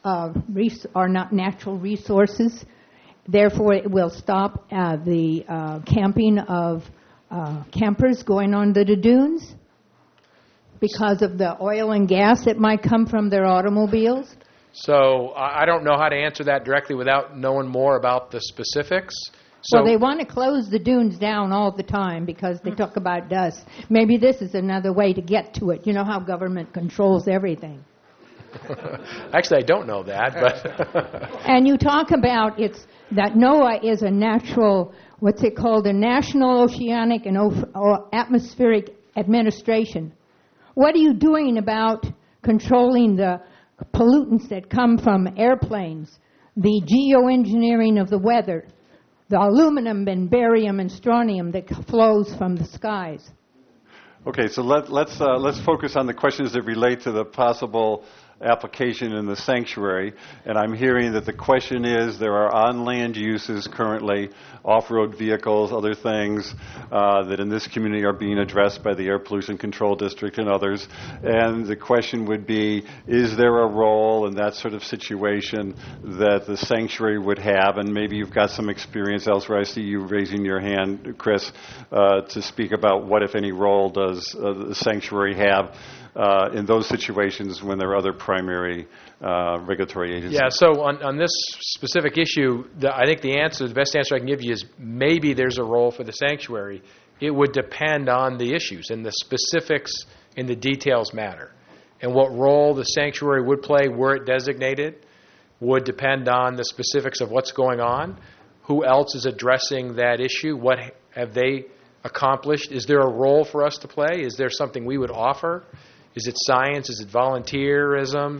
resources? Therefore, it will stop the camping of campers going onto the dunes because of the oil and gas that might come from their automobiles? So I don't know how to answer that directly without knowing more about the specifics. So, Well, they want to close the dunes down all the time because they talk about dust. Maybe this is another way to get to it. You know how government controls everything. actually, I don't know that, but And you talk about that NOAA is a natural, what's it called, a National Oceanic and Atmospheric Administration. What are you doing about controlling the pollutants that come from airplanes, the geoengineering of the weather, the aluminum and barium and strontium that flows from the skies? Okay, so let's focus on the questions that relate to the possible application in the sanctuary. And I'm hearing that the question is there are on-land uses currently, off-road vehicles, other things that in this community are being addressed by the Air Pollution Control District and others. And the question would be, is there a role in that sort of situation that the sanctuary would have? And maybe you've got some experience elsewhere. I see you raising your hand, Chris, to speak about what, if any, role does the sanctuary have in those situations when there are other primary regulatory agencies? yeah. So on this specific issue, I think the best answer I can give you is maybe there's a role for the sanctuary. It would depend on the issues, and the specifics and the details matter. And what role the sanctuary would play were it designated would depend on the specifics of what's going on, who else is addressing that issue, what have they accomplished, is there a role for us to play, is there something we would offer? Is it science? Is it volunteerism?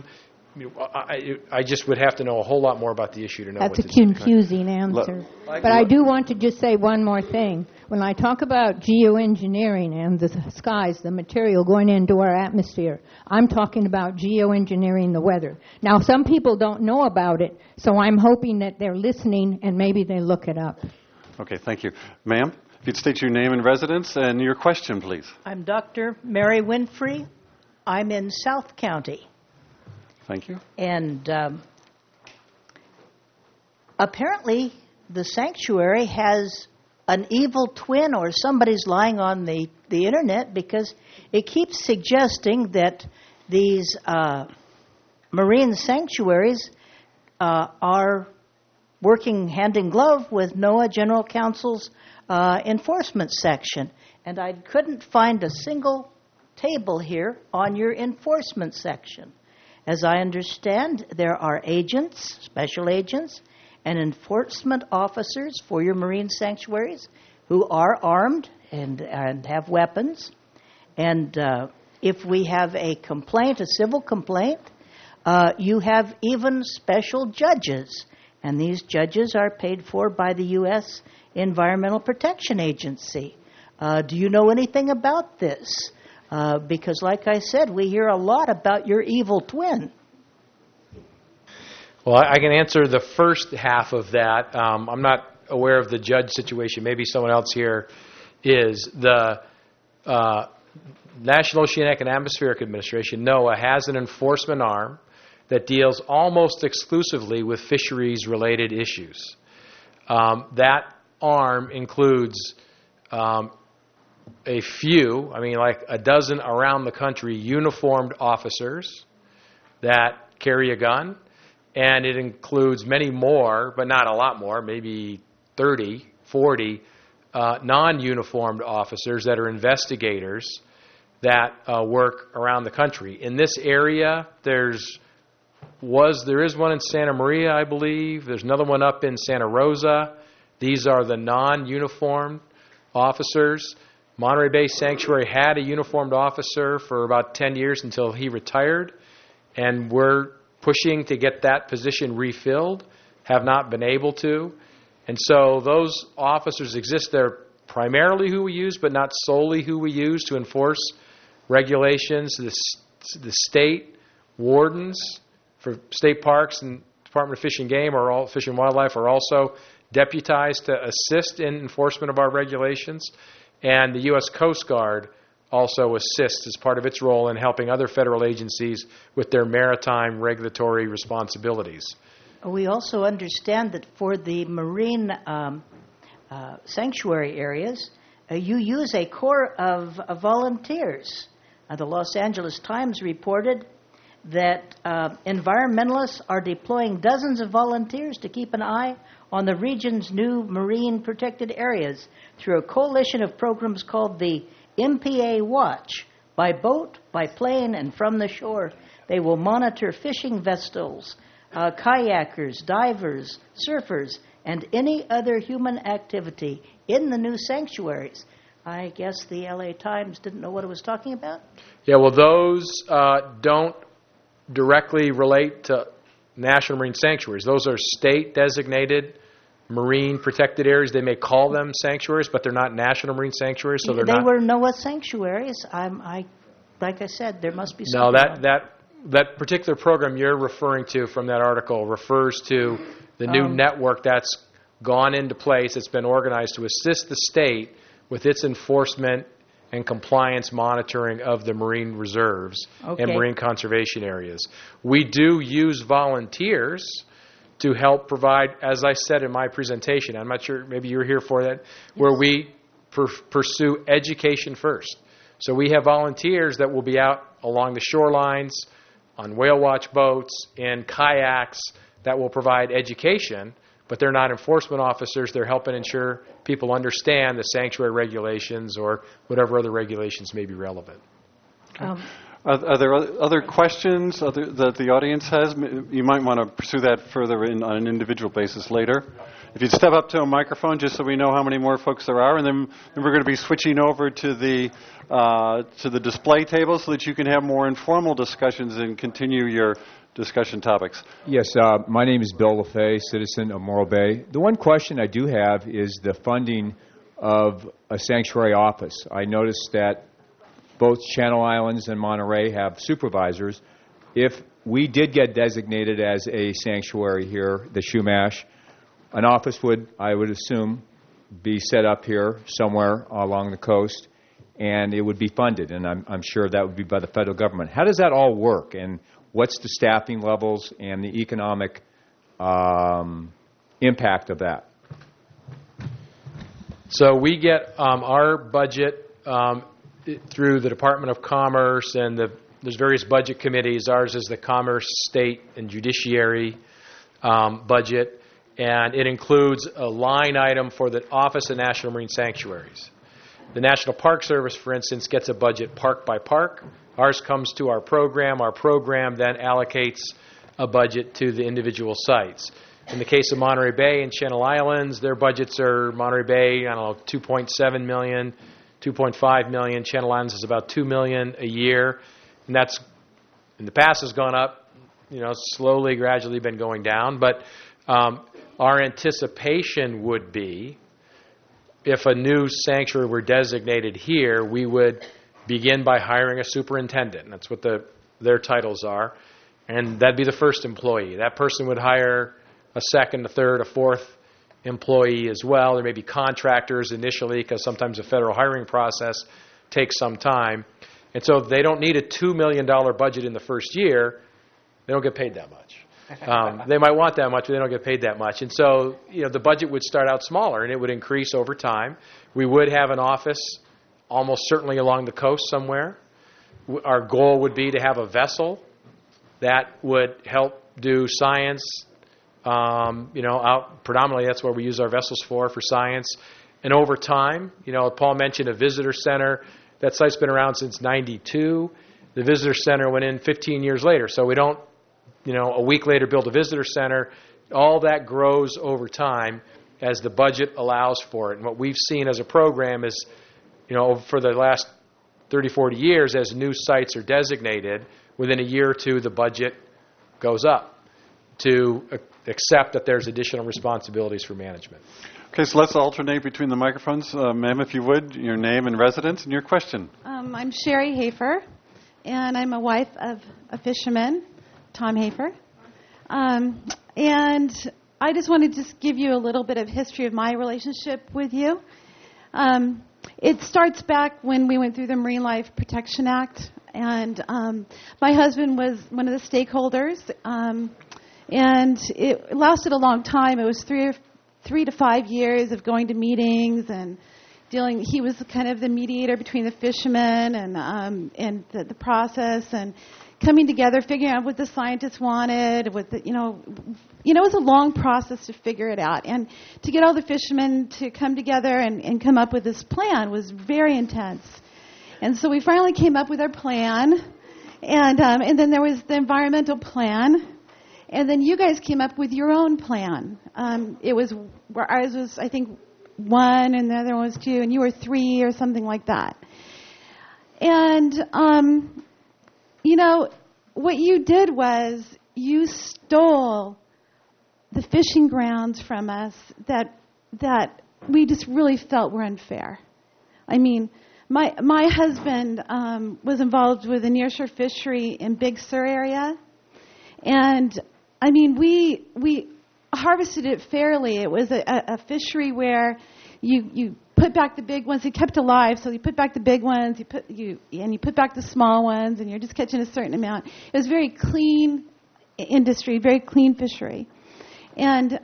I just would have to know a whole lot more about the issue to know That's what a to do. confusing answer. But I do want to just say one more thing. When I talk about geoengineering and the skies, the material going into our atmosphere, I'm talking about geoengineering the weather. Now, some people don't know about it, so I'm hoping that they're listening and maybe they look it up. Okay, thank you. Ma'am, if you'd state your name and residence and your question, please. I'm Dr. Mary Winfrey. I'm in South County. Thank you. And apparently the sanctuary has an evil twin, or somebody's lying on the internet, because it keeps suggesting that these marine sanctuaries are working hand in glove with NOAA General Counsel's enforcement section. And I couldn't find a single table here on your enforcement section. As I understand, there are agents, special agents, and enforcement officers for your marine sanctuaries who are armed and have weapons. And if we have a complaint, a civil complaint, you have even special judges. And these judges are paid for by the U.S. Environmental Protection Agency. Do you know anything about this? Because, like I said, we hear a lot about your evil twin. Well, I can answer the first half of that. I'm not aware of the judge situation. Maybe someone else here is. The National Oceanic and Atmospheric Administration, NOAA, has an enforcement arm that deals almost exclusively with fisheries-related issues. That arm includes a few, like a dozen around the country, uniformed officers that carry a gun, and it includes many more, but not a lot more, maybe 30, 40 non-uniformed officers that are investigators that work around the country. In this area, there is one in Santa Maria, I believe. There's another one up in Santa Rosa. These are the non-uniformed officers. Monterey Bay Sanctuary had a uniformed officer for about 10 years until he retired, and we're pushing to get that position refilled, have not been able to. And so those officers exist. They're primarily who we use, but not solely who we use to enforce regulations. The state wardens for state parks and Department of Fish and Game, or all Fish and Wildlife, are also deputized to assist in enforcement of our regulations, and the U.S. Coast Guard also assists as part of its role in helping other federal agencies with their maritime regulatory responsibilities. We also understand that for the marine sanctuary areas, you use a corps of volunteers. The Los Angeles Times reported that environmentalists are deploying dozens of volunteers to keep an eye on the region's new marine protected areas through a coalition of programs called the MPA Watch. By boat, by plane, and from the shore, they will monitor fishing vessels, kayakers, divers, surfers, and any other human activity in the new sanctuaries. I guess the LA Times didn't know what it was talking about? Yeah, well, those don't directly relate to national marine sanctuaries. Those are state-designated marine protected areas. They may call them sanctuaries, but they're not national marine sanctuaries, so they're not. They were NOAA sanctuaries. Like I said, there must be No, something. that particular program you're referring to from that article refers to the new network that's gone into place. It's been organized to assist the state with its enforcement and compliance monitoring of the marine reserves and marine conservation areas. We do use volunteers to help provide, as I said in my presentation, I'm not sure, maybe you were here for that, where we pursue education first. So we have volunteers that will be out along the shorelines, on whale watch boats, in kayaks that will provide education, but they're not enforcement officers. They're helping ensure people understand the sanctuary regulations or whatever other regulations may be relevant. Are there other questions that the audience has? You might want to pursue that further on an individual basis later. If you'd step up to a microphone just so we know how many more folks there are, and then we're going to be switching over to the display table so that you can have more informal discussions and continue your discussion topics. Yes, my name is Bill LaFay, citizen of Morro Bay. The one question I do have is the funding of a sanctuary office. I noticed that both Channel Islands and Monterey have supervisors. If we did get designated as a sanctuary here, the Chumash, an office would, I would assume, be set up here somewhere along the coast, and it would be funded, and I'm sure that would be by the federal government. How does that all work, and what's the staffing levels and the economic impact of that? So we get our budget through the Department of Commerce, and there's various budget committees. Ours is the Commerce, State, and Judiciary budget, and it includes a line item for the Office of National Marine Sanctuaries. The National Park Service, for instance, gets a budget park by park. Ours comes to our program. Our program then allocates a budget to the individual sites. In the case of Monterey Bay and Channel Islands, their budgets are Monterey Bay, I don't know, $2.7 million, $2.5 million. Channel Islands is about $2 million a year. And that's, in the past, has gone up, slowly, gradually been going down. But our anticipation would be, if a new sanctuary were designated here, we would begin by hiring a superintendent. And that's what their titles are. And that'd be the first employee. That person would hire a second, a third, a fourth employee as well. There may be contractors initially, because sometimes the federal hiring process takes some time. And so they don't need a $2 million budget in the first year. They don't get paid that much. They might want that much, but they don't get paid that much. And so, the budget would start out smaller, and it would increase over time. We would have an office almost certainly along the coast somewhere. Our goal would be to have a vessel that would help do science. Out predominantly, that's what we use our vessels for science. And over time, Paul mentioned a visitor center. That site's been around since '92. The visitor center went in 15 years later. So we don't, a week later build a visitor center. All that grows over time as the budget allows for it. And what we've seen as a program is, for the last 30, 40 years, as new sites are designated, within a year or two, the budget goes up to accept that there's additional responsibilities for management. Okay, so let's alternate between the microphones. Ma'am, if you would, your name and residence and your question. I'm Sherry Hafer, and I'm a wife of a fisherman, Tom Hafer. And I just wanted to just give you a little bit of history of my relationship with you. It starts back when we went through the Marine Life Protection Act, and my husband was one of the stakeholders, and it lasted a long time. It was 3 to 5 years of going to meetings and dealing. He was kind of the mediator between the fishermen and the process and coming together, figuring out what the scientists wanted, what the, it was a long process to figure it out. And to get all the fishermen to come together and come up with this plan was very intense. And so we finally came up with our plan, and then there was the environmental plan, and then you guys came up with your own plan. It was where ours was, I think, 1, and the other one was 2, and you were 3 or something like that. And what you did was you stole the fishing grounds from us that we just really felt were unfair. I mean, my husband was involved with the nearshore fishery in Big Sur area, and I mean we harvested it fairly. It was a fishery where you put back the big ones. They kept alive, so you put back the big ones. You put back the small ones, and you're just catching a certain amount. It was very clean industry, very clean fishery, and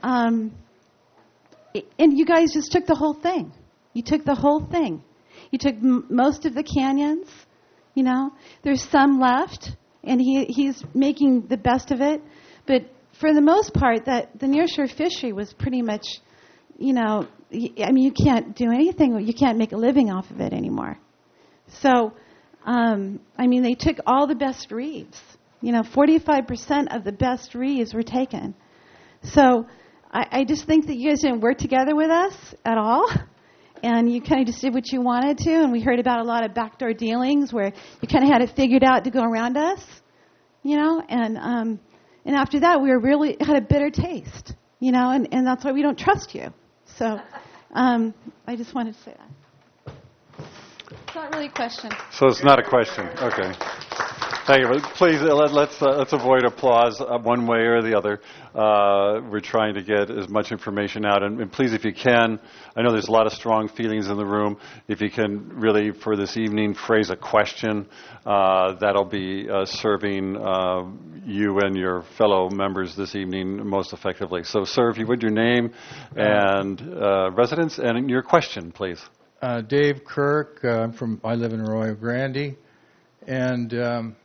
you guys just took the whole thing. You took the whole thing. You took most of the canyons. There's some left, and he's making the best of it. But for the most part, the nearshore fishery was pretty much, you can't do anything. You can't make a living off of it anymore. So, they took all the best reefs. 45% of the best reefs were taken. So I just think that you guys didn't work together with us at all. And you kind of just did what you wanted to. And we heard about a lot of backdoor dealings where you kind of had it figured out to go around us, And after that, we really had a bitter taste, and that's why we don't trust you. So I just wanted to say that. It's not really a question. So it's not a question. Okay. Thank you. Please, let's avoid applause one way or the other. We're trying to get as much information out. And please, if you can, I know there's a lot of strong feelings in the room. If you can really, for this evening, phrase a question, that'll be serving you and your fellow members this evening most effectively. So, sir, if you would, your name and residence and your question, please. Dave Kirk. I live in Arroyo Grande. And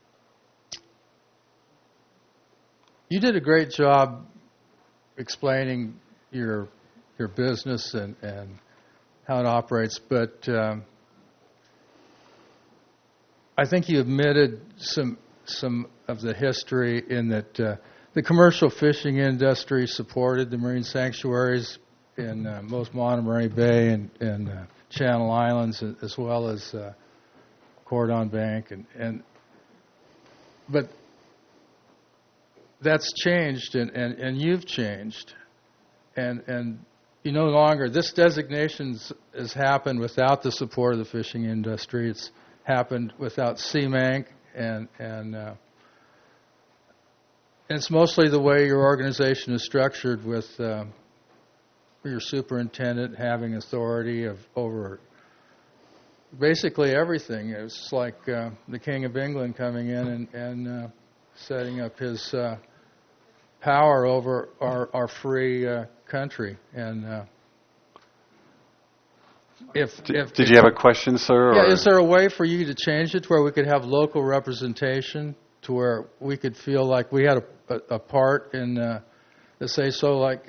you did a great job explaining your business and how it operates, but I think you omitted some of the history in that the commercial fishing industry supported the marine sanctuaries in both Montgomery Bay and Channel Islands, as well as Cordon Bank, but that's changed, and you've changed, and you no longer. This designation has happened without the support of the fishing industry. It's happened without CMANC, and it's mostly the way your organization is structured, with your superintendent having authority over basically everything. It's like the King of England coming in and setting up his power over our free country. And did you have a question, sir? Yeah, is there a way for you to change it to where we could have local representation, to where we could feel like we had a part in the say-so? Like,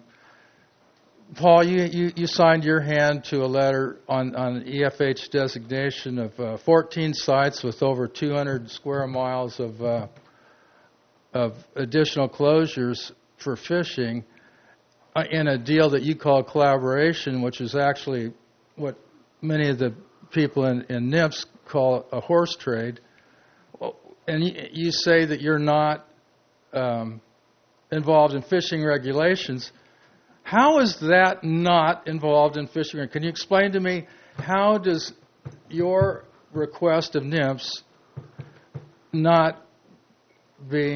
Paul, you signed your hand to a letter on EFH designation of 14 sites with over 200 square miles of additional closures for fishing in a deal that you call collaboration, which is actually what many of the people in NIPS call a horse trade. And you say that you're not involved in fishing regulations. How is that not involved in fishing? Can you explain to me, how does your request of NIPS not being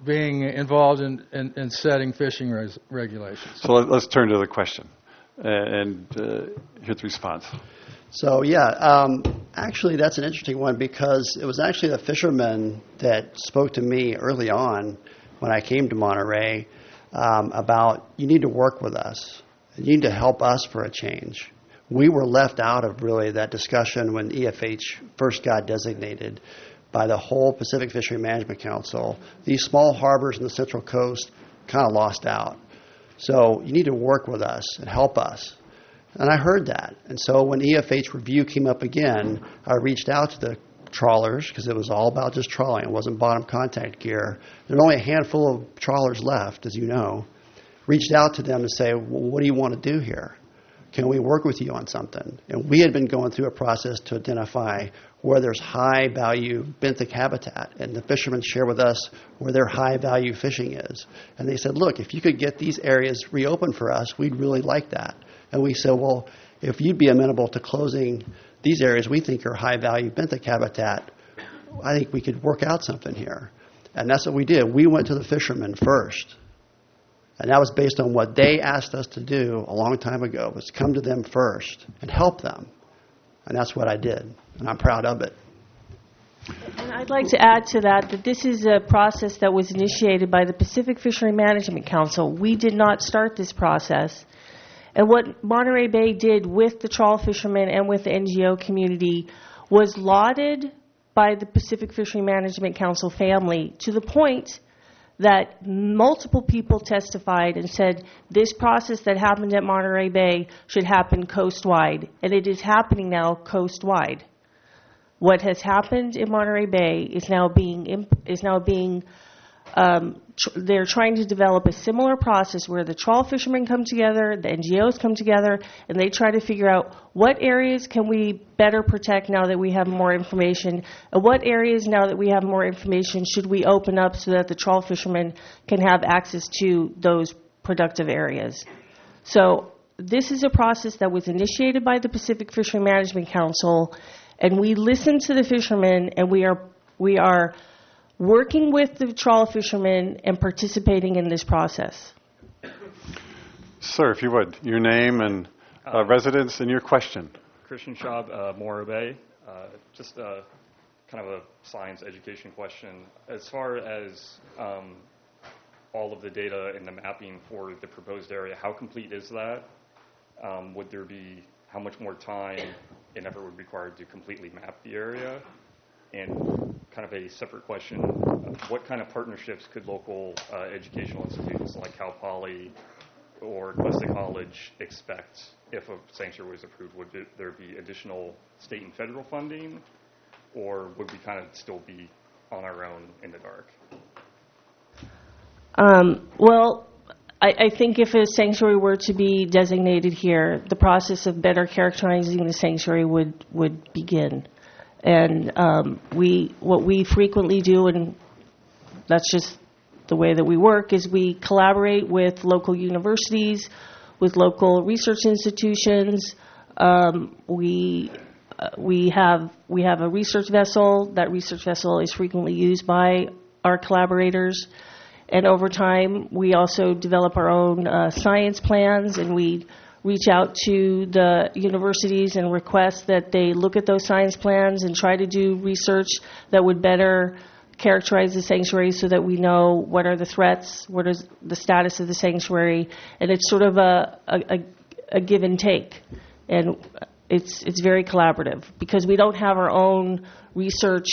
being involved in setting fishing regulations. So let's turn to the question and hear the response. So, actually that's an interesting one because it was actually the fishermen that spoke to me early on when I came to Monterey about you need to work with us. You need to help us for a change. We were left out of really that discussion when EFH first got designated by the whole Pacific Fishery Management Council. These small harbors in the Central Coast kind of lost out. So you need to work with us and help us. And I heard that. And so when EFH review came up again, I reached out to the trawlers because it was all about just trawling. It wasn't bottom contact gear. There were only a handful of trawlers left, as you know. Reached out to them to say, well, what do you want to do here? Can we work with you on something? And we had been going through a process to identify where there's high-value benthic habitat, and the fishermen share with us where their high-value fishing is. And they said, look, if you could get these areas reopened for us, we'd really like that. And we said, well, if you'd be amenable to closing these areas we think are high-value benthic habitat, I think we could work out something here. And that's what we did. We went to the fishermen first. And that was based on what they asked us to do a long time ago, was come to them first and help them. And that's what I did. And I'm proud of it. And I'd like to add to that this is a process that was initiated by the Pacific Fishery Management Council. We did not start this process. And what Monterey Bay did with the trawl fishermen and with the NGO community was lauded by the Pacific Fishery Management Council family to the point that multiple people testified and said this process that happened at Monterey Bay should happen coastwide, and it is happening now coastwide. What has happened in Monterey Bay is now being they're trying to develop a similar process where the trawl fishermen come together, the NGOs come together, and they try to figure out what areas can we better protect now that we have more information, and what areas now that we have more information should we open up so that the trawl fishermen can have access to those productive areas. So this is a process that was initiated by the Pacific Fishery Management Council, and we listen to the fishermen, and we are working with the trawl fishermen and participating in this process. Sir, if you would, your name and residence and your question. Christian Schaub, Morro Bay. Just kind of a science education question. As far as all of the data and the mapping for the proposed area, how complete is that? Would there be, how much more time and effort would be required to completely map the area? And kind of a separate question, what kind of partnerships could local educational institutions like Cal Poly or Cuesta College expect if a sanctuary was approved? Would there be additional state and federal funding, or would we kind of still be on our own in the dark? Well, I think if a sanctuary were to be designated here, the process of better characterizing the sanctuary would begin. And what we frequently do, and that's just the way that we work, is we collaborate with local universities, with local research institutions. We have a research vessel. That research vessel is frequently used by our collaborators. And over time, we also develop our own science plans, and we reach out to the universities and request that they look at those science plans and try to do research that would better characterize the sanctuary so that we know what are the threats, what is the status of the sanctuary, and it's sort of a give and take. And it's very collaborative because we don't have our own research,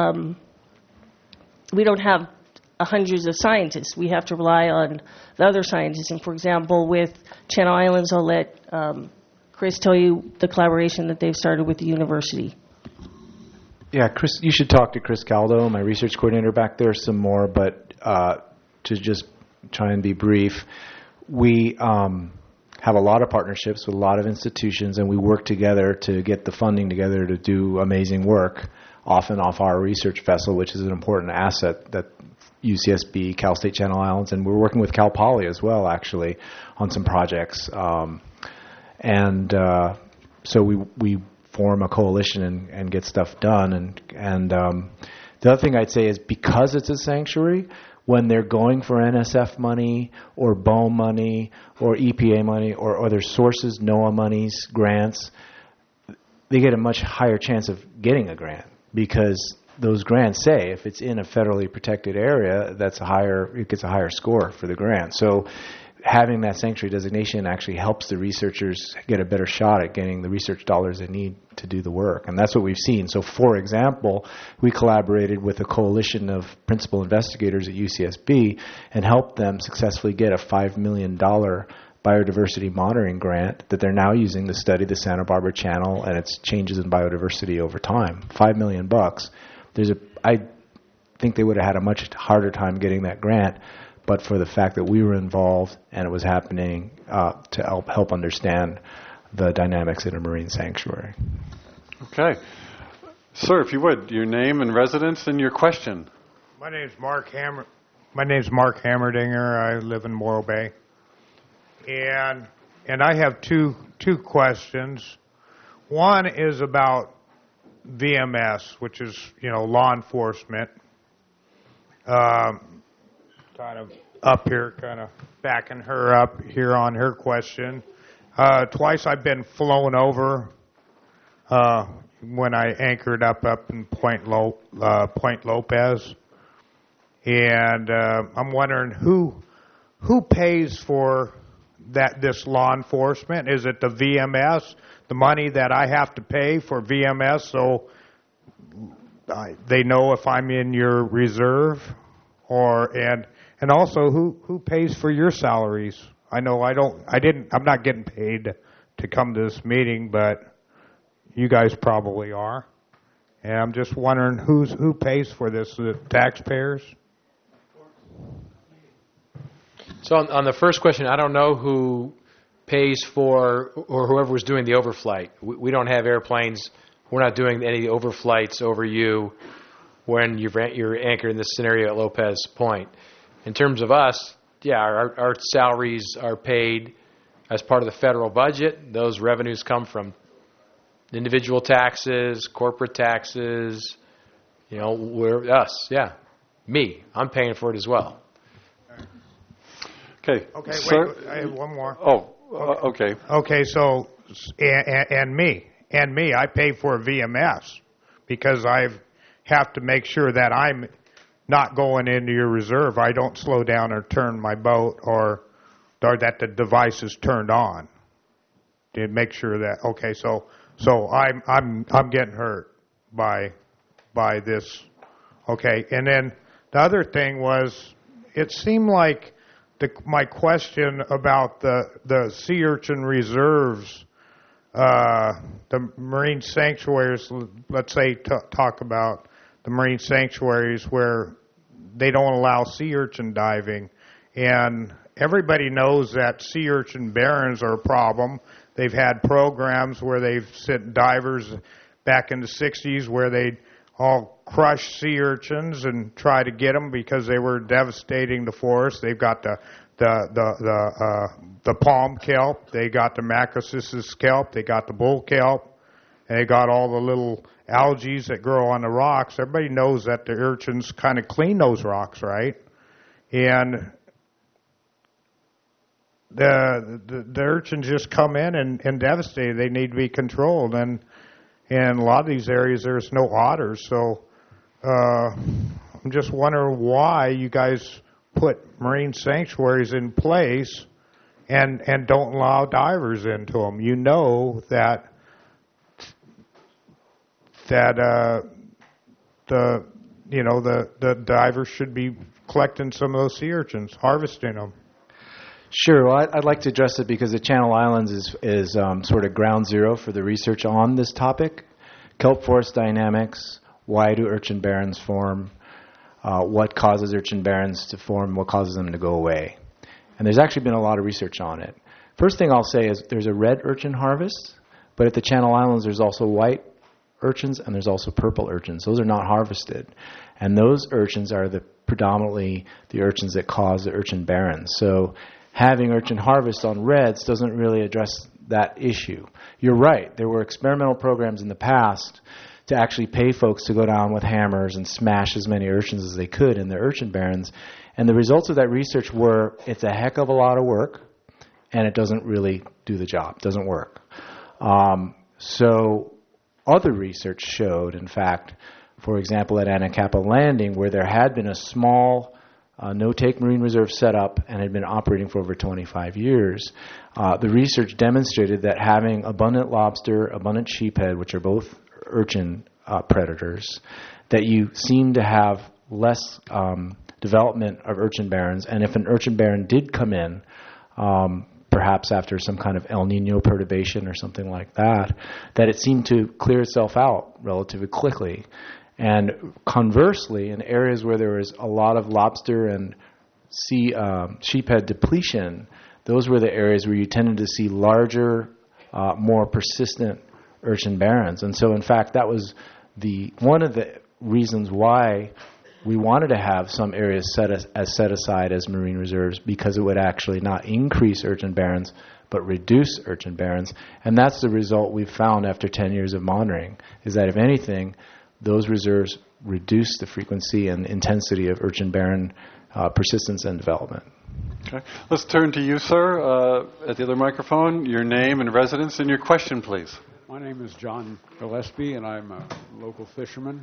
we don't have hundreds of scientists. We have to rely on the other scientists. And for example, with Channel Islands, I'll let Chris tell you the collaboration that they've started with the university. Yeah, Chris, you should talk to Chris Caldo, my research coordinator back there, some more. But to just try and be brief, we have a lot of partnerships with a lot of institutions, and we work together to get the funding together to do amazing work, often off our research vessel, which is an important asset that UCSB, Cal State Channel Islands, and we're working with Cal Poly as well, actually, on some projects. So we form a coalition and get stuff done. And the other thing I'd say is because it's a sanctuary, when they're going for NSF money or BOEM money or EPA money or other sources, NOAA monies, grants, they get a much higher chance of getting a grant because those grants say if it's in a federally protected area, it gets a higher score for the grant. So having that sanctuary designation actually helps the researchers get a better shot at getting the research dollars they need to do the work. And that's what we've seen. So, for example, we collaborated with a coalition of principal investigators at UCSB and helped them successfully get a $5 million biodiversity monitoring grant that they're now using to study the Santa Barbara Channel and its changes in biodiversity over time. $5 million. I think they would have had a much harder time getting that grant, but for the fact that we were involved and it was happening to help understand the dynamics in a marine sanctuary. Okay. Sir, if you would, your name and residence and your question. My name's Mark Hammerdinger. I live in Morro Bay. And I have two questions. One is about VMS, which is, law enforcement. Kind of up here, kind of backing her up here on her question. Twice I've been flown over when I anchored up in Point Lopez. And I'm wondering who pays for this law enforcement? Is it the VMS, the money that I have to pay for VMS so they know if I'm in your reserve? And also who pays for your salaries? I know I'm not getting paid to come to this meeting, but you guys probably are. And I'm just wondering who pays for this, the taxpayers? So on the first question, I don't know who pays for, or whoever was doing the overflight. We don't have airplanes. We're not doing any overflights over you when you're anchored in this scenario at Lopez Point. In terms of us, our salaries are paid as part of the federal budget. Those revenues come from individual taxes, corporate taxes. We're us. Yeah, me. I'm paying for it as well. Okay. Okay. Sir? Wait. I have one more. Oh. Okay. Okay. So, and me, I pay for VMS because I have to make sure that I'm not going into your reserve. I don't slow down or turn my boat, or that the device is turned on to make sure that. Okay. So I'm getting hurt by this. Okay. And then the other thing was, it seemed like my question about the sea urchin reserves, the marine sanctuaries, let's say talk about the marine sanctuaries where they don't allow sea urchin diving. And everybody knows that sea urchin barrens are a problem. They've had programs where they've sent divers back in the 60s where they'd all crush sea urchins and try to get them because they were devastating the forest. They've got the palm kelp, they got the macrocystis kelp, they got the bull kelp, and they got all the little algae that grow on the rocks. Everybody knows that the urchins kind of clean those rocks, right? And the urchins just come in and devastate. They need to be controlled, and in a lot of these areas there's no otters. So I'm just wondering why you guys put marine sanctuaries in place and don't allow divers into them. You know that the divers should be collecting some of those sea urchins, harvesting them. Sure. Well, I'd like to address it because the Channel Islands is sort of ground zero for the research on this topic. Kelp forest dynamics, why do urchin barrens form, what causes urchin barrens to form, what causes them to go away. And there's actually been a lot of research on it. First thing I'll say is there's a red urchin harvest, but at the Channel Islands there's also white urchins and there's also purple urchins. Those are not harvested. And those urchins are predominantly the urchins that cause the urchin barrens. So having urchin harvest on reds doesn't really address that issue. You're right. There were experimental programs in the past to actually pay folks to go down with hammers and smash as many urchins as they could in the urchin barrens. And the results of that research were it's a heck of a lot of work, and it doesn't really do the job, doesn't work. So other research showed, in fact, for example, at Anacapa Landing, where there had been a small no-take marine reserve set up and had been operating for over 25 years, the research demonstrated that having abundant lobster, abundant sheephead, which are both urchin predators, that you seem to have less development of urchin barrens. And if an urchin barren did come in, perhaps after some kind of El Nino perturbation or something like that, that it seemed to clear itself out relatively quickly. And conversely, in areas where there was a lot of lobster and sheephead depletion, those were the areas where you tended to see larger, more persistent urchin barrens. And so, in fact, that was one of the reasons why we wanted to have some areas set aside as marine reserves, because it would actually not increase urchin barrens, but reduce urchin barrens. And that's the result we've found after 10 years of monitoring, is that if anything, those reserves reduce the frequency and intensity of urchin barren persistence and development. Okay. Let's turn to you, sir, at the other microphone. Your name and residence and your question, please. My name is John Gillespie, and I'm a local fisherman.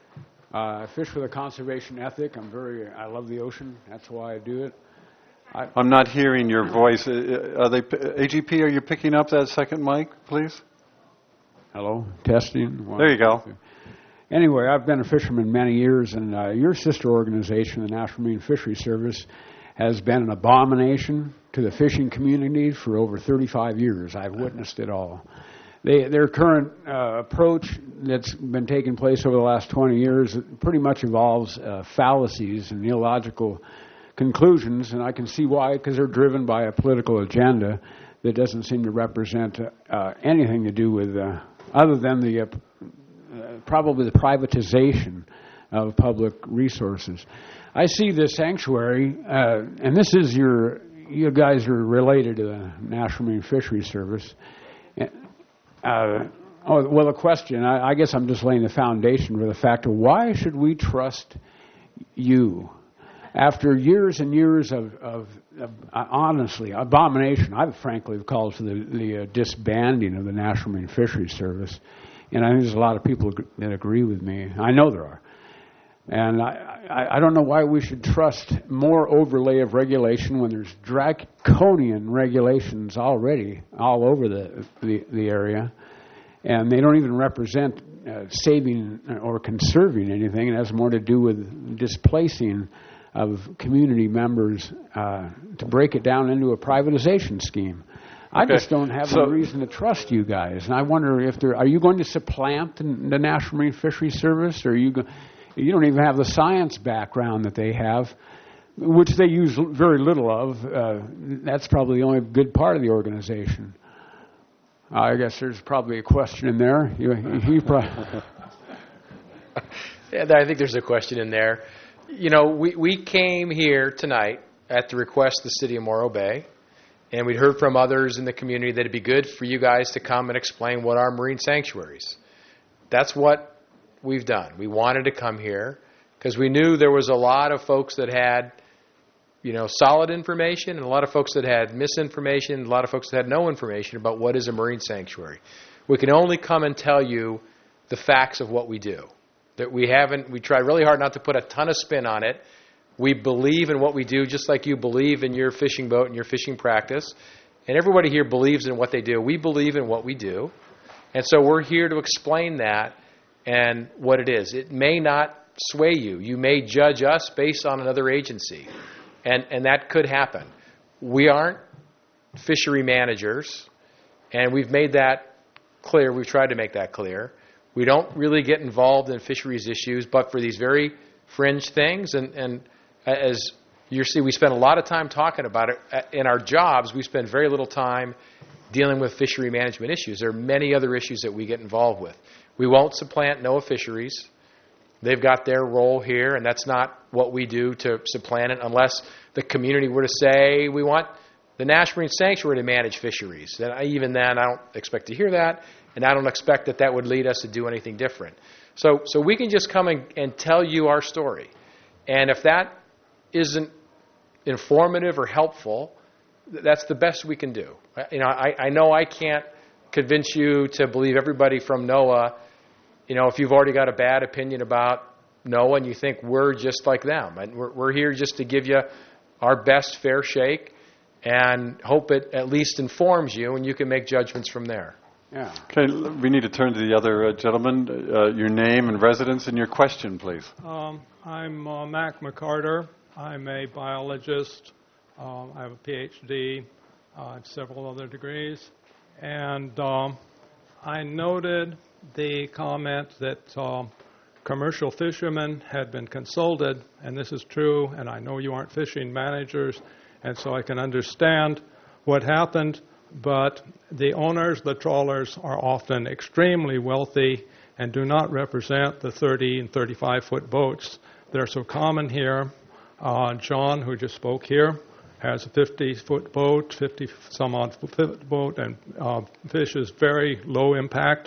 I fish with a conservation ethic. I love the ocean. That's why I do it. I'm not hearing your voice. AGP, are you picking up that second mic, please? Hello? Testing? There you go. Anyway, I've been a fisherman many years, and your sister organization, the National Marine Fisheries Service, has been an abomination to the fishing community for over 35 years. I've witnessed it all. Their current approach that's been taking place over the last 20 years pretty much involves fallacies and illogical conclusions, and I can see why, because they're driven by a political agenda that doesn't seem to represent anything to do with, other than probably the privatization of public resources. I see the sanctuary, and this is you guys are related to the National Marine Fisheries Service. The question, I guess I'm just laying the foundation for the fact of why should we trust you? After years and years of honestly, abomination, I frankly have called for the disbanding of the National Marine Fisheries Service. And I think there's a lot of people that agree with me. I know there are. And I don't know why we should trust more overlay of regulation when there's draconian regulations already all over the area. And they don't even represent saving or conserving anything. It has more to do with displacing of community members to break it down into a privatization scheme. I just don't have any reason to trust you guys, and I wonder are you going to supplant the National Marine Fisheries Service, or you don't even have the science background that they have, which they use very little of. That's probably the only good part of the organization. I guess there's probably a question in there. Yeah, I think there's a question in there. You know, we came here tonight at the request of the City of Morro Bay. And we'd heard from others in the community that it'd be good for you guys to come and explain what are marine sanctuaries. That's what we've done. We wanted to come here because we knew there was a lot of folks that had, solid information, and a lot of folks that had misinformation, and a lot of folks that had no information about what is a marine sanctuary. We can only come and tell you the facts of what we do. That we try really hard not to put a ton of spin on it. We believe in what we do, just like you believe in your fishing boat and your fishing practice. And everybody here believes in what they do. We believe in what we do. And so we're here to explain that and what it is. It may not sway you. You may judge us based on another agency. And that could happen. We aren't fishery managers. And we've made that clear. We've tried to make that clear. We don't really get involved in fisheries issues, but for these very fringe things. And as you see, we spend a lot of time talking about it. In our jobs, we spend very little time dealing with fishery management issues. There are many other issues that we get involved with. We won't supplant NOAA Fisheries. They've got their role here, and that's not what we do to supplant it unless the community were to say we want the National Marine Sanctuary to manage fisheries. Even then, I don't expect to hear that. And I don't expect that that would lead us to do anything different. So we can just come and tell you our story. And if that isn't informative or helpful, that's the best we can do. I know I can't convince you to believe everybody from NOAA. If you've already got a bad opinion about NOAA and you think we're just like them. And we're here just to give you our best fair shake and hope it at least informs you, and you can make judgments from there. Yeah. Okay, we need to turn to the other gentleman. Your name and residence and your question, please. I'm Mac McCarter. I'm a biologist. I have a PhD. I have several other degrees. And I noted the comment that commercial fishermen had been consulted, and this is true, and I know you aren't fishing managers, and so I can understand what happened, but the owners, the trawlers, are often extremely wealthy and do not represent the 30 and 35-foot boats that are so common here. John, who just spoke here, has a 50-foot boat, 50-some-odd foot boat, and fishes very low impact.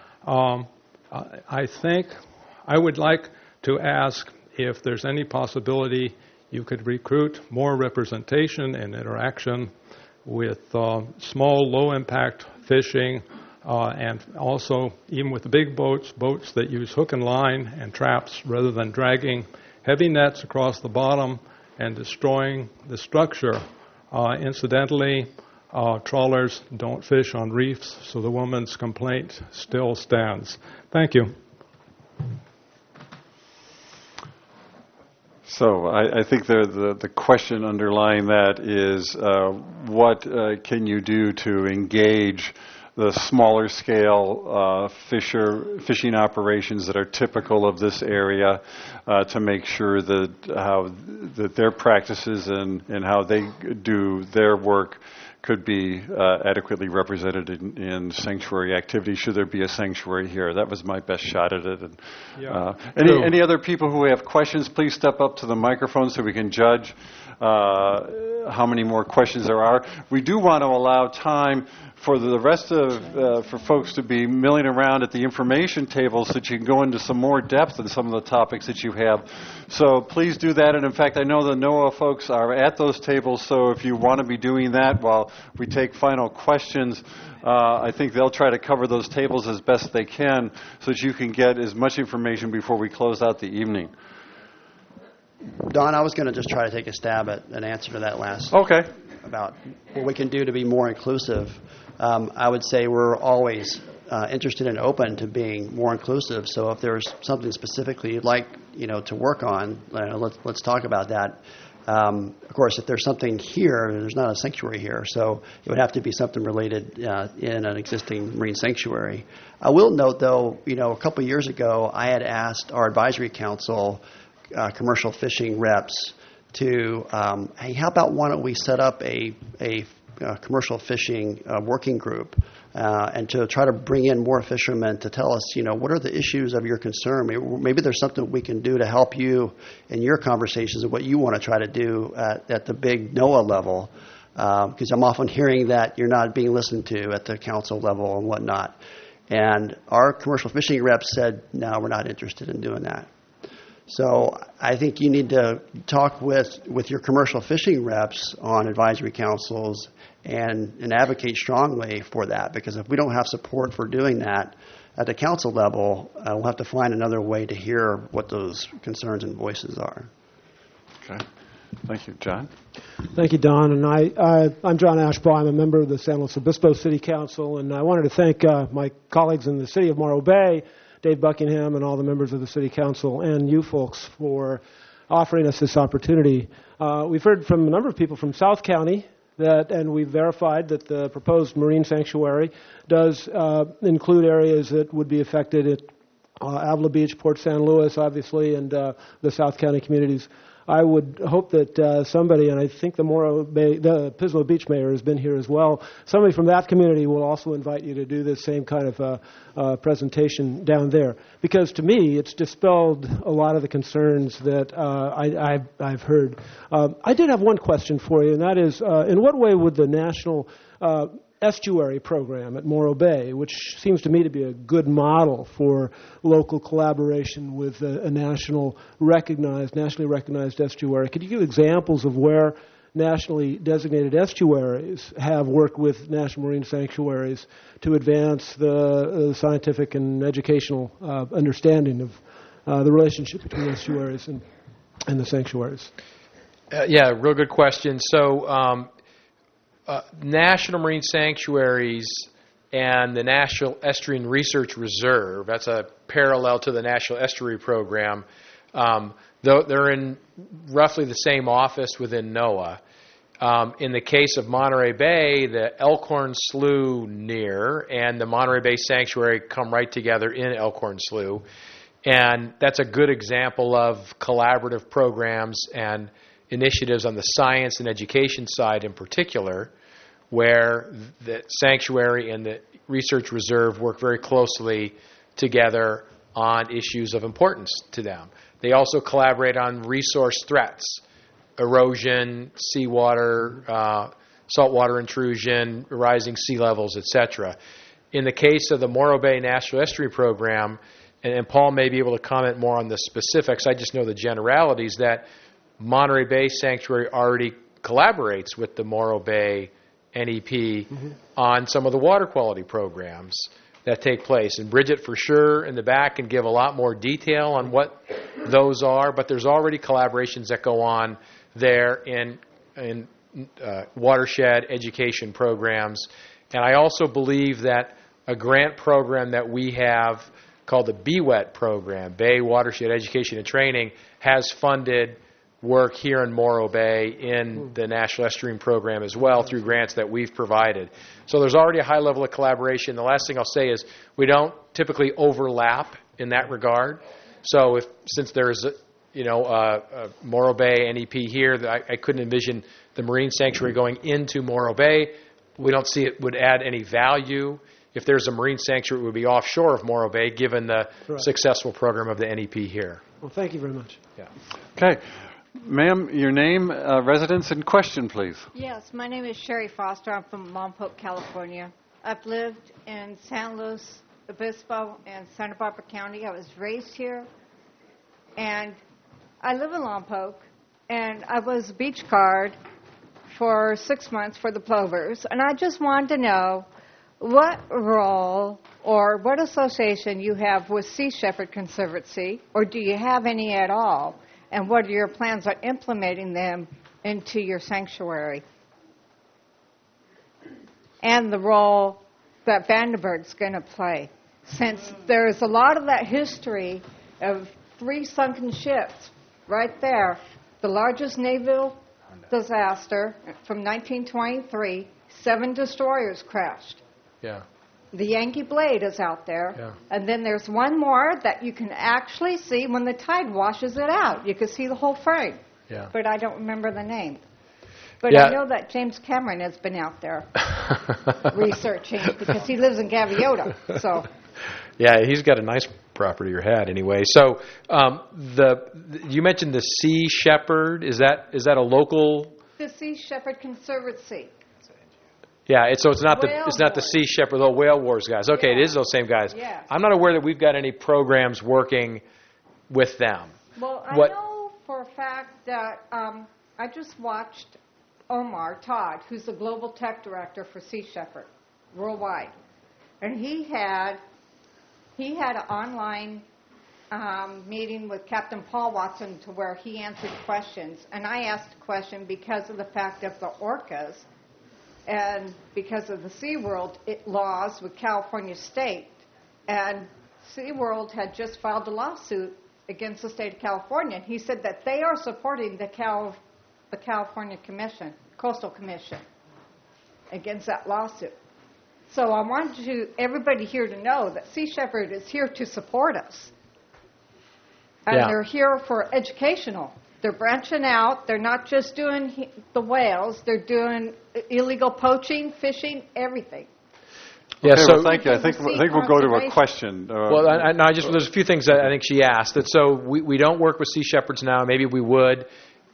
I think I would like to ask if there's any possibility you could recruit more representation and interaction with small, low-impact fishing, and also even with the big boats that use hook and line and traps rather than dragging heavy nets across the bottom and destroying the structure. Incidentally, trawlers don't fish on reefs, so the woman's complaint still stands. Thank you. So I think the question underlying that is what can you do to engage the smaller scale fishing operations that are typical of this area to make sure that their practices and how they do their work could be adequately represented in sanctuary activity, should there be a sanctuary here. That was my best shot at it. And, any other people who have questions, please step up to the microphone so we can judge how many more questions there are. We do want to allow time for the rest of for folks to be milling around at the information table so that you can go into some more depth in some of the topics that you have. So please do that. And in fact, I know the NOAA folks are at those tables, so if you want to be doing that while we take final questions, I think they'll try to cover those tables as best they can so that you can get as much information before we close out the evening. Don, I was going to just try to take a stab at an answer to that last. Okay. About what we can do to be more inclusive. I would say we're always interested and open to being more inclusive. So if there's something specifically you'd like, to work on, let's talk about that. Of course, if there's something here, there's not a sanctuary here, so it would have to be something related in an existing marine sanctuary. I will note, though, a couple of years ago, I had asked our advisory council, commercial fishing reps, to, hey, how about why don't we set up a commercial fishing working group and to try to bring in more fishermen to tell us, what are the issues of your concern? Maybe there's something we can do to help you in your conversations and what you want to try to do at the big NOAA level, because I'm often hearing that you're not being listened to at the council level and whatnot. And our commercial fishing reps said, no, we're not interested in doing that. So I think you need to talk with your commercial fishing reps on advisory councils and advocate strongly for that, because if we don't have support for doing that at the council level, we'll have to find another way to hear what those concerns and voices are. Okay. Thank you. John? Thank you, Don. And I'm John Ashbaugh. I'm a member of the San Luis Obispo City Council, and I wanted to thank my colleagues in the city of Morro Bay, Dave Buckingham, and all the members of the City Council, and you folks for offering us this opportunity. We've heard from a number of people from South County, and we've verified that the proposed marine sanctuary does include areas that would be affected at Avila Beach, Port San Luis, obviously, and the South County communities. I would hope that somebody, and I think the Pismo Beach mayor has been here as well, somebody from that community will also invite you to do this same kind of presentation down there. Because to me, it's dispelled a lot of the concerns that I've heard. I did have one question for you, and that is, in what way would the national estuary program at Morro Bay, which seems to me to be a good model for local collaboration with a nationally recognized estuary. Could you give examples of where nationally designated estuaries have worked with national marine sanctuaries to advance the scientific and educational understanding of the relationship between estuaries and the sanctuaries? Yeah, real good question. So National Marine Sanctuaries and the National Estuarine Research Reserve, that's a parallel to the National Estuary Program, though they're in roughly the same office within NOAA. In the case of Monterey Bay, the Elkhorn Slough near and the Monterey Bay Sanctuary come right together in Elkhorn Slough. And that's a good example of collaborative programs and initiatives on the science and education side in particular, where the sanctuary and the research reserve work very closely together on issues of importance to them. They also collaborate on resource threats, erosion, seawater, saltwater intrusion, rising sea levels, etc. In the case of the Morro Bay National Estuary Program, and Paul may be able to comment more on the specifics, I just know the generalities, that Monterey Bay Sanctuary already collaborates with the Morro Bay NEP on some of the water quality programs that take place. And Bridget, for sure, in the back can give a lot more detail on what those are, but there's already collaborations that go on there in watershed education programs. And I also believe that a grant program that we have called the BWET program, Bay Watershed Education and Training, has funded work here in Morro Bay in the National Estuarine Program as well through grants that we've provided. So there's already a high level of collaboration. The last thing I'll say is we don't typically overlap in that regard. So since there's a Morro Bay NEP here, I couldn't envision the Marine Sanctuary going into Morro Bay. We don't see it would add any value. If there's a Marine Sanctuary, it would be offshore of Morro Bay, given the successful program of the NEP here. Well, thank you very much. Yeah. Okay. Ma'am, your name, residence, and question, please. Yes, my name is Sherry Foster. I'm from Lompoc, California. I've lived in San Luis Obispo and Santa Barbara County. I was raised here, and I live in Lompoc, and I was beach guard for 6 months for the plovers, and I just wanted to know what role or what association you have with Sea Shepherd Conservancy, or do you have any at all? And what are your plans on implementing them into your sanctuary? And the role that Vandenberg's going to play. Since there's a lot of that history of 3 sunken ships right there, the largest naval disaster from 1923, 7 destroyers crashed. Yeah. The Yankee Blade is out there. And then there's one more that you can actually see when the tide washes it out. You can see the whole frame. Yeah. But I don't remember the name. But Yeah. I know that James Cameron has been out there researching because he lives in Gaviota. So Yeah, he's got a nice property or had anyway. So you mentioned the Sea Shepherd. Is that a local? the Sea Shepherd Conservancy. Yeah, so it's not Whale the Sea Shepherd, the Whale Wars guys. Okay, It is those same guys. Yeah. I'm not aware that we've got any programs working with them. Well, I know for a fact that I just watched Omar Todd, who's the Global Tech Director for Sea Shepherd worldwide. And he had an online meeting with Captain Paul Watson to where he answered questions. And I asked a question because of the fact of the orcas and because of the SeaWorld laws with California State. And SeaWorld had just filed a lawsuit against the state of California. He said that they are supporting the California Commission, Coastal Commission, against that lawsuit. So I want everybody here to know that Sea Shepherd is here to support us. And they're here for educational. They're branching out. They're not just doing the whales. They're doing illegal poaching, fishing, everything. Yeah, okay, so well, thank you. I think we'll go to a question. There's a few things that I think she asked. So we don't work with Sea Shepherds now. Maybe we would.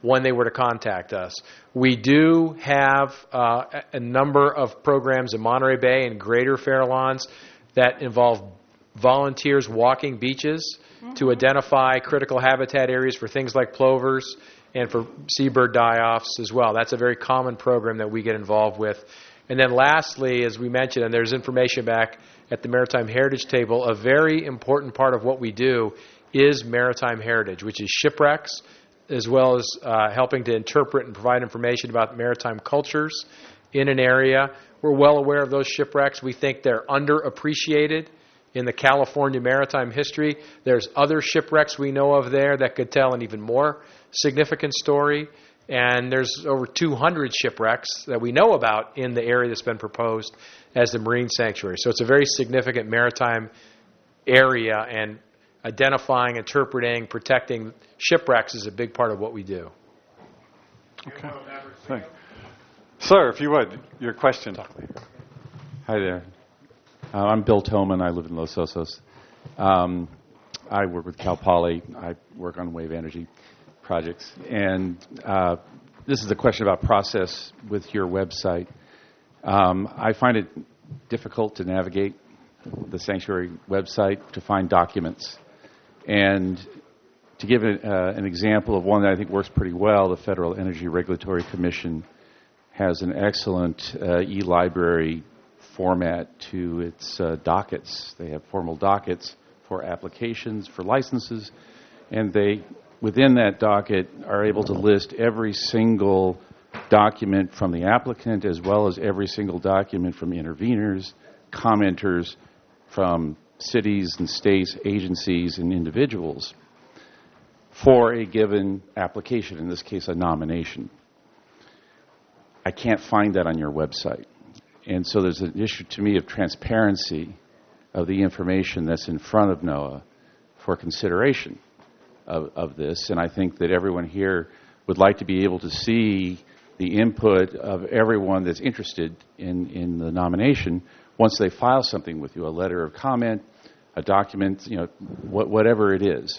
when they were to contact us. We do have a number of programs in Monterey Bay and Greater Fair Lawns that involve volunteers walking beaches to identify critical habitat areas for things like plovers and for seabird die-offs as well. That's a very common program that we get involved with. And then lastly, as we mentioned, and there's information back at the Maritime Heritage Table, a very important part of what we do is maritime heritage, which is shipwrecks, as well as helping to interpret and provide information about maritime cultures in an area. We're well aware of those shipwrecks. We think they're underappreciated in the California maritime history. There's other shipwrecks we know of there that could tell an even more significant story. And there's over 200 shipwrecks that we know about in the area that's been proposed as the marine sanctuary. So it's a very significant maritime area, and identifying, interpreting, protecting shipwrecks is a big part of what we do. Okay. Thanks. Sir, if you would, your question. Hi there. I'm Bill Toman. I live in Los Osos. I work with Cal Poly. I work on wave energy projects. And this is a question about process with your website. I find it difficult to navigate the sanctuary website to find documents. And to give an example of one that I think works pretty well, the Federal Energy Regulatory Commission has an excellent e-library format to its dockets. They have formal dockets for applications, for licenses, and they, within that docket, are able to list every single document from the applicant as well as every single document from interveners, commenters, from cities and states, agencies, and individuals for a given application, in this case a nomination. I can't find that on your website. And so there's an issue to me of transparency of the information that's in front of NOAA for consideration of this. And I think that everyone here would like to be able to see the input of everyone that's interested in the nomination once they file something with you, a letter of comment, a document, whatever it is.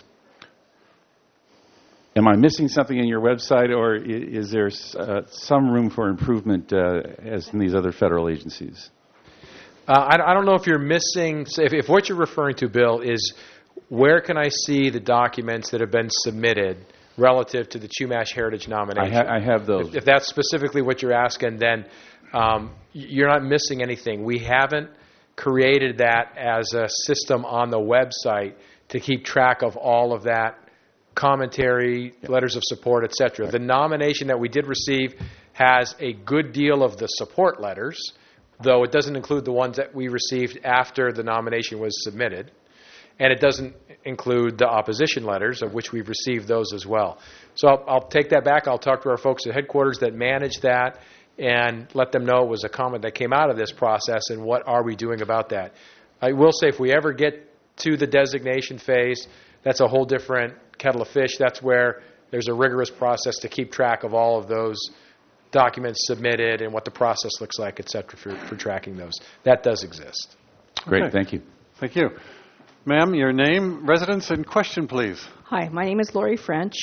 Am I missing something in your website, or is there some room for improvement as in these other federal agencies? I don't know if you're missing, if what you're referring to, Bill, is where can I see the documents that have been submitted relative to the Chumash Heritage nomination? I have those. If that's specifically what you're asking, then you're not missing anything. We haven't created that as a system on the website to keep track of all of that commentary, letters of support, etc. The nomination that we did receive has a good deal of the support letters, though it doesn't include the ones that we received after the nomination was submitted. And it doesn't include the opposition letters, of which we've received those as well. So I'll take that back. I'll talk to our folks at headquarters that manage that and let them know it was a comment that came out of this process and what are we doing about that. I will say if we ever get to the designation phase, that's a whole different kettle of fish. That's where there's a rigorous process to keep track of all of those documents submitted and what the process looks like, et cetera, for tracking those. That does exist. Great, Okay. thank you. Thank you. Ma'am, your name, residence, and question, please. Hi, my name is Lori French.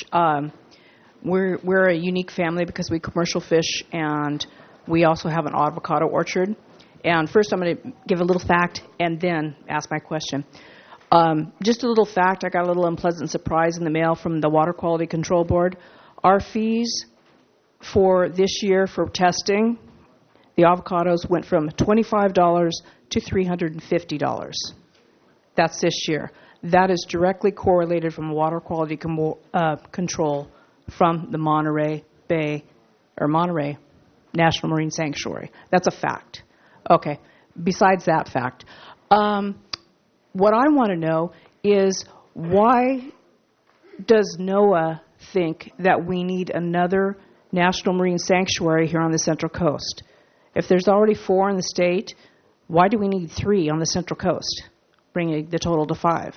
We're a unique family because we commercial fish, and we also have an avocado orchard. And first I'm going to give a little fact and then ask my question. Just a little fact, I got a little unpleasant surprise in the mail from the Water Quality Control Board. Our fees for this year for testing the avocados went from $25 to $350. That's this year. That is directly correlated from water quality control from the Monterey Bay or Monterey National Marine Sanctuary. That's a fact. Okay. Besides that fact, what I want to know is why does NOAA think that we need another National Marine Sanctuary here on the Central Coast? If there's already 4 in the state, why do we need 3 on the Central Coast, bringing the total to 5?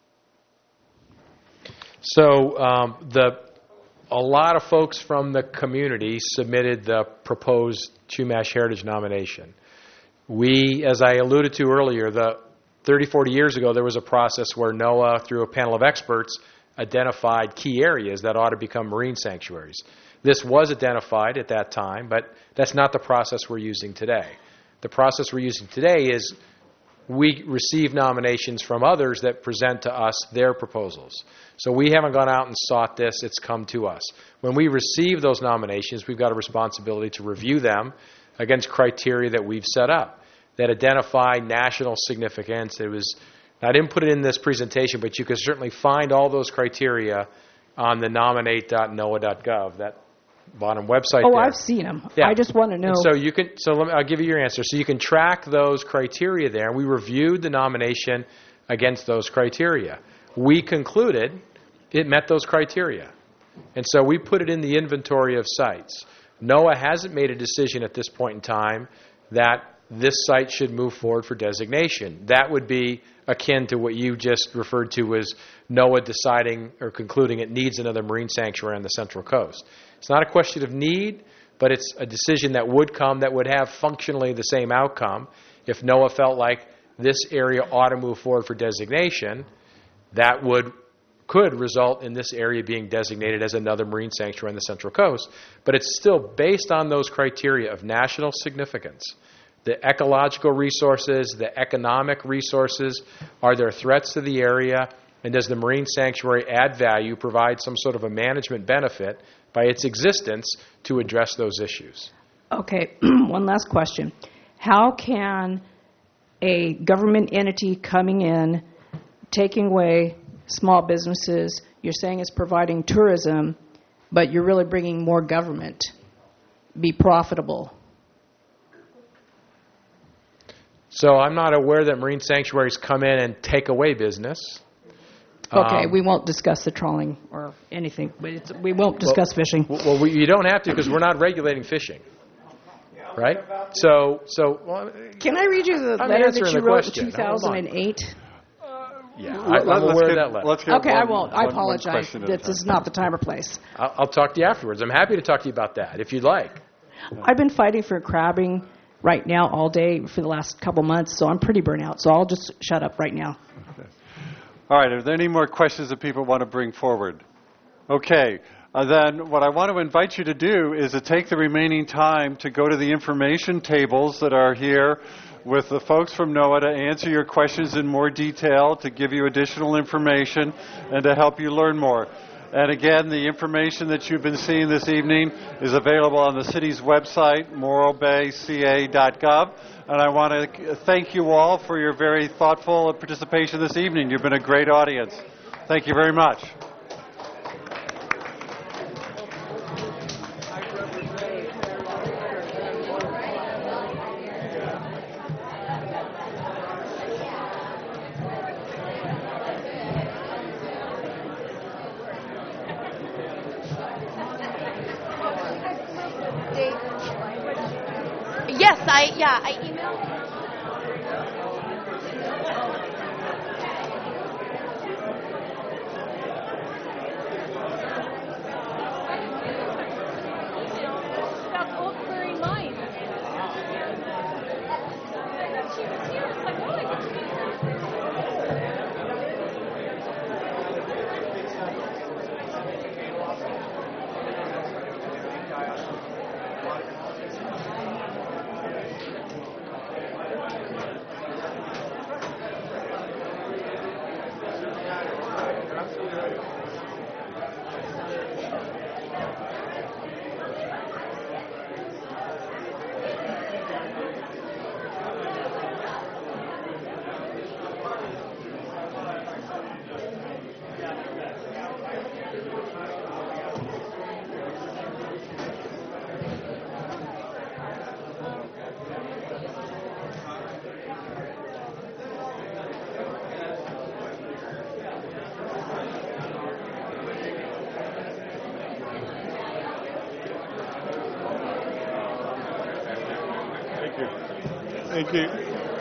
So a lot of folks from the community submitted the proposed Chumash Heritage nomination. We, as I alluded to earlier, 30, 40 years ago, there was a process where NOAA, through a panel of experts, identified key areas that ought to become marine sanctuaries. This was identified at that time, but that's not the process we're using today. The process we're using today is we receive nominations from others that present to us their proposals. So we haven't gone out and sought this, it's come to us. When we receive those nominations, we've got a responsibility to review them against criteria that we've set up that identify national significance. I didn't put it in this presentation, but you can certainly find all those criteria on the nominate.noaa.gov, that bottom website there. I've seen them. Yeah. I just want to know. And I'll give you your answer. So you can track those criteria there. We reviewed the nomination against those criteria. We concluded it met those criteria. And so we put it in the inventory of sites. NOAA hasn't made a decision at this point in time that this site should move forward for designation. That would be akin to what you just referred to as NOAA deciding or concluding it needs another marine sanctuary on the Central Coast. It's not a question of need, but it's a decision that would come that would have functionally the same outcome. If NOAA felt like this area ought to move forward for designation, that could result in this area being designated as another marine sanctuary on the Central Coast. But it's still based on those criteria of national significance. The ecological resources, the economic resources, are there threats to the area, and does the marine sanctuary add value, provide some sort of a management benefit by its existence to address those issues? Okay, one last question. How can a government entity coming in, taking away small businesses, you're saying it's providing tourism, but you're really bringing more government, be profitable? So I'm not aware that marine sanctuaries come in and take away business. Okay, we won't discuss the trawling or anything, but we won't discuss fishing. Well, you don't have to because we're not regulating fishing, right? So. Can I read you the letter that you wrote in 2008? Yeah, I'm aware of that letter. Okay, I won't. I apologize. This is not the time or place. I'll talk to you afterwards. I'm happy to talk to you about that if you'd like. I've been fighting for crabbing right now all day for the last couple months, so I'm pretty burnt out. So I'll just shut up right now. Okay. All right. Are there any more questions that people want to bring forward? Okay. Then what I want to invite you to do is to take the remaining time to go to the information tables that are here with the folks from NOAA to answer your questions in more detail, to give you additional information, and to help you learn more. And again, the information that you've been seeing this evening is available on the city's website, moralbayca.gov. And I want to thank you all for your very thoughtful participation this evening. You've been a great audience. Thank you very much. Yes, I emailed. That's Old Prairie Mine. She was here. It's like, oh, I can see her. Thank you.